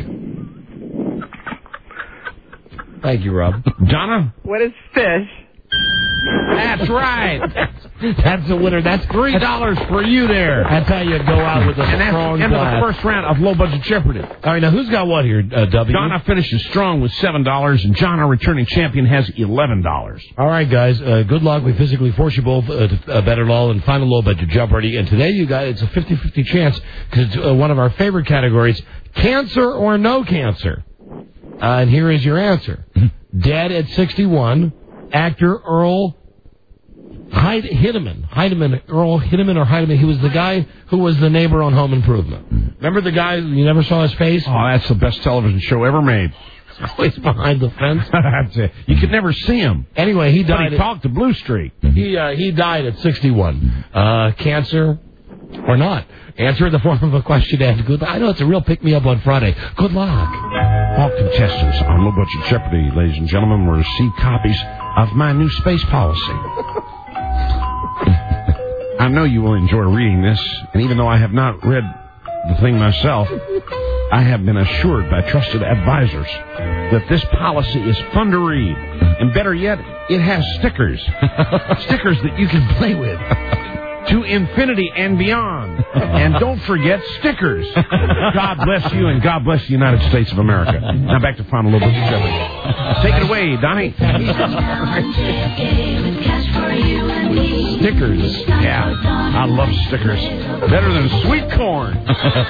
Thank you, Rob. Donna? What is fish? That's right. That's the winner. That's $3 for you there. That's how you go out with a strong end of glass. the first round of low budget Jeopardy. All right, now who's got what here, W? Donna finishes strong with $7, and John, our returning champion, has $11. All right, guys. Good luck. We physically force you both to bet it all in final low budget Jeopardy. And today, you guys, it's a 50-50 chance because it's one of our favorite categories: cancer or no cancer. And here is your answer: dead at 61, actor Earl Heidemann. Earl Heidemann. He was the guy who was the neighbor on Home Improvement. Remember the guy, you never saw his face? Oh, that's the best television show ever made. Always behind the fence. That's it. You could never see him. Anyway, he died. But he talked to Blue Streak. He died at 61. Cancer or not? Answer in the form of a question and good. I know it's a real pick-me-up on Friday. Good luck. All contestants on Low Budget Jeopardy, ladies and gentlemen, will receive copies of my new space policy. I know you will enjoy reading this, and even though I have not read the thing myself, I have been assured by trusted advisors that this policy is fun to read. And better yet, it has stickers. Stickers that you can play with. To infinity and beyond. And don't forget stickers. God bless you, and God bless the United States of America. Now back to Final Low Budget Jeopardy. Take it away, Donnie. Stickers. Yeah, I love stickers. Better than sweet corn.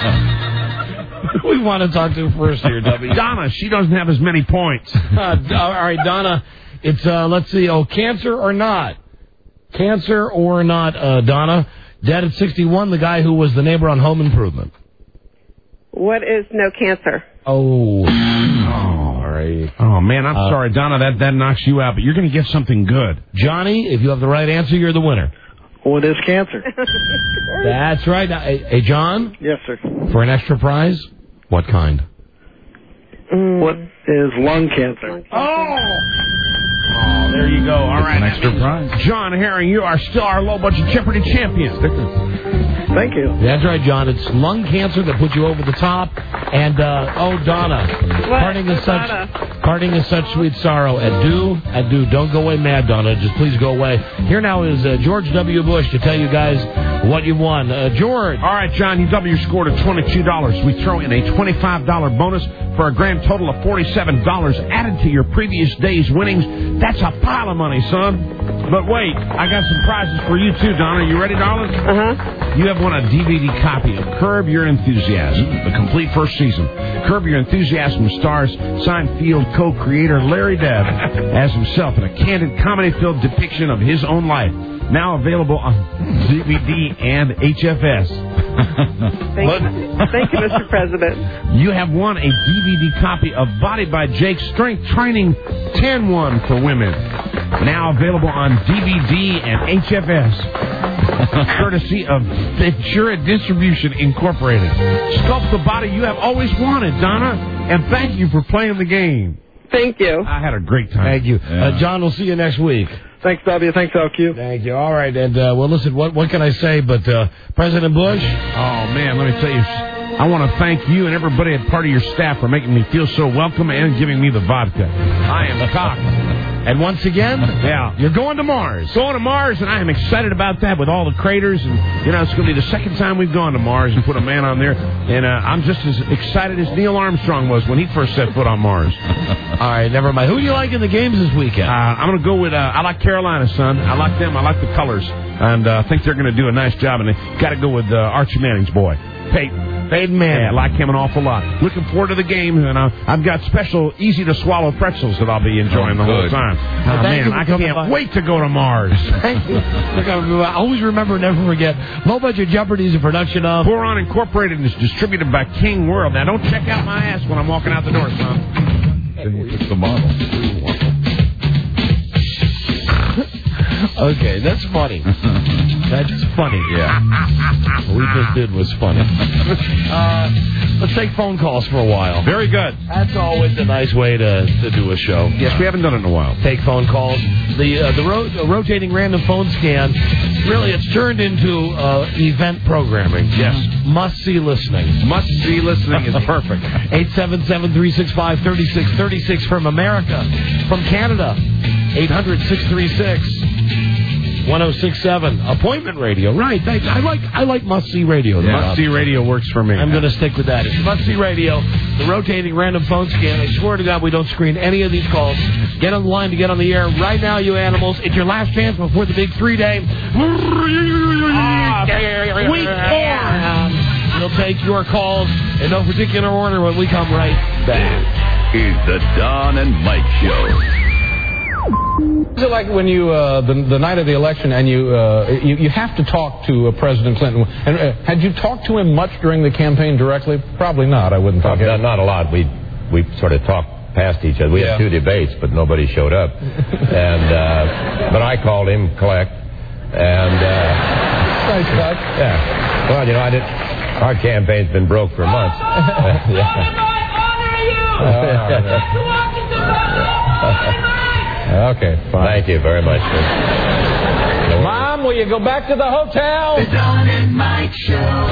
We want to talk to first here, W. Donna, she doesn't have as many points. All right, Donna. It's, let's see, cancer or not? Cancer or not, Donna? Dead at 61, the guy who was the neighbor on Home Improvement. What is no cancer? Oh, all right. Oh, man, I'm sorry, Donna, that knocks you out, but you're going to get something good. Johnny, if you have the right answer, you're the winner. What is cancer? That's right. Hey, John? Yes, sir. For an extra prize? What kind? What is lung cancer? Oh, there you go. All right. An extra prize. John Herring, you are still our Low Budget Jeopardy champion. Thank you. That's right, John. It's lung cancer that put you over the top. And, Donna. Parting is such sweet sorrow. Adieu. Don't go away mad, Donna. Just please go away. Here now is George W. Bush to tell you guys what you won. George. All right, John, you W scored at $22. We throw in a $25 bonus for a grand total of $47 added to your previous day's winnings. That's a pile of money, son. But wait, I got some prizes for you, too, Donna. You ready, darling? Uh-huh. You have won a DVD copy of Curb Your Enthusiasm, the complete first season. Curb Your Enthusiasm stars Seinfeld co-creator Larry David as himself in a candid, comedy-filled depiction of his own life. Now available on DVD and HFS. Thank you, Mr. President. You have won a DVD copy of Body by Jake Strength Training 10-1 for women. Now available on DVD and HFS. Courtesy of Ventura Distribution Incorporated. Sculpt the body you have always wanted, Donna. And thank you for playing the game. Thank you. I had a great time. Thank you. John, we'll see you next week. Thanks, W. Thanks, LQ. Thank you. All right. And, well, listen, what can I say but President Bush? Oh, man, let me tell you, I want to thank you and everybody at part of your staff for making me feel so welcome and giving me the vodka. I am cocked. And once again, you're going to Mars. Going to Mars, and I am excited about that with all the craters. And, it's going to be the second time we've gone to Mars and put a man on there. And I'm just as excited as Neil Armstrong was when he first set foot on Mars. All right, never mind. Who do you like in the games this weekend? I'm going to go with, I like Carolina, son. I like them. I like the colors. And I think they're going to do a nice job. And they got to go with Archie Manning's boy, Peyton Manning. Yeah, I like him an awful lot. Looking forward to the game, and I've got special, easy-to-swallow pretzels that I'll be enjoying the whole time. Oh, man, I can't wait to go to Mars. Thank you. I always remember and never forget, Low Budget Jeopardy is a production of Boron Incorporated and is distributed by King World. Now, don't check out my ass when I'm walking out the door, son. It's the model. Okay, that's funny. That's funny. Yeah. What we just did was funny. Let's take phone calls for a while. Very good. That's always a nice way to do a show. Yes, we haven't done it in a while. Take phone calls. The rotating random phone scan, really, it's turned into event programming. Yes. Must-see listening. Must-see listening is perfect. 877-365-3636 from America. From Canada, 800-636-1067. Appointment radio. Right. I like must-see radio. Yeah. Must-see radio works for me. I'm going to stick with that. It's must-see radio, the rotating random phone scan. I swear to God we don't screen any of these calls. Get on the line to get on the air right now, you animals. It's your last chance before the big 3-day. Week 4. We'll take your calls in no particular order when we come right back. Is the Don and Mike Show. Is it like when you the night of the election and you have to talk to President Clinton? And had you talked to him much during the campaign directly? Probably not. I wouldn't talk. Not a lot. We sort of talked past each other. We had 2 debates, but nobody showed up. And but I called him, collect, and nice touch. Yeah. Well, our campaign's been broke for months. Okay, fine. Thank you very much. Mom, will you go back to the hotel? The Don and Mike Show.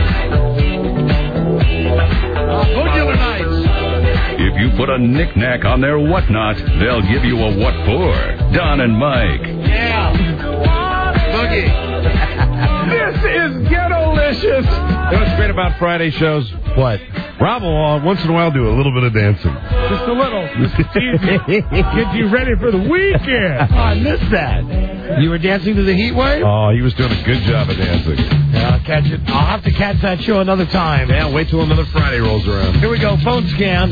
Popular nights. If you put a knick-knack on their whatnot, they'll give you a what for. Don and Mike. Yeah. Boogie. This is ghetto-licious. You know what's great about Friday shows? What? Rob will once in a while do a little bit of dancing. Just a little. Get you ready for the weekend. Oh, I missed that. You were dancing to the heat wave? Oh, he was doing a good job of dancing. Yeah, I'll catch it. I'll have to catch that show another time. Yeah, wait till another Friday rolls around. Here we go. Phone scan.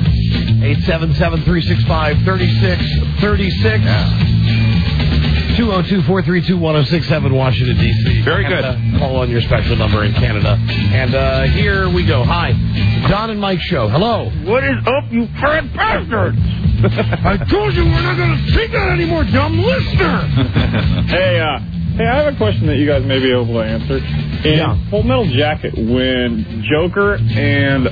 877-365-3636. Yeah. 202-432-1067, Washington, D.C. Very good. Call on your special number in Canada. And here we go. Hi. Don and Mike Show. Hello. What is up, you fat bastards? I told you we're not going to take that anymore, dumb listener. Hey, I have a question that you guys may be able to answer. In Full Metal Jacket, when Joker and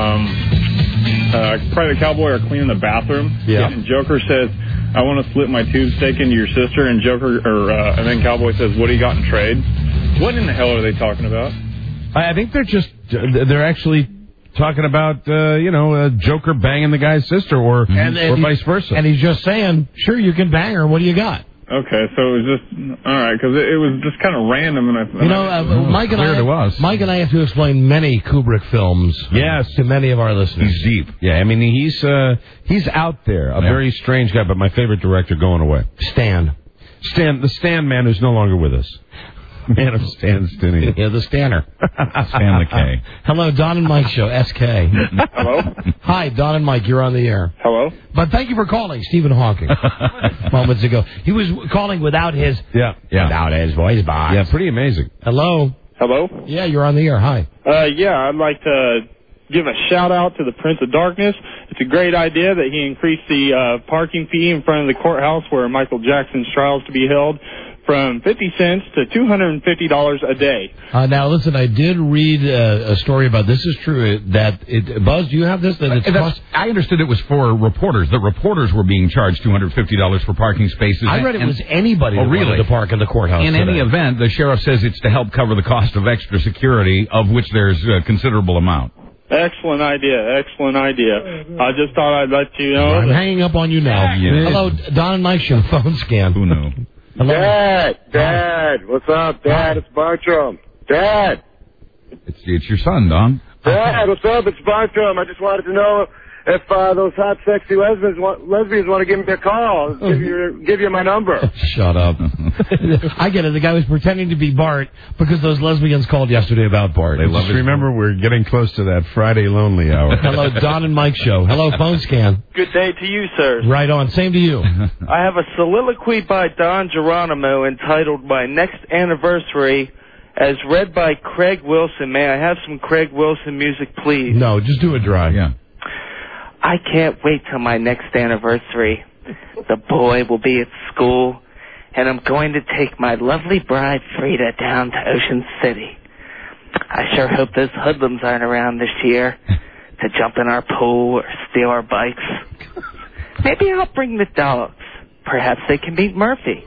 Private Cowboy are cleaning the bathroom, and Joker says, I want to slip my tube steak into your sister, and and then Cowboy says, what do you got in trade? What in the hell are they talking about? I think they're actually talking about, Joker banging the guy's sister or vice versa. And he's just saying, sure, you can bang her. What do you got? Okay, so it was just, all right, because it was just kind of random. Mike and I have to explain many Kubrick films to many of our listeners. He's deep. Yeah, I mean, he's out there, a very strange guy, but my favorite director going away. Stan, the Stan man who's no longer with us. Man of Stan Stinney. Yeah, the Stanner. Stanley K. Hello, Don and Mike Show, SK. Hello? Hi, Don and Mike, you're on the air. Hello? But thank you for calling, Stephen Hawking, moments ago. He was calling without his without his voice box. Yeah, pretty amazing. Hello? Hello? Yeah, you're on the air. Hi. I'd like to give a shout-out to the Prince of Darkness. It's a great idea that he increased the parking fee in front of the courthouse where Michael Jackson's trial is to be held from 50 cents to $250 a day. Now, listen, I did read a story about this. Is true that Buzz, do you have this? I understood it was for reporters. The reporters were being charged $250 for parking spaces. I read it was anybody who wanted to park in the courthouse. In any event, the sheriff says it's to help cover the cost of extra security, of which there's a considerable amount. Excellent idea. I just thought I'd let you know. I'm hanging up on you now. Hello, Don and Mike Show, phone scan. Who knew? Hello? Dad, what's up, Dad? It's Bartram. Dad. It's your son, Don. Dad, what's up? It's Bartram. I just wanted to know if those hot, sexy lesbians want to give me a call. Give you my number. Shut up. I get it. The guy was pretending to be Bart because those lesbians called yesterday about Bart. Just remember, we're getting close to that Friday lonely hour. Hello, Don and Mike Show. Hello, phone scan. Good day to you, sir. Right on. Same to you. I have a soliloquy by Don Geronimo entitled My Next Anniversary, as read by Craig Wilson. May I have some Craig Wilson music, please? No, just do it dry. Yeah. I can't wait till my next anniversary. The boy will be at school, and I'm going to take my lovely bride, Frida, down to Ocean City. I sure hope those hoodlums aren't around this year to jump in our pool or steal our bikes. Maybe I'll bring the dogs. Perhaps they can meet Murphy.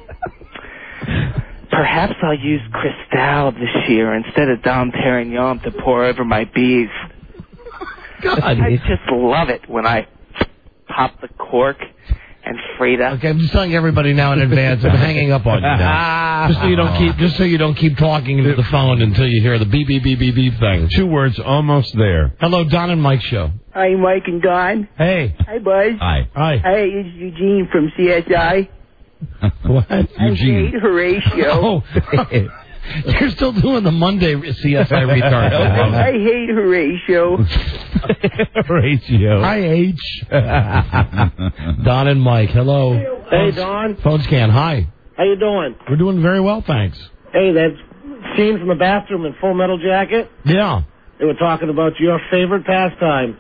Perhaps I'll use Cristal this year instead of Dom Perignon to pour over my bees. God. I just love it when I pop the cork and Frida. Okay, I'm just telling everybody now in advance. I'm hanging up on you now. Just so you don't keep talking into the phone until you hear the beep beep beep beep beep thing. 2 words, almost there. Hello, Don and Mike Show. Hi, Mike and Don. Hey. Hi, Buzz. Hi. Hey, it's Eugene from CSI. What? Eugene. I hate Horatio. Oh. You're still doing the Monday CSI retard. I hate Horatio. Horatio. Hi, H. Don and Mike, hello. Hey, Don. Phone scan. Hi. How you doing? We're doing very well, thanks. Hey, that scene from the bathroom in Full Metal Jacket? Yeah. They were talking about your favorite pastime.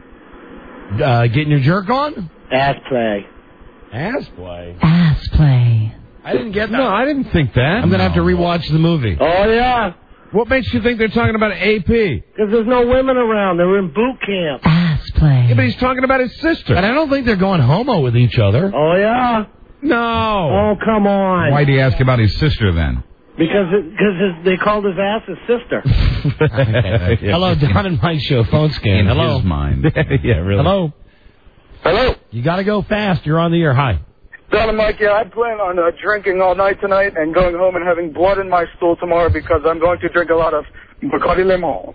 Getting your jerk on? Ass play. Ass play? Ass play. I didn't get that. No, I didn't think that. I'm going to have to rewatch the movie. Oh, yeah. What makes you think they're talking about AP? Because there's no women around. They're in boot camp. Ass play. Yeah, but he's talking about his sister. And I don't think they're going homo with each other. Oh, yeah? No. Oh, come on. Why'd he ask about his sister then? Because they called his ass his sister. Hello, Don and Mike Show, phone scan. In Hello. his mind. Yeah, really. Hello. Hello. You got to go fast. You're on the air. Hi. Don and Mike, I plan on drinking all night tonight and going home and having blood in my stool tomorrow because I'm going to drink a lot of Bacardi Limon.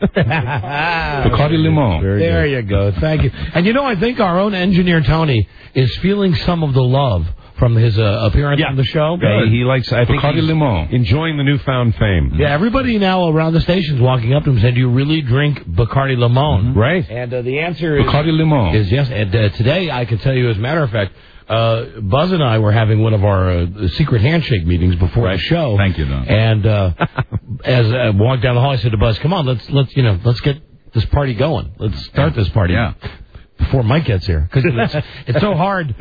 Bacardi Limon. There you go. Thank you. And I think our own engineer, Tony, is feeling some of the love from his appearance on the show. Yeah, he likes, I think, Bacardi Limon. Enjoying the newfound fame. Yeah, everybody now around the station's walking up to him and saying, do you really drink Bacardi Limon? Right. And the answer is... Bacardi Limon. Is yes. And today, I can tell you, as a matter of fact, Buzz and I were having one of our secret handshake meetings before the show. Thank you, Don. And as I walked down the hall, I said to Buzz, "Come on, let's get this party going. Let's start this party." Yeah. Before Mike gets here, because it's so hard.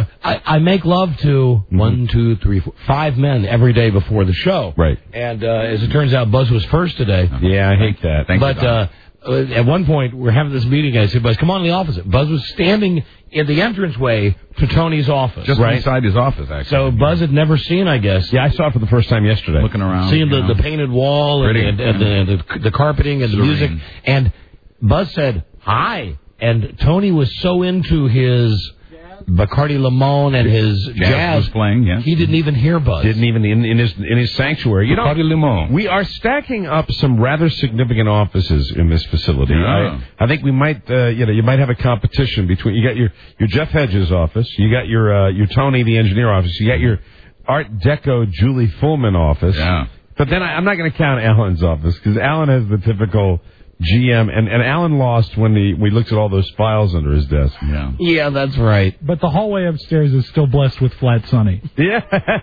I make love to 1, 2, 3, 4, 5 men every day before the show. Right. And as it turns out, Buzz was first today. Yeah, I hate that. Thank you, at one point, we're having this meeting, and I said, Buzz, come on in the office. Buzz was standing in the entranceway to Tony's office. Just inside his office, actually. So Buzz had never seen, I guess. Yeah, I saw it for the first time yesterday. Looking around. Seeing the painted wall and the carpeting and the music. And Buzz said, hi. And Tony was so into his Bacardi Limon and his jazz was playing, yeah. He didn't even hear Buzz. Didn't even in his sanctuary. Bacardi Limon. We are stacking up some rather significant offices in this facility. Yeah. I think we might, you might have a competition between. You got your Jeff Hedges office. You got your Tony the engineer office. You got your Art Deco Julie Fullman office. Yeah. But then I'm not going to count Alan's office because Alan has the typical GM, and Alan lost when we looked at all those files under his desk. Yeah, that's right. But the hallway upstairs is still blessed with flat sunny. Yes,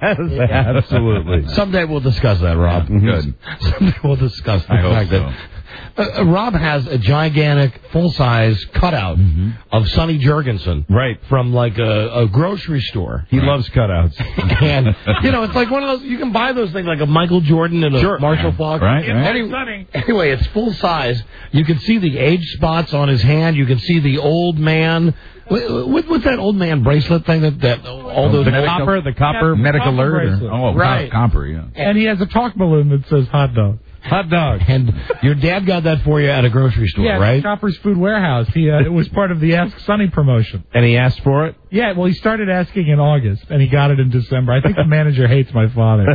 absolutely. Someday we'll discuss that, Rob. Yeah, good. Someday we'll discuss the fact that Rob has a gigantic, full-size cutout of Sonny Jurgensen. Right. From like a grocery store. He loves cutouts. And, it's like one of those, you can buy those things like a Michael Jordan and a Marshall Falk. Right. Anyway, it's full size. You can see the age spots on his hand. You can see the old man. What's that old man bracelet thing that all those... The copper medical alert? Right. Copper, yeah. And he has a talk balloon that says hot dog. Hot dog. And your dad got that for you at a grocery store, right? Chopper's Food Warehouse. It was part of the Ask Sonny promotion. And he asked for it? Yeah, well, he started asking in August, and he got it in December. I think the manager hates my father.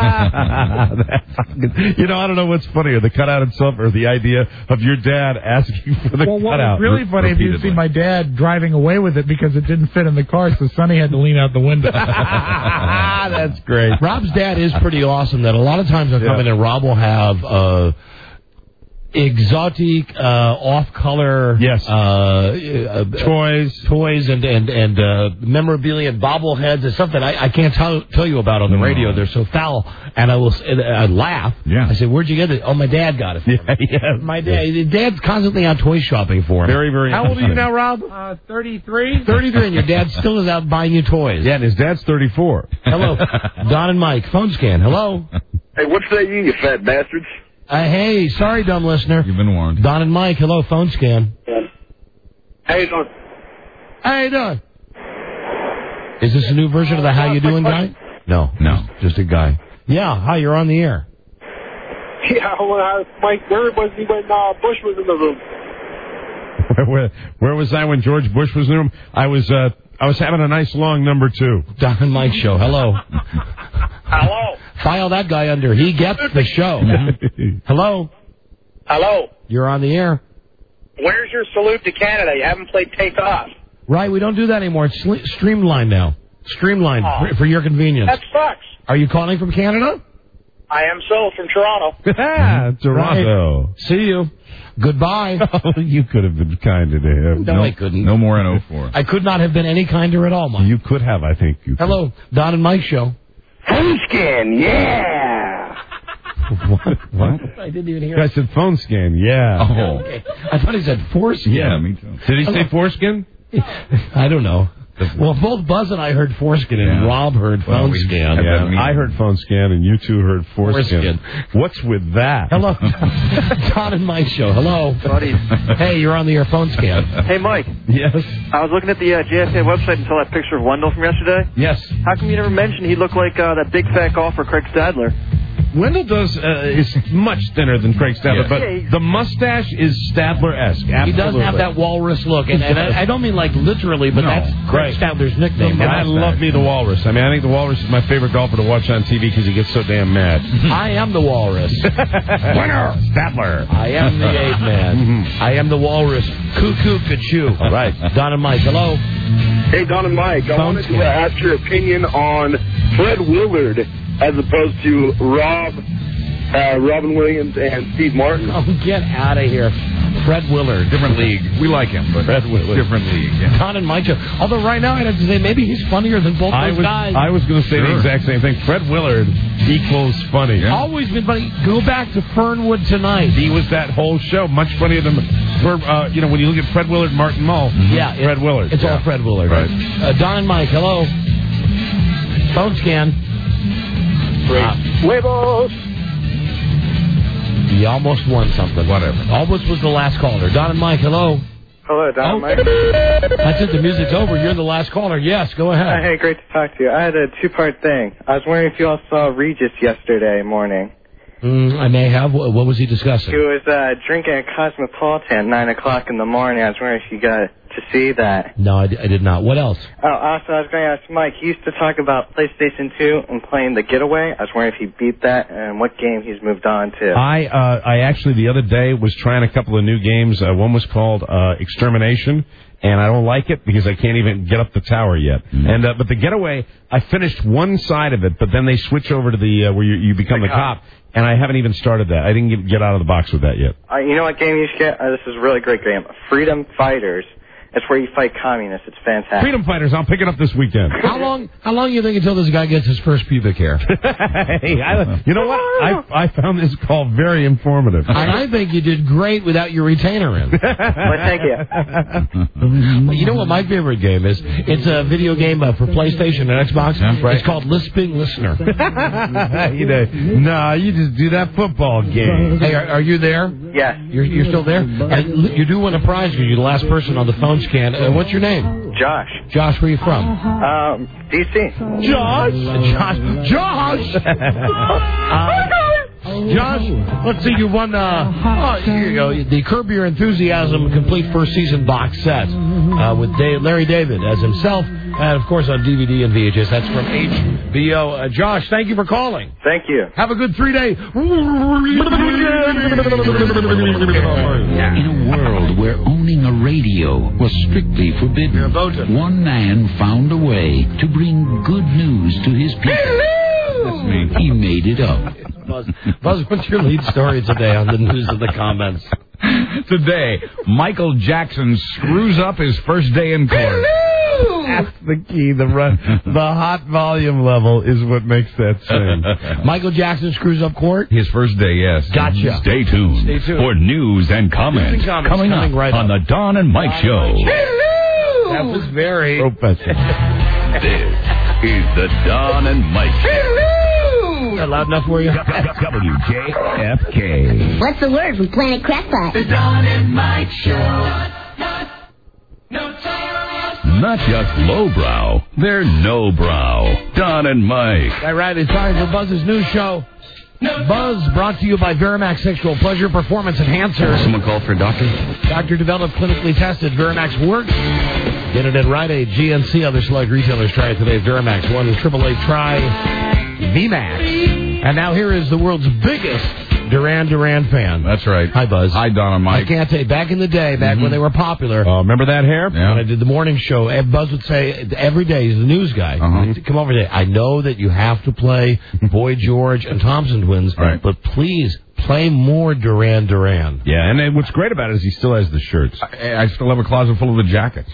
I don't know what's funnier, the cutout itself or the idea of your dad asking for the what cutout. was really funny if you'd seen my dad driving away with it because it didn't fit in the car, so Sonny had to lean out the window. That's great. Rob's dad is pretty awesome. That a lot of times I'll come in and Rob will have exotic, off-color toys and memorabilia and bobbleheads and stuff that I can't tell you about on the radio. They're so foul. And I laugh. Yeah. I say, where'd you get it? Oh, my dad got it for me. My dad's constantly out toy shopping for him. Very, very How old are you now, Rob? 33. 33, and your dad still is out buying you toys. Yeah, and his dad's 34. Hello. Don and Mike, phone scan. Hello. Hey, what say you fat bastards? Hey, sorry, dumb listener. You've been warned. Don and Mike, hello, phone scan. How you doing? How you doing? Is this a new version of the How You Doing guy? No, just a guy. Yeah, hi, you're on the air. Yeah, Mike, where was he when Bush was in the room? Where was I when George Bush was in the room? I was having a nice long number 2. Don and Mike show. Hello. Hello. File that guy under. He gets the show. Hello. Hello. You're on the air. Where's your salute to Canada? You haven't played Take Off. Right, we don't do that anymore. It's streamlined now. Streamlined for your convenience. That sucks. Are you calling from Canada? I am so from Toronto. Toronto. Right. See you. Goodbye. Oh, you could have been kinder to him. No, I couldn't. No more in 04. I could not have been any kinder at all, Mike. You could have, I think. You could. Hello, Don and Mike show. Phone scan, yeah. What? I didn't even hear I said phone scan, yeah. Oh. Okay. I thought he said foreskin. Yeah, me too. Did he say foreskin? I don't know. Well, both Buzz and I heard foreskin, and Rob heard phone scan. Yeah, I heard phone scan, and you two heard foreskin. What's with that? Hello, Don and Mike show. Hello, buddies. Hey, you're on the air phone scan. Hey, Mike. Yes. I was looking at the JFK website and saw that picture of Wendell from yesterday. Yes. How come you never mentioned he looked like that big fat golfer Craig Stadler? Wendell is much thinner than Craig Stadler, but the mustache is Stadler-esque. He does have that walrus look, and I don't mean like literally, but that's Craig Stadler's nickname. And I love me the walrus. I mean, I think the walrus is my favorite golfer to watch on TV because he gets so damn mad. I am the walrus. Winner, Stadler. I am the ape man. I am the walrus. Cuckoo, ka-choo. All right. Don and Mike, hello. Hey, Don and Mike, I wanted to ask your opinion on Fred Willard as opposed to Robin Williams and Steve Martin. Oh, get out of here. Fred Willard. Different league. We like him, but Fred Willard. Different league. Yeah. Don and Mike show. Although right now I'd have to say maybe he's funnier than both those guys. I was going to say the exact same thing. Fred Willard equals funny. Yeah. Always been funny. Go back to Fernwood Tonight. He was that whole show. Much funnier than, when you look at Fred Willard, Martin Mull. Yeah. Fred Willard. It's all Fred Willard. Right. Don and Mike, hello. Phone scan. Huevos. You almost won something. Whatever. Almost was the last caller. Don and Mike, hello. Hello, Don and Mike. That's it. The music's over. You're the last caller. Yes, go ahead. Hey, great to talk to you. I had a two-part thing. I was wondering if you all saw Regis yesterday morning. I may have. What was he discussing? He was drinking at Cosmopolitan at 9 o'clock in the morning. I was wondering if you got to see that. No, I did not. What else? Oh, also, I was going to ask Mike. He used to talk about PlayStation 2 and playing The Getaway. I was wondering if he beat that and what game he's moved on to. I actually, the other day, was trying a couple of new games. One was called Extermination, and I don't like it because I can't even get up the tower yet. And but The Getaway, I finished one side of it, but then they switch over to the where you become the cop. And I haven't even started that. I didn't get out of the box with that yet. You know what game you should get? This is a really great game. Freedom Fighters. It's where you fight communists. It's fantastic. Freedom Fighters. I'll pick it up this weekend. How long do you think until this guy gets his first pubic hair? Hey, you know what? I found this call very informative. And I think you did great without your retainer in. Well, thank you. You know what my favorite game is? It's a video game for PlayStation and Xbox. Yeah, right. It's called Lisping Listener. You just do that football game. Hey, are you there? Yeah. You're still there? You do win a prize because you're the last person on the phone scan. What's your name? Josh. Josh, where are you from? D.C. Josh, let's see, you won the Curb Your Enthusiasm complete first season box set with Larry David as himself, and of course on DVD and VHS. That's from HBO. Josh, thank you for calling. Thank you. Have a good 3 day. In a world where owning a radio was strictly forbidden, one man found a way to bring good news to his people. That's me. He made it up. Buzz, what's your lead story today on the news of the comments? Today, Michael Jackson screws up his first day in court. That's the key. The hot volume level is what makes that sing. Michael Jackson screws up court? His first day, yes. Gotcha. Stay tuned for news and comments coming up right on the Don and Mike Show. That was very professional. This is the Don and Mike Show. Is that loud enough for you? WJFK. What's the word from Planet Crackpot? The Don and Mike Show. Not just lowbrow, they're no-brow. Don and Mike. All right, it's time for Buzz's news show. Buzz brought to you by Verimax Sexual Pleasure Performance Enhancer. Someone call for a doctor? Doctor developed, clinically tested. Verimax works. Get it at Rite Aid, GNC, other select retailers. Try it today. Verimax 1-888-TRY VMAX. And now here is the world's biggest Duran Duran fan. That's right. Hi, Buzz. Hi, Don and Mike. I can't tell you, back in the day, back when they were popular. Oh, remember that hair? When I did the morning show, Buzz would say every day, he's the news guy, he'd come over and say, I know that you have to play Boy George and Thompson Twins, but please play more Duran Duran. Yeah, and then what's great about it is he still has the shirts. I still have a closet full of the jackets.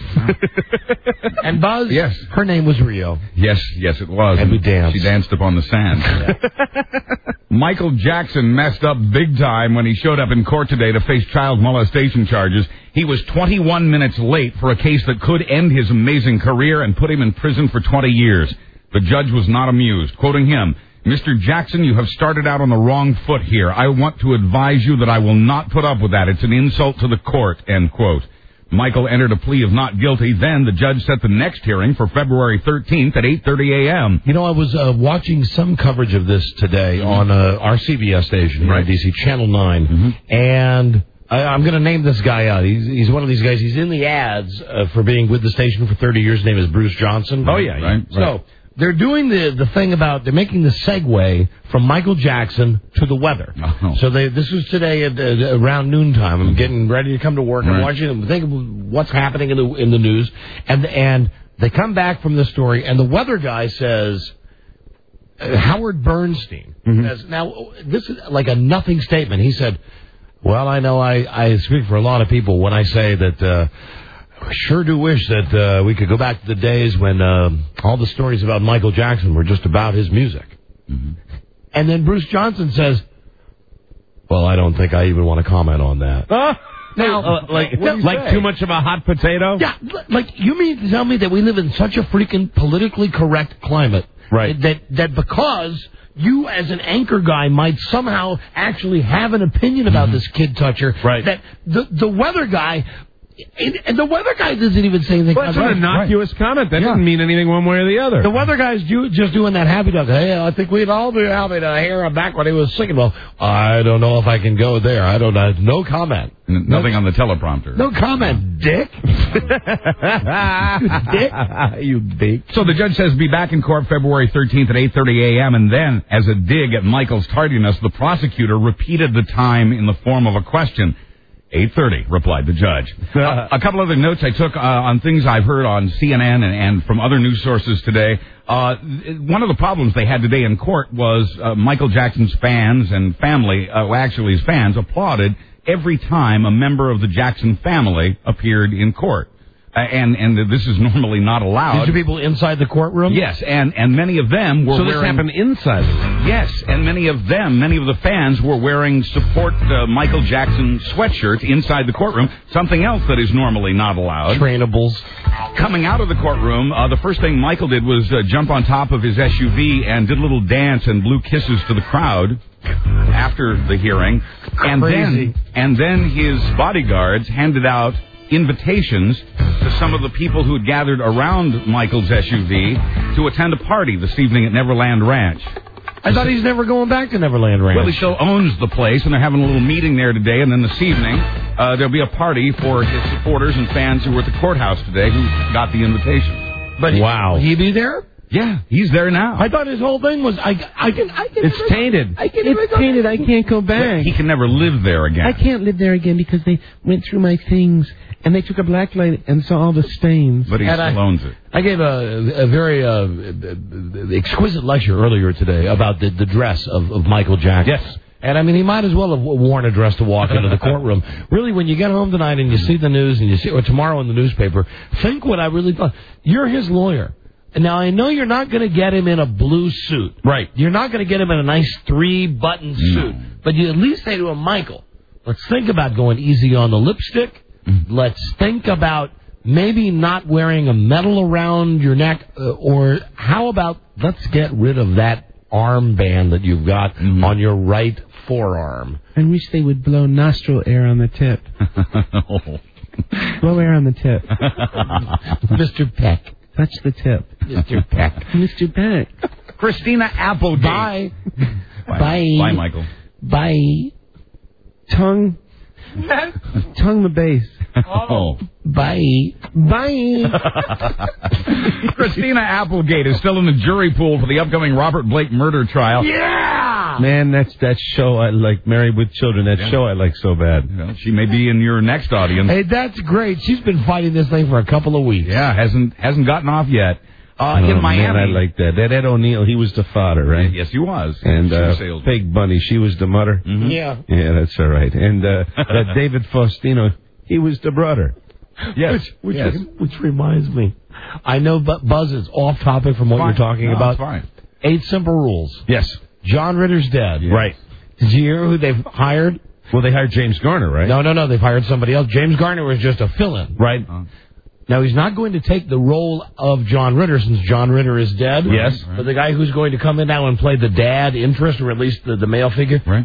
And Buzz, yes, her name was Rio. Yes, it was. And we danced. She danced upon the sand. Michael Jackson messed up big time when he showed up in court today to face child molestation charges. He was 21 minutes late for a case that could end his amazing career and put him in prison for 20 years. The judge was not amused. Quoting him, Mr. Jackson, you have started out on the wrong foot here. I want to advise you that I will not put up with that. It's an insult to the court, end quote. Michael entered a plea of not guilty. Then the judge set the next hearing for February 13th at 8:30 a.m. You know, I was watching some coverage of this today on our CBS station here in D.C., Channel 9, and I'm going to name this guy out. He's one of these guys. He's in the ads for being with the station for 30 years. His name is Bruce Johnson. Oh, yeah. Right. So they're doing the thing about, they're making the segue from Michael Jackson to the weather. Oh. So this was today at around noontime. I'm getting ready to come to work. I'm watching them, thinking what's happening in the news. And they come back from the story, and the weather guy says, Howard Bernstein. Now, this is like a nothing statement. He said, well, I know I speak for a lot of people when I say that I sure do wish that we could go back to the days when all the stories about Michael Jackson were just about his music. And then Bruce Johnson says, well, I don't think I even want to comment on that. Now, like too much of a hot potato? Yeah, like you mean to tell me that we live in such a freaking politically correct climate, right? That because you as an anchor guy might somehow actually have an opinion about this kid toucher, right? That the weather guy. And the weather guy doesn't even say anything. Well, it's an innocuous comment. That doesn't mean anything one way or the other. The weather guy's just doing that happy dog. Hey, I think we'd all be happy to hear him back when he was singing. Well, I don't know if I can go there. I don't know. No comment. Nothing on the teleprompter. No comment, dick. Dick. You dick. So the judge says be back in court February 13th at 8:30 a.m. And then, as a dig at Michael's tardiness, the prosecutor repeated the time in the form of a question. 8:30, replied the judge. A couple other notes I took on things I've heard on CNN and from other news sources today. One of the problems they had today in court was Michael Jackson's fans and family, actually his fans, applauded every time a member of the Jackson family appeared in court. And this is normally not allowed. These are people inside the courtroom? Yes, and many of them were wearing... So this happened inside the room? Yes, and many of the fans were wearing support Michael Jackson sweatshirts inside the courtroom, something else that is normally not allowed. Trainables. Coming out of the courtroom, the first thing Michael did was jump on top of his SUV and did a little dance and blew kisses to the crowd after the hearing. Crazy. And then his bodyguards handed out invitations to some of the people who had gathered around Michael's SUV to attend a party this evening at Neverland Ranch. I thought he's never going back to Neverland Ranch. Well, he still owns the place, and they're having a little meeting there today, and then this evening there'll be a party for his supporters and fans who were at the courthouse today who got the invitation. But wow. Will he be there? Yeah, he's there now. I thought his whole thing was, I can it's tainted. It's tainted. I can't go back. He can never live there again. I can't live there again because they went through my things and they took a black light and saw all the stains. But he still owns it. I gave a very exquisite lecture earlier today about the dress of Michael Jackson. Yes. And, I mean, he might as well have worn a dress to walk into the courtroom. Really, when you get home tonight and you see the news and you see, or tomorrow in the newspaper, think what I really thought. You're his lawyer. Now, I know you're not going to get him in a blue suit. Right. You're not going to get him in a nice 3-button suit. But you at least say to him, Michael, let's think about going easy on the lipstick. Let's think about maybe not wearing a medal around your neck. Or how about let's get rid of that armband that you've got on your right forearm. I wish they would blow nostril air on the tip. Blow air on the tip. Mr. Peck. Touch the tip. Mr. Peck. Mr. Peck. Christina Applegate. Bye. Bye. Bye, Michael. Bye. Tongue the bass. Oh. Bye. Christina Applegate is still in the jury pool for the upcoming Robert Blake murder trial. Yeah! Man, that's that show I like, Married with Children. That show I like so bad. Well, she may be in your next audience. Hey, that's great. She's been fighting this thing for a couple of weeks. Yeah, hasn't gotten off yet. In Miami. Man, I like that. That Ed O'Neill, he was the father, right? Yes, he was. And Fake Bunny, she was the mother. Mm-hmm. Yeah. Yeah, that's all right. And that David Faustino, he was the brother. Yes. Which reminds me, I know Buzz is off topic from what you're talking about. It's fine. 8 simple rules. Yes. John Ritter's dead. Yes. Right. Did you hear who they've hired? Well, they hired James Garner, right? No. They've hired somebody else. James Garner was just a fill-in. Right. Now, he's not going to take the role of John Ritter since John Ritter is dead. Yes. But the guy who's going to come in now and play the dad interest, or at least the male figure. Right.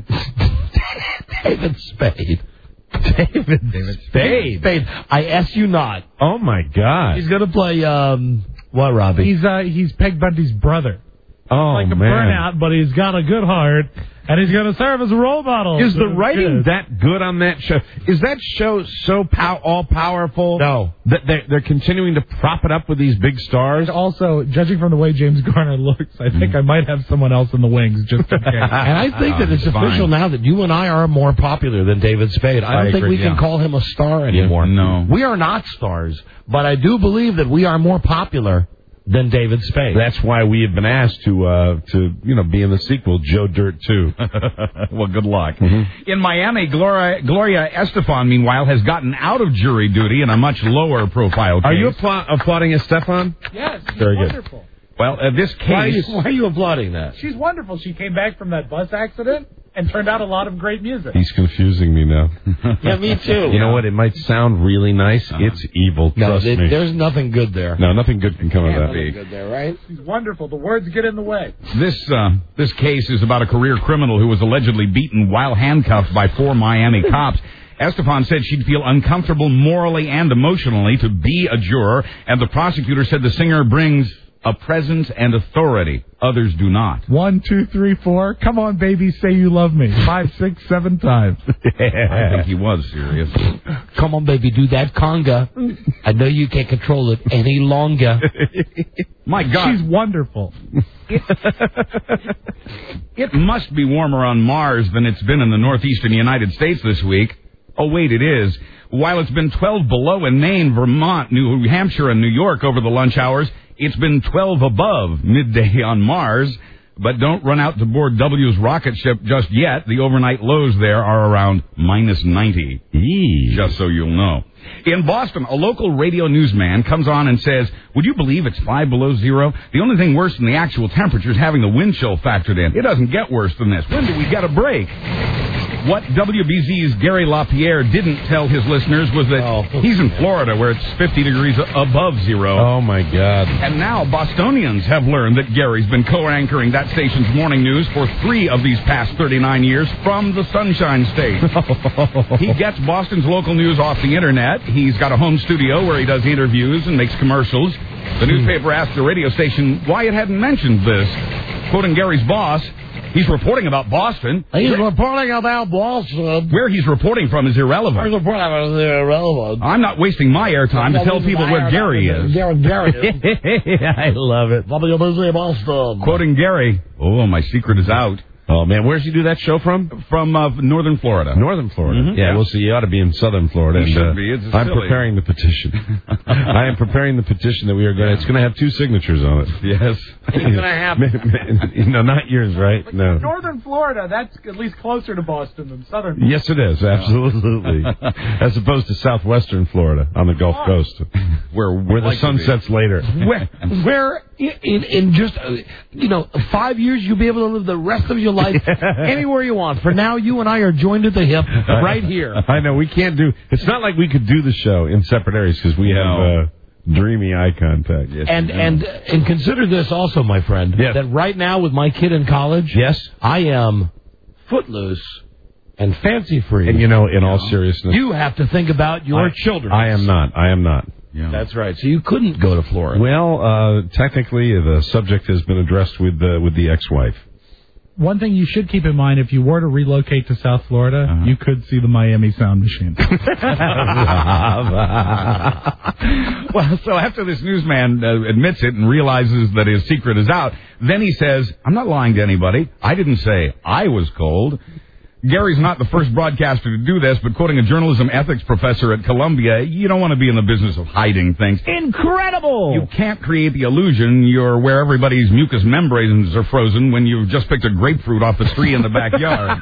David Spade. David Spade. I ask you not. Oh, my God. He's going to play, what, Robbie? He's Peg Bundy's brother. Oh, like a man. burnout, but he's got a good heart, and he's going to serve as a role model. Is the writing that good on that show? Is that show so all-powerful? No. That they're continuing to prop it up with these big stars? And also, judging from the way James Garner looks, I think I might have someone else in the wings just in case. And I think that it's official now that you and I are more popular than David Spade. I don't think we can call him a star anymore. No. We are not stars, but I do believe that we are more popular than David Spade. That's why we have been asked to be in the sequel, Joe Dirt 2. Well, good luck. Mm-hmm. In Miami, Gloria Estefan, meanwhile, has gotten out of jury duty in a much lower profile case. Are you applauding Estefan? Yes, she's Very wonderful. Good. Well, this case... Why are you applauding that? She's wonderful. She came back from that bus accident and turned out a lot of great music. He's confusing me now. Yeah, me too. You know what? It might sound really nice. It's evil. Trust me. There's nothing good there. No, nothing good can come of that. Nothing good there, right? She's wonderful. The words get in the way. This case is about a career criminal who was allegedly beaten while handcuffed by 4 Miami cops. Estefan said she'd feel uncomfortable morally and emotionally to be a juror, and the prosecutor said the singer brings a presence and authority. Others do not. 1, 2, 3, 4. Come on, baby, say you love me. 5, 6, 7 times. I think he was serious. Come on, baby, do that conga. I know you can't control it any longer. My God. She's wonderful. It must be warmer on Mars than it's been in the northeastern United States this week. Oh, wait, it is. While it's been 12 below in Maine, Vermont, New Hampshire, and New York over the lunch hours, it's been 12 above midday on Mars. But don't run out to board W's rocket ship just yet. The overnight lows there are around minus 90. Just so you'll know. In Boston, a local radio newsman comes on and says, would you believe it's 5 below zero? The only thing worse than the actual temperature is having the wind chill factored in. It doesn't get worse than this. When do we get a break? What WBZ's Gary LaPierre didn't tell his listeners was that he's in Florida where it's 50 degrees above zero. Oh, my God. And now Bostonians have learned that Gary's been co-anchoring that station's morning news for 3 of these past 39 years from the Sunshine State. He gets Boston's local news off the Internet. He's got a home studio where he does interviews and makes commercials. The newspaper asked the radio station why it hadn't mentioned this. Quoting Gary's boss, he's reporting about Boston. He's reporting about Boston. Where he's reporting from is irrelevant. I'm not wasting my airtime to tell people where Gary is. I love it. WBZ Boston. Quoting Gary, oh, my secret is out. Oh, man, where's he do that show from? From northern Florida. Northern Florida. Mm-hmm. Yeah, well, see, you ought to be in southern Florida. You should be. It's I'm silly. preparing the petition. I am preparing the petition that we are going to... It's going to have 2 signatures on it. Yes. It's going to happen. No, not yours, right? No. Northern Florida, that's at least closer to Boston than southern Florida. Yes, it is. Absolutely. As opposed to southwestern Florida on the Gulf Coast. Where the sun sets later. Where in just, 5 years you'll be able to live the rest of your life anywhere you want. For now, you and I are joined at the hip right here. I know. We can't do... It's not like we could do the show in separate areas because we have... dreamy eye contact. Yes, and consider this also, my friend, that right now with my kid in college, I am footloose and fancy free. And in all seriousness, you have to think about your children. I am not. Yeah. That's right. So you couldn't go to Florida. Well, technically, the subject has been addressed with the ex-wife. one thing you should keep in mind, if you were to relocate to South Florida, you could see the Miami Sound Machine. Well, so after this newsman admits it and realizes that his secret is out, then he says, I'm not lying to anybody. I didn't say I was cold. Gary's not the first broadcaster to do this, but quoting a journalism ethics professor at Columbia, you don't want to be in the business of hiding things. Incredible! You can't create the illusion you're where everybody's mucous membranes are frozen when you've just picked a grapefruit off the tree in the backyard.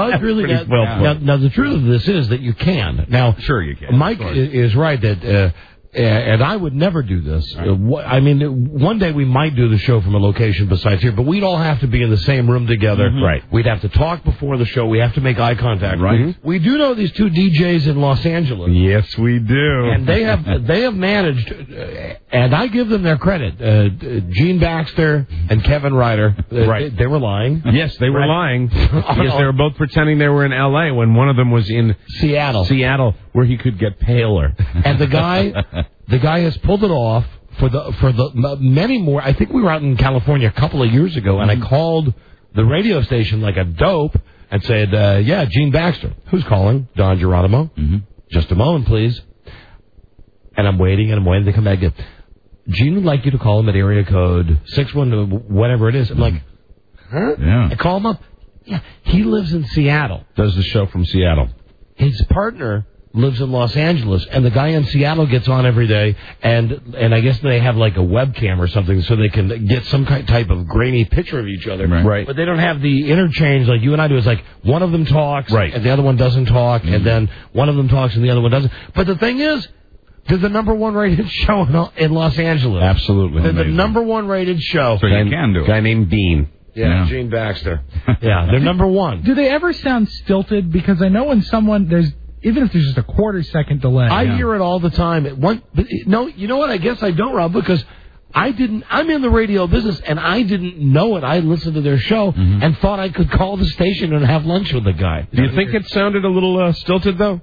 Now, the truth of this is that you can. Now, sure you can. Mike is right that... and I would never do this. I mean, one day we might do the show from a location besides here, but we'd all have to be in the same room together. Right. We'd have to talk before the show. We have to make eye contact. Right. We do know these two DJs in Los Angeles. Yes, we do. And they have managed, and I give them their credit. Gene Baxter and Kevin Ryder. Right. They were lying. Yes, they were lying. Yes, they were both pretending they were in L.A. when one of them was in Seattle, where he could get paler. And the guy has pulled it off for the many more. I think we were out in California a couple of years ago, and I called the radio station like a dope and said, yeah, Gene Baxter. Who's calling? Don Geronimo. Just a moment, please. And I'm waiting to come back. Gene would like you to call him at area code 61, whatever it is. I'm like, huh? Yeah. I call him up. Yeah, he lives in Seattle. Does the show from Seattle. His partner lives in Los Angeles, and the guy in Seattle gets on every day, and I guess they have like a webcam or something so they can get some type of grainy picture of each other. Right. But they don't have the interchange like you and I do. It's like one of them talks, and the other one doesn't talk, and then one of them talks and the other one doesn't. But the thing is, they're the number one rated show in Los Angeles. Absolutely. They're the number one rated show. So you can do it. Guy named Dean. Yeah, Gene Baxter. Yeah, they're number one. Do they ever sound stilted? Because I know when someone, even if there's just a quarter-second delay. I hear it all the time. No, you know what? I guess I don't, Rob, because I'm in the radio business, and I didn't know it. I listened to their show and thought I could call the station and have lunch with the guy. Do you think it sounded a little stilted, though?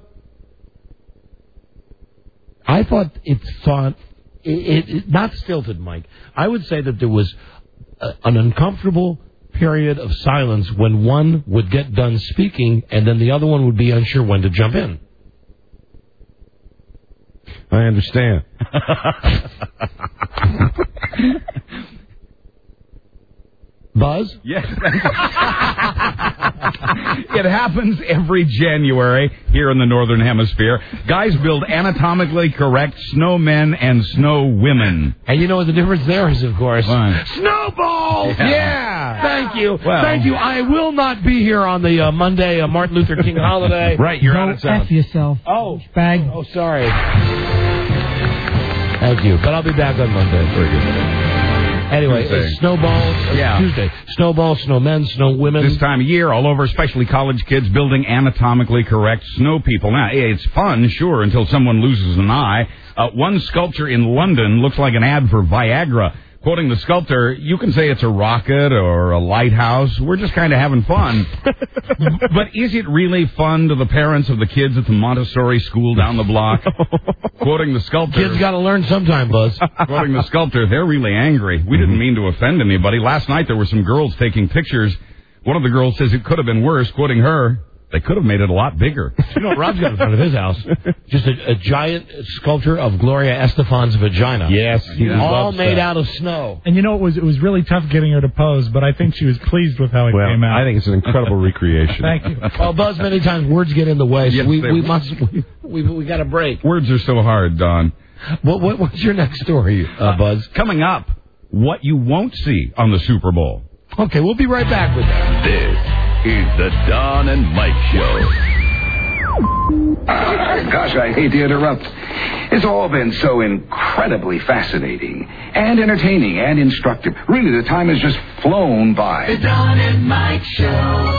I thought it not stilted, Mike. I would say that there was an uncomfortable period of silence when one would get done speaking, and then the other one would be unsure when to jump in. I understand. Buzz? Yes. It happens every January here in the Northern Hemisphere. Guys build anatomically correct snowmen and snow women. And you know what the difference there is, of course? What? Snowballs! Yeah! Thank you. Well, Thank you. I will not be here on the Monday, Martin Luther King holiday. Right, you're out of town. F yourself. Oh, bag. Oh, sorry. Thank you. But I'll be back on Monday. Very good. Anyway, it's snowballs. Tuesday. Snowballs, snowmen, snow women. This time of year, all over, especially college kids, building anatomically correct snow people. Now, it's fun, sure, until someone loses an eye. One sculpture in London looks like an ad for Viagra. Quoting the sculptor, you can say it's a rocket or a lighthouse. We're just kind of having fun. But is it really fun to the parents of the kids at the Montessori school down the block? Quoting the sculptor. Kids got to learn sometime, Buzz. Quoting the sculptor, they're really angry. We didn't mean to offend anybody. Last night there were some girls taking pictures. One of the girls says it could have been worse. Quoting her, they could have made it a lot bigger. You know what Rob's got in front of his house? Just a giant sculpture of Gloria Estefan's vagina. Yes. All made out of snow. And you know, it was really tough getting her to pose, but I think she was pleased with how it came out. I think it's an incredible recreation. Thank you. Well, Buzz, many times words get in the way, so Yes, we got to break. Words are so hard, Don. What's your next story, Buzz? Coming up, what you won't see on the Super Bowl. Okay, we'll be right back with that. This is the Don and Mike Show. Gosh, I hate to interrupt. It's all been so incredibly fascinating and entertaining and instructive. Really, the time has just flown by. The Don and Mike Show.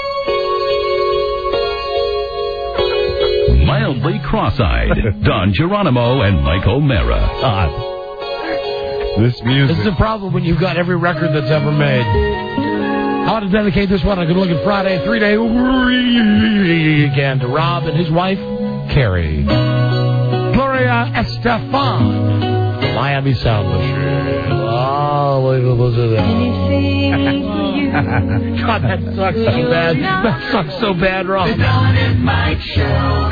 Mildly cross-eyed, Don Geronimo and Mike O'Mara. This music. This is a problem when you've got every record that's ever made. I want to dedicate this one on Good Looking Friday, 3-day weekend to Rob and his wife, Carrie. Gloria Estefan. Miami Sound Machine. Oh, listen to that. God, that sucks so bad. That sucks so bad, Rob. The Don and Mike Show.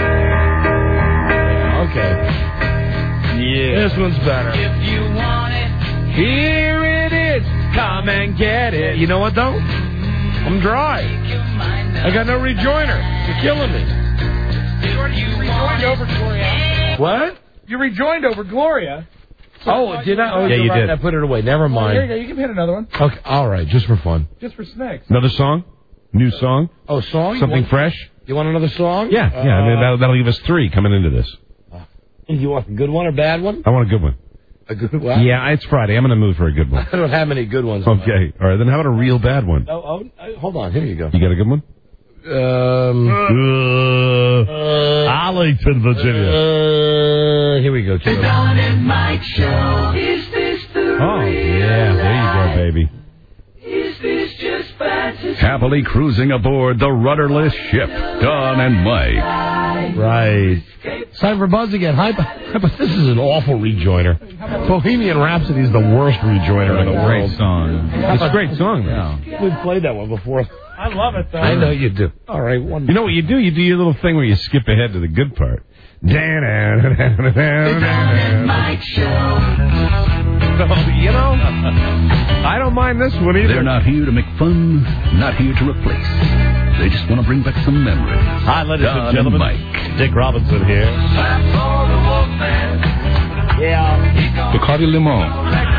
Okay. Yeah. This one's better. If you want it, here it is. Come and get it. You know what, though? I'm dry. I got no rejoiner. You're killing me. You rejoined over Gloria. What? You rejoined over Gloria. So did I? Oh, yeah, you did. I put it away. Never mind. Here you go. You can hit another one. Okay, all right, just for fun. Just for snakes. Another song? New song? Oh, song? Something fresh? You want another song? Yeah, I mean, that'll give us 3 coming into this. You want a good one or bad one? I want a good one. A good one? Yeah, it's Friday. I'm in the mood for a good one. I don't have any good ones. Okay, all right. Then how about a real bad one? Hold on. Here you go. You got a good one? Arlington, Virginia. Here we go. The Don and Mike Show. Is this the real yeah, there you go, baby. Is this just fantasy? Happily cruising aboard the rudderless ship, Don and Mike. Right. It's time for Buzz again. Hi, but this is an awful rejoiner. Bohemian Rhapsody is the worst rejoiner in the world. Great song. It's a great song, though. We've played that one before. I love it, though. I know you do. All right. You know what you do? You do your little thing where you skip ahead to the good part. The Don and Mike Show. So, you know, I don't mind this one either. They're not here to make fun, not here to replace. They just want to bring back some memories. Hi, ladies and gentlemen. Mike. Dick Robinson here. Yeah. Bacardi Limon.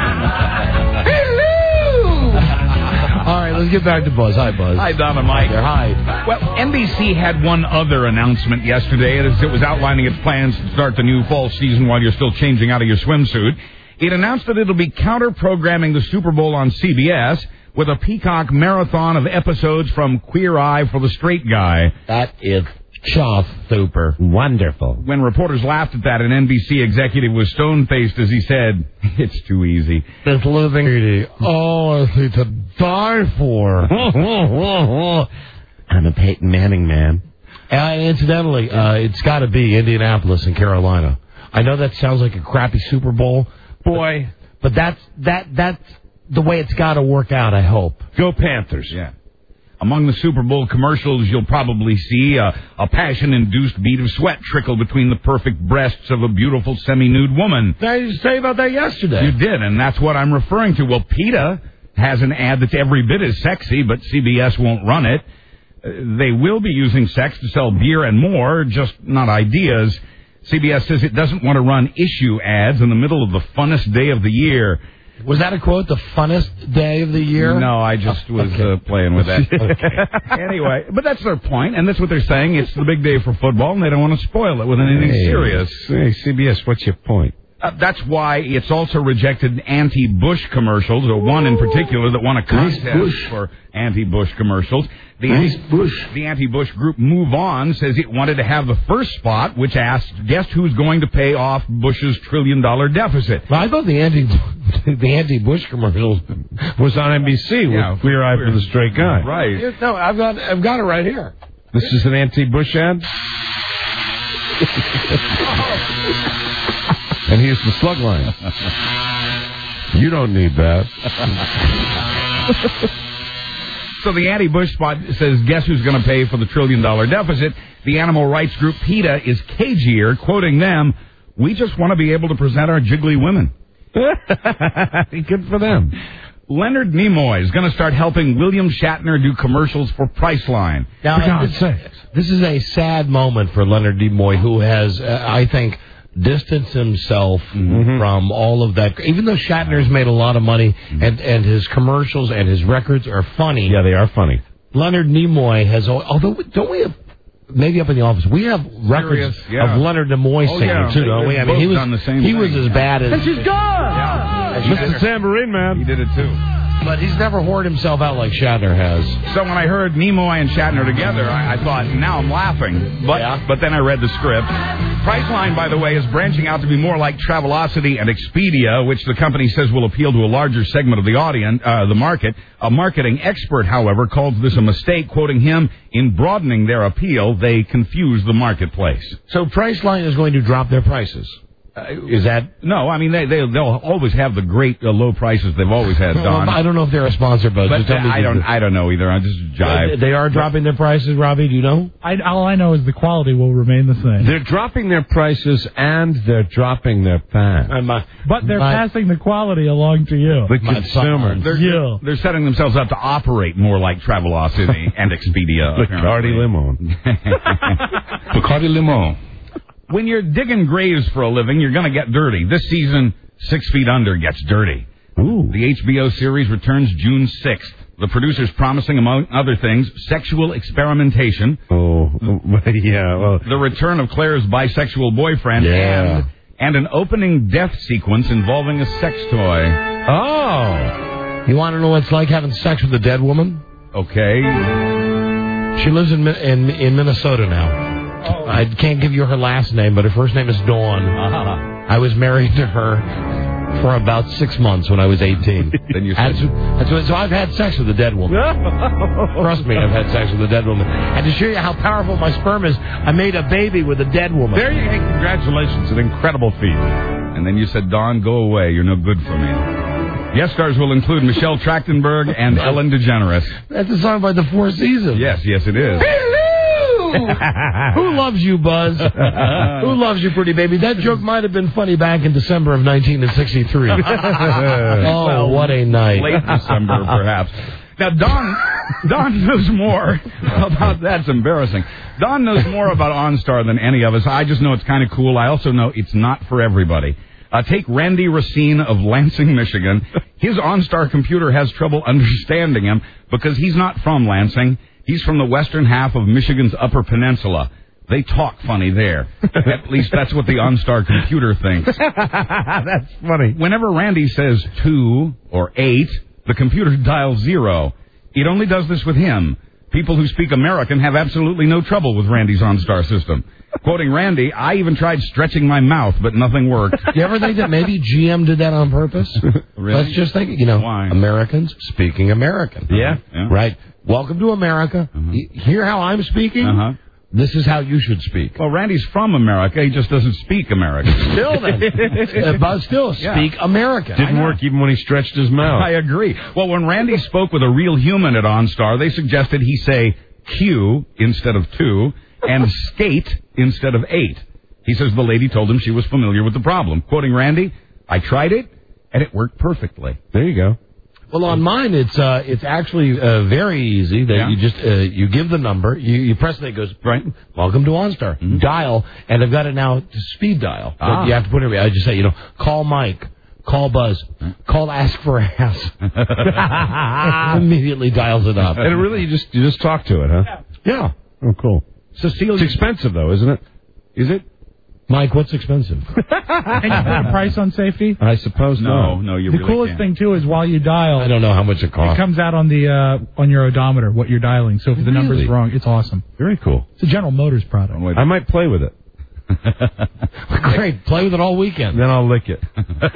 All right, let's get back to Buzz. Hi, Buzz. Hi, Don and Mike. Hi. Well, NBC had one other announcement yesterday as it was outlining its plans to start the new fall season while you're still changing out of your swimsuit. It announced that it'll be counter-programming the Super Bowl on CBS with a Peacock marathon of episodes from Queer Eye for the Straight Guy. That is just super. Wonderful. When reporters laughed at that, an NBC executive was stone-faced as he said, "It's too easy." This living... Oh, it's to die for. I'm a Peyton Manning man. Incidentally, it's got to be Indianapolis and Carolina. I know that sounds like a crappy Super Bowl. Boy. But that's the way it's got to work out, I hope. Go Panthers. Yeah. Among the Super Bowl commercials, you'll probably see a passion-induced bead of sweat trickle between the perfect breasts of a beautiful semi-nude woman. I did say about that yesterday. You did, and that's what I'm referring to. Well, PETA has an ad that's every bit as sexy, but CBS won't run it. They will be using sex to sell beer and more, just not ideas. CBS says it doesn't want to run issue ads in the middle of the funnest day of the year. Was that a quote, the funnest day of the year? No, I just was playing with that. Anyway, but that's their point, and that's what they're saying. It's the big day for football, and they don't want to spoil it with anything serious. Hey, CBS, what's your point? That's why it's also rejected anti-Bush commercials, or one in particular that won a contest for anti-Bush commercials. The anti-Bush group Move On says it wanted to have the first spot, which asked, guess who's going to pay off Bush's $1 trillion deficit? Well, I thought the anti-Bush commercials was on NBC with Queer Eye for the Straight Guy. Right. No, I've got it right here. This is an anti-Bush ad? And here's the slug line. You don't need that. So the anti-Bush spot says, guess who's going to pay for the $1 trillion deficit? The animal rights group PETA is cagier, quoting them, "We just want to be able to present our jiggly women." Good for them. Leonard Nimoy is going to start helping William Shatner do commercials for Priceline. Now, this is a sad moment for Leonard Nimoy, who has, I think, distanced himself from all of that. Even though Shatner's made a lot of money and his commercials and his records are funny. Yeah, they are funny. Leonard Nimoy has, although don't we have, maybe up in the office, we have records of Leonard Nimoy singing too, don't we? I mean, he was as bad as... And she's gone! Mr. Tambourine Man. He did it too. But he's never whored himself out like Shatner has. So when I heard Nimoy and Shatner together, I thought, now I'm laughing. But then I read the script. Priceline, by the way, is branching out to be more like Travelocity and Expedia, which the company says will appeal to a larger segment of the audience, the market. A marketing expert, however, calls this a mistake, quoting him, "In broadening their appeal, they confuse the marketplace." So Priceline is going to drop their prices. Is that... No, I mean, they'll always have the great low prices they've always had, Don. I don't know if they're a sponsor, but just tell me I don't know either. I just jive. They are dropping their prices, Robbie, do you know? All I know is the quality will remain the same. They're dropping their prices and they're dropping their fans. But they're passing the quality along to you. The consumer. They're setting themselves up to operate more like Travelocity and Expedia. Bacardi Limon. Bacardi Limon. When you're digging graves for a living, you're going to get dirty. This season, 6 Feet Under gets dirty. Ooh. The HBO series returns June 6th. The producers promising, among other things, sexual experimentation. Oh, yeah. Well, the return of Claire's bisexual boyfriend. Yeah. And an opening death sequence involving a sex toy. Oh. You want to know what it's like having sex with a dead woman? Okay. She lives in Minnesota now. Oh. I can't give you her last name, but her first name is Dawn. I was married to her for about 6 months when I was 18. Then you said... So I've had sex with a dead woman. Trust me, I've had sex with a dead woman. And to show you how powerful my sperm is, I made a baby with a dead woman. There you go. Congratulations. An incredible feat. And then you said, Dawn, go away. You're no good for me. Guest stars will include Michelle Trachtenberg and Ellen DeGeneres. That's a song by the Four Seasons. Yes, it is. Who loves you, Buzz? Who loves you, pretty baby? That joke might have been funny back in December of 1963. Oh, what a night. Late December, perhaps. Now, Don knows more about... That's embarrassing. Don knows more about OnStar than any of us. I just know it's kind of cool. I also know it's not for everybody. Take Randy Racine of Lansing, Michigan. His OnStar computer has trouble understanding him because he's not from Lansing. He's from the western half of Michigan's Upper Peninsula. They talk funny there. At least that's what the OnStar computer thinks. That's funny. Whenever Randy says 2 or 8, the computer dials 0. It only does this with him. People who speak American have absolutely no trouble with Randy's OnStar system. Quoting Randy, I even tried stretching my mouth, but nothing worked. You ever think that maybe GM did that on purpose? Really? Let's just think, Why? Americans speaking American. Yeah. Right. Welcome to America. Hear how I'm speaking? This is how you should speak. Well, Randy's from America. He just doesn't speak American. Still then. But still, speak American. Didn't work even when he stretched his mouth. I agree. Well, when Randy spoke with a real human at OnStar, they suggested he say Q instead of 2 and skate instead of 8. He says the lady told him she was familiar with the problem. Quoting Randy, I tried it, and it worked perfectly. There you go. Well, on mine, it's actually very easy. That you just you give the number, you press it, it goes right. Welcome to OnStar. Dial, and I've got it now to speed dial. But you have to put it. I just say, call Mike, call Buzz, call Ask for Ass. Immediately dials it up. And it really, you just talk to it, huh? Yeah. Oh, cool. Cecilia, it's expensive though, isn't it? Is it? Mike, what's expensive? Can you put a price on safety? I suppose no, you the really coolest can't. thing too is while you dial, I don't know how much it costs. It comes out on the on your odometer what you're dialing. So if the number's wrong, it's awesome. Very cool. It's a General Motors product. I might play with it. Great, play with it all weekend. Then I'll lick it.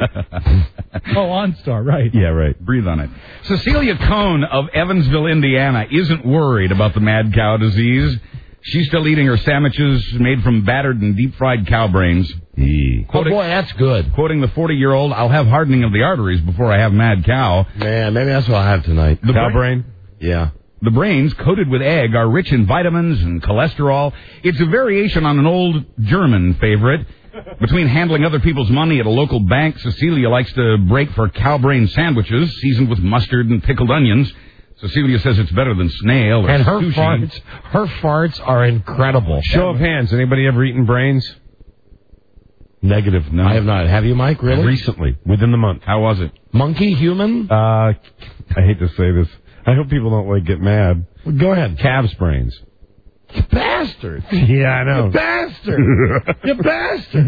OnStar, right? Yeah, right. Breathe on it. Cecilia Cohn of Evansville, Indiana, isn't worried about the mad cow disease. She's still eating her sandwiches made from battered and deep-fried cow brains. Oh, boy, that's good. Quoting the 40-year-old, I'll have hardening of the arteries before I have mad cow. Man, maybe that's what I'll have tonight. The cow brain? Yeah. The brains, coated with egg, are rich in vitamins and cholesterol. It's a variation on an old German favorite. Between handling other people's money at a local bank, Cecilia likes to break for cow brain sandwiches seasoned with mustard and pickled onions. Cecilia says it's better than snail or and her sushi. Her farts are incredible. Show of hands. Anybody ever eaten brains? Negative. No. I have not. Have you, Mike? Really? Recently. Within the month. How was it? Monkey, human? I hate to say this. I hope people don't get mad. Well, go ahead. Calves brains. You bastard. Yeah, I know. You bastard. You bastard.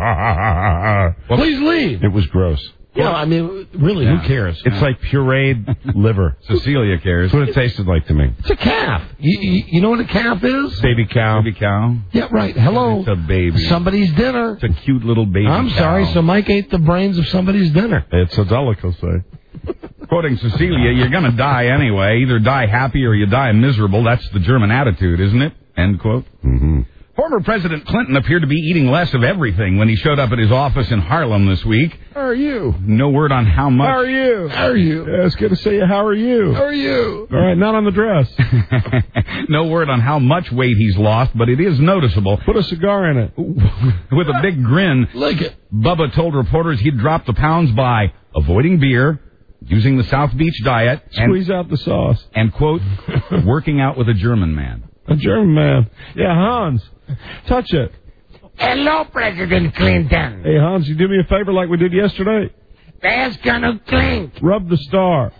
Please leave. It was gross. Yeah, I mean, really, who cares? It's like pureed liver. Cecilia cares. That's what it tasted like to me. It's a calf. You know what a calf is? Baby cow. Baby cow? Yeah, right. Hello. It's a baby. Somebody's dinner. It's a cute little baby I'm cow. sorry, so Mike ate the brains of somebody's dinner. It's a delicacy. Quoting Cecilia, you're going to die anyway. Either die happy or you die miserable. That's the German attitude, isn't it? End quote. Mm-hmm. Former President Clinton appeared to be eating less of everything when he showed up at his office in Harlem this week. How are you? No word on how much. How are you? How are you? Yeah, it's good to see you. How are you? How are you? All right, not on the dress. No word on how much weight he's lost, but it is noticeable. Put a cigar in it. With a big grin, Lick it. Bubba told reporters he'd dropped the pounds by avoiding beer, using the South Beach diet, Squeeze out the sauce. and, quote, working out with a German man. A German man. Yeah, Hans. Touch it. Hello, President Clinton. Hey, Hans, you do me a favor like we did yesterday? There's gonna clink. Rub the star.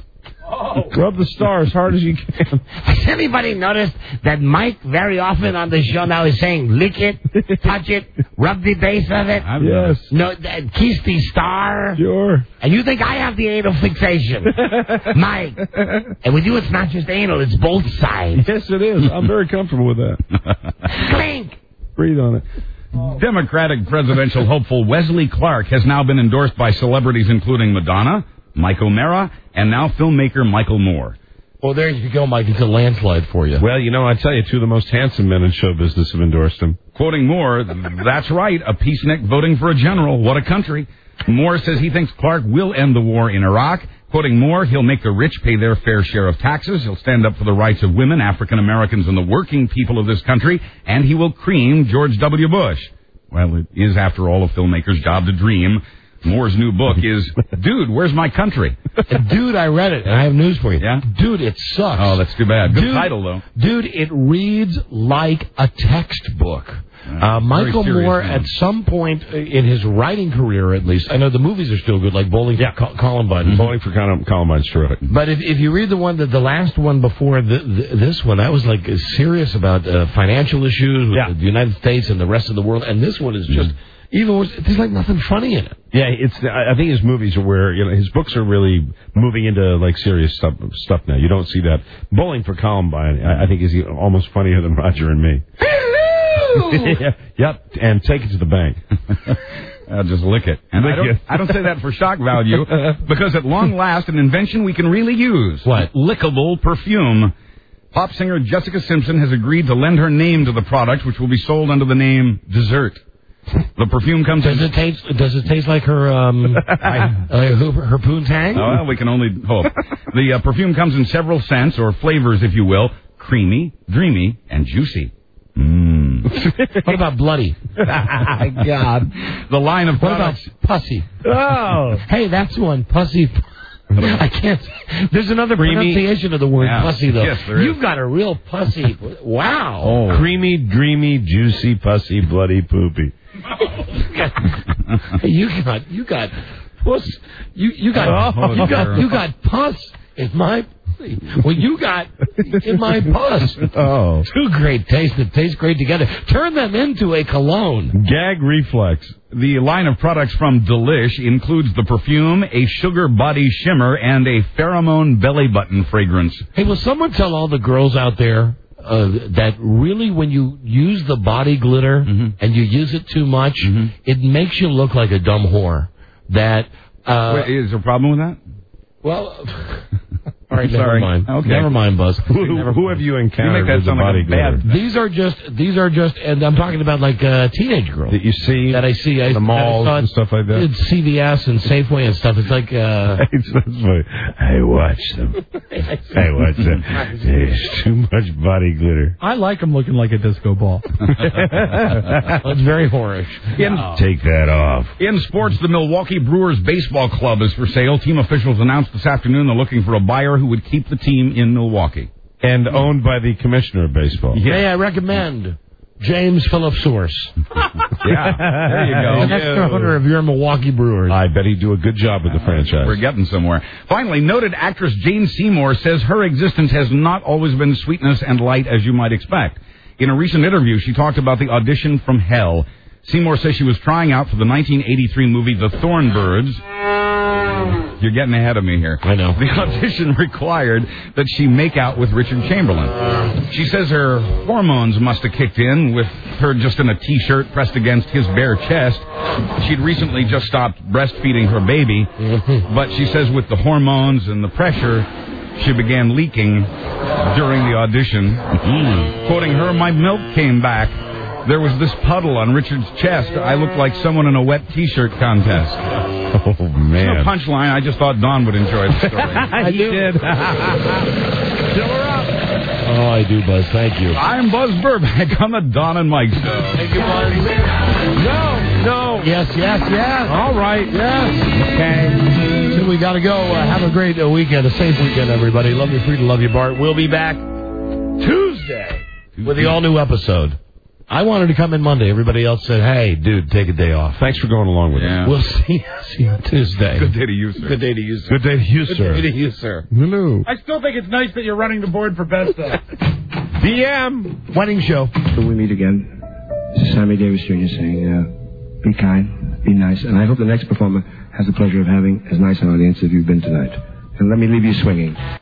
Rub the star as hard as you can. Has anybody noticed that Mike very often on the show now is saying, lick it, touch it, rub the base of it? Yes. No, kiss the star? Sure. And you think I have the anal fixation? Mike. And with you, it's not just anal, it's both sides. Yes, it is. I'm very comfortable with that. Clink. Breathe on it. Democratic presidential hopeful Wesley Clark has now been endorsed by celebrities including Madonna, Mike O'Mara, and now filmmaker Michael Moore. Well, there you go, Mike. It's a landslide for you. Well, you know, I tell you, two of the most handsome men in show business have endorsed him. Quoting Moore, that's right, a peacenik voting for a general. What a country. Moore says he thinks Clark will end the war in Iraq. Quoting Moore, he'll make the rich pay their fair share of taxes. He'll stand up for the rights of women, African Americans, and the working people of this country. And he will cream George W. Bush. Well, it is, after all, a filmmaker's job to dream. Moore's new book is, Dude, Where's My Country? Dude, I read it, and I have news for you. Yeah? Dude, it sucks. Oh, that's too bad. Good title, though. Dude, it reads like a textbook. Michael Moore, at some point in his writing career, at least, I know the movies are still good, like Bowling for Columbine. Mm-hmm. Bowling for Columbine's terrific. But if you read the last one before this one, that was like serious about financial issues with the United States and the rest of the world, and this one is just even worse. There's like nothing funny in it. Yeah, I think his movies are where, you know, his books are really moving into like serious stuff now. You don't see that. Bowling for Columbine, I think, is almost funnier than Roger and Me. Yep, and take it to the bank. I'll just lick it. And I don't say that for shock value, because at long last, an invention we can really use. What? Lickable perfume. Pop singer Jessica Simpson has agreed to lend her name to the product, which will be sold under the name Dessert. The perfume comes Does it taste like her her poontang? Oh, well, we can only hope. The perfume comes in several scents, or flavors, if you will: creamy, dreamy, and juicy. What about bloody? God. The line of products. What about pussy? Oh. Hey, that's one. Pussy. I can't. There's another pronunciation of the word pussy, though. Yes, there is. You've got a real pussy. Wow. Oh. Creamy, dreamy, juicy, pussy, bloody, poopy. You got puss. You got pus in my. Well, you got in my pus. Oh. Two great tastes that taste great together. Turn them into a cologne. Gag reflex. The line of products from Delish includes the perfume, a sugar body shimmer, and a pheromone belly button fragrance. Hey, will someone tell all the girls out there that really when you use the body glitter and you use it too much, it makes you look like a dumb whore? That Wait, is there a problem with that? Well, all right, never mind. Okay. Never mind, Buzz. Who have you encountered you make that with the sound body like a glitter? bad... These are just, and I'm talking about like teenage girls that you see that I see the malls and stuff like that. It's CVS and Safeway and stuff. It's like it's funny. I watch them. There's too much body glitter. I like them looking like a disco ball. It's very whorish. Take that off. In sports, the Milwaukee Brewers Baseball Club is for sale. Team officials announced this afternoon they're looking for a buyer who would keep the team in Milwaukee. And owned by the commissioner of baseball. May I recommend James Phillips Source? Yeah, there you go. The next owner of your Milwaukee Brewers. I bet he'd do a good job with the franchise. We're getting somewhere. Finally, noted actress Jane Seymour says her existence has not always been sweetness and light as you might expect. In a recent interview, she talked about the audition from hell. Seymour says she was trying out for the 1983 movie The Thornbirds. You're getting ahead of me here. I know. The audition required that she make out with Richard Chamberlain. She says her hormones must have kicked in with her just in a T-shirt pressed against his bare chest. She'd recently just stopped breastfeeding her baby, but she says with the hormones and the pressure, she began leaking during the audition. Quoting her, "My milk came back. there was this puddle on Richard's chest. I looked like someone in a wet T-shirt contest. Oh, man. No punchline. I just thought Don would enjoy the story. He did. Fill her up. Oh, I do, Buzz. Thank you. I'm Buzz Burbank on the Don and Mike Show. Thank you, Buzz. No. Yes. All right. Yes. Okay. So we got to go. Have a great weekend, a safe weekend, everybody. Love you, Frida. Love you, Bart. We'll be back Tuesday with the all-new episode. I wanted to come in Monday. Everybody else said, hey, dude, take a day off. Thanks for going along with us. We'll see you Tuesday. Good day to you, sir. Good day to you, sir. Good day to you, sir. Good day to you, sir. Hello. I still think it's nice that you're running the board for best of. DM. Wedding show. Till we meet again, this is Sammy Davis Jr. saying, be kind, be nice, and I hope the next performer has the pleasure of having as nice an audience as you've been tonight. And let me leave you swinging.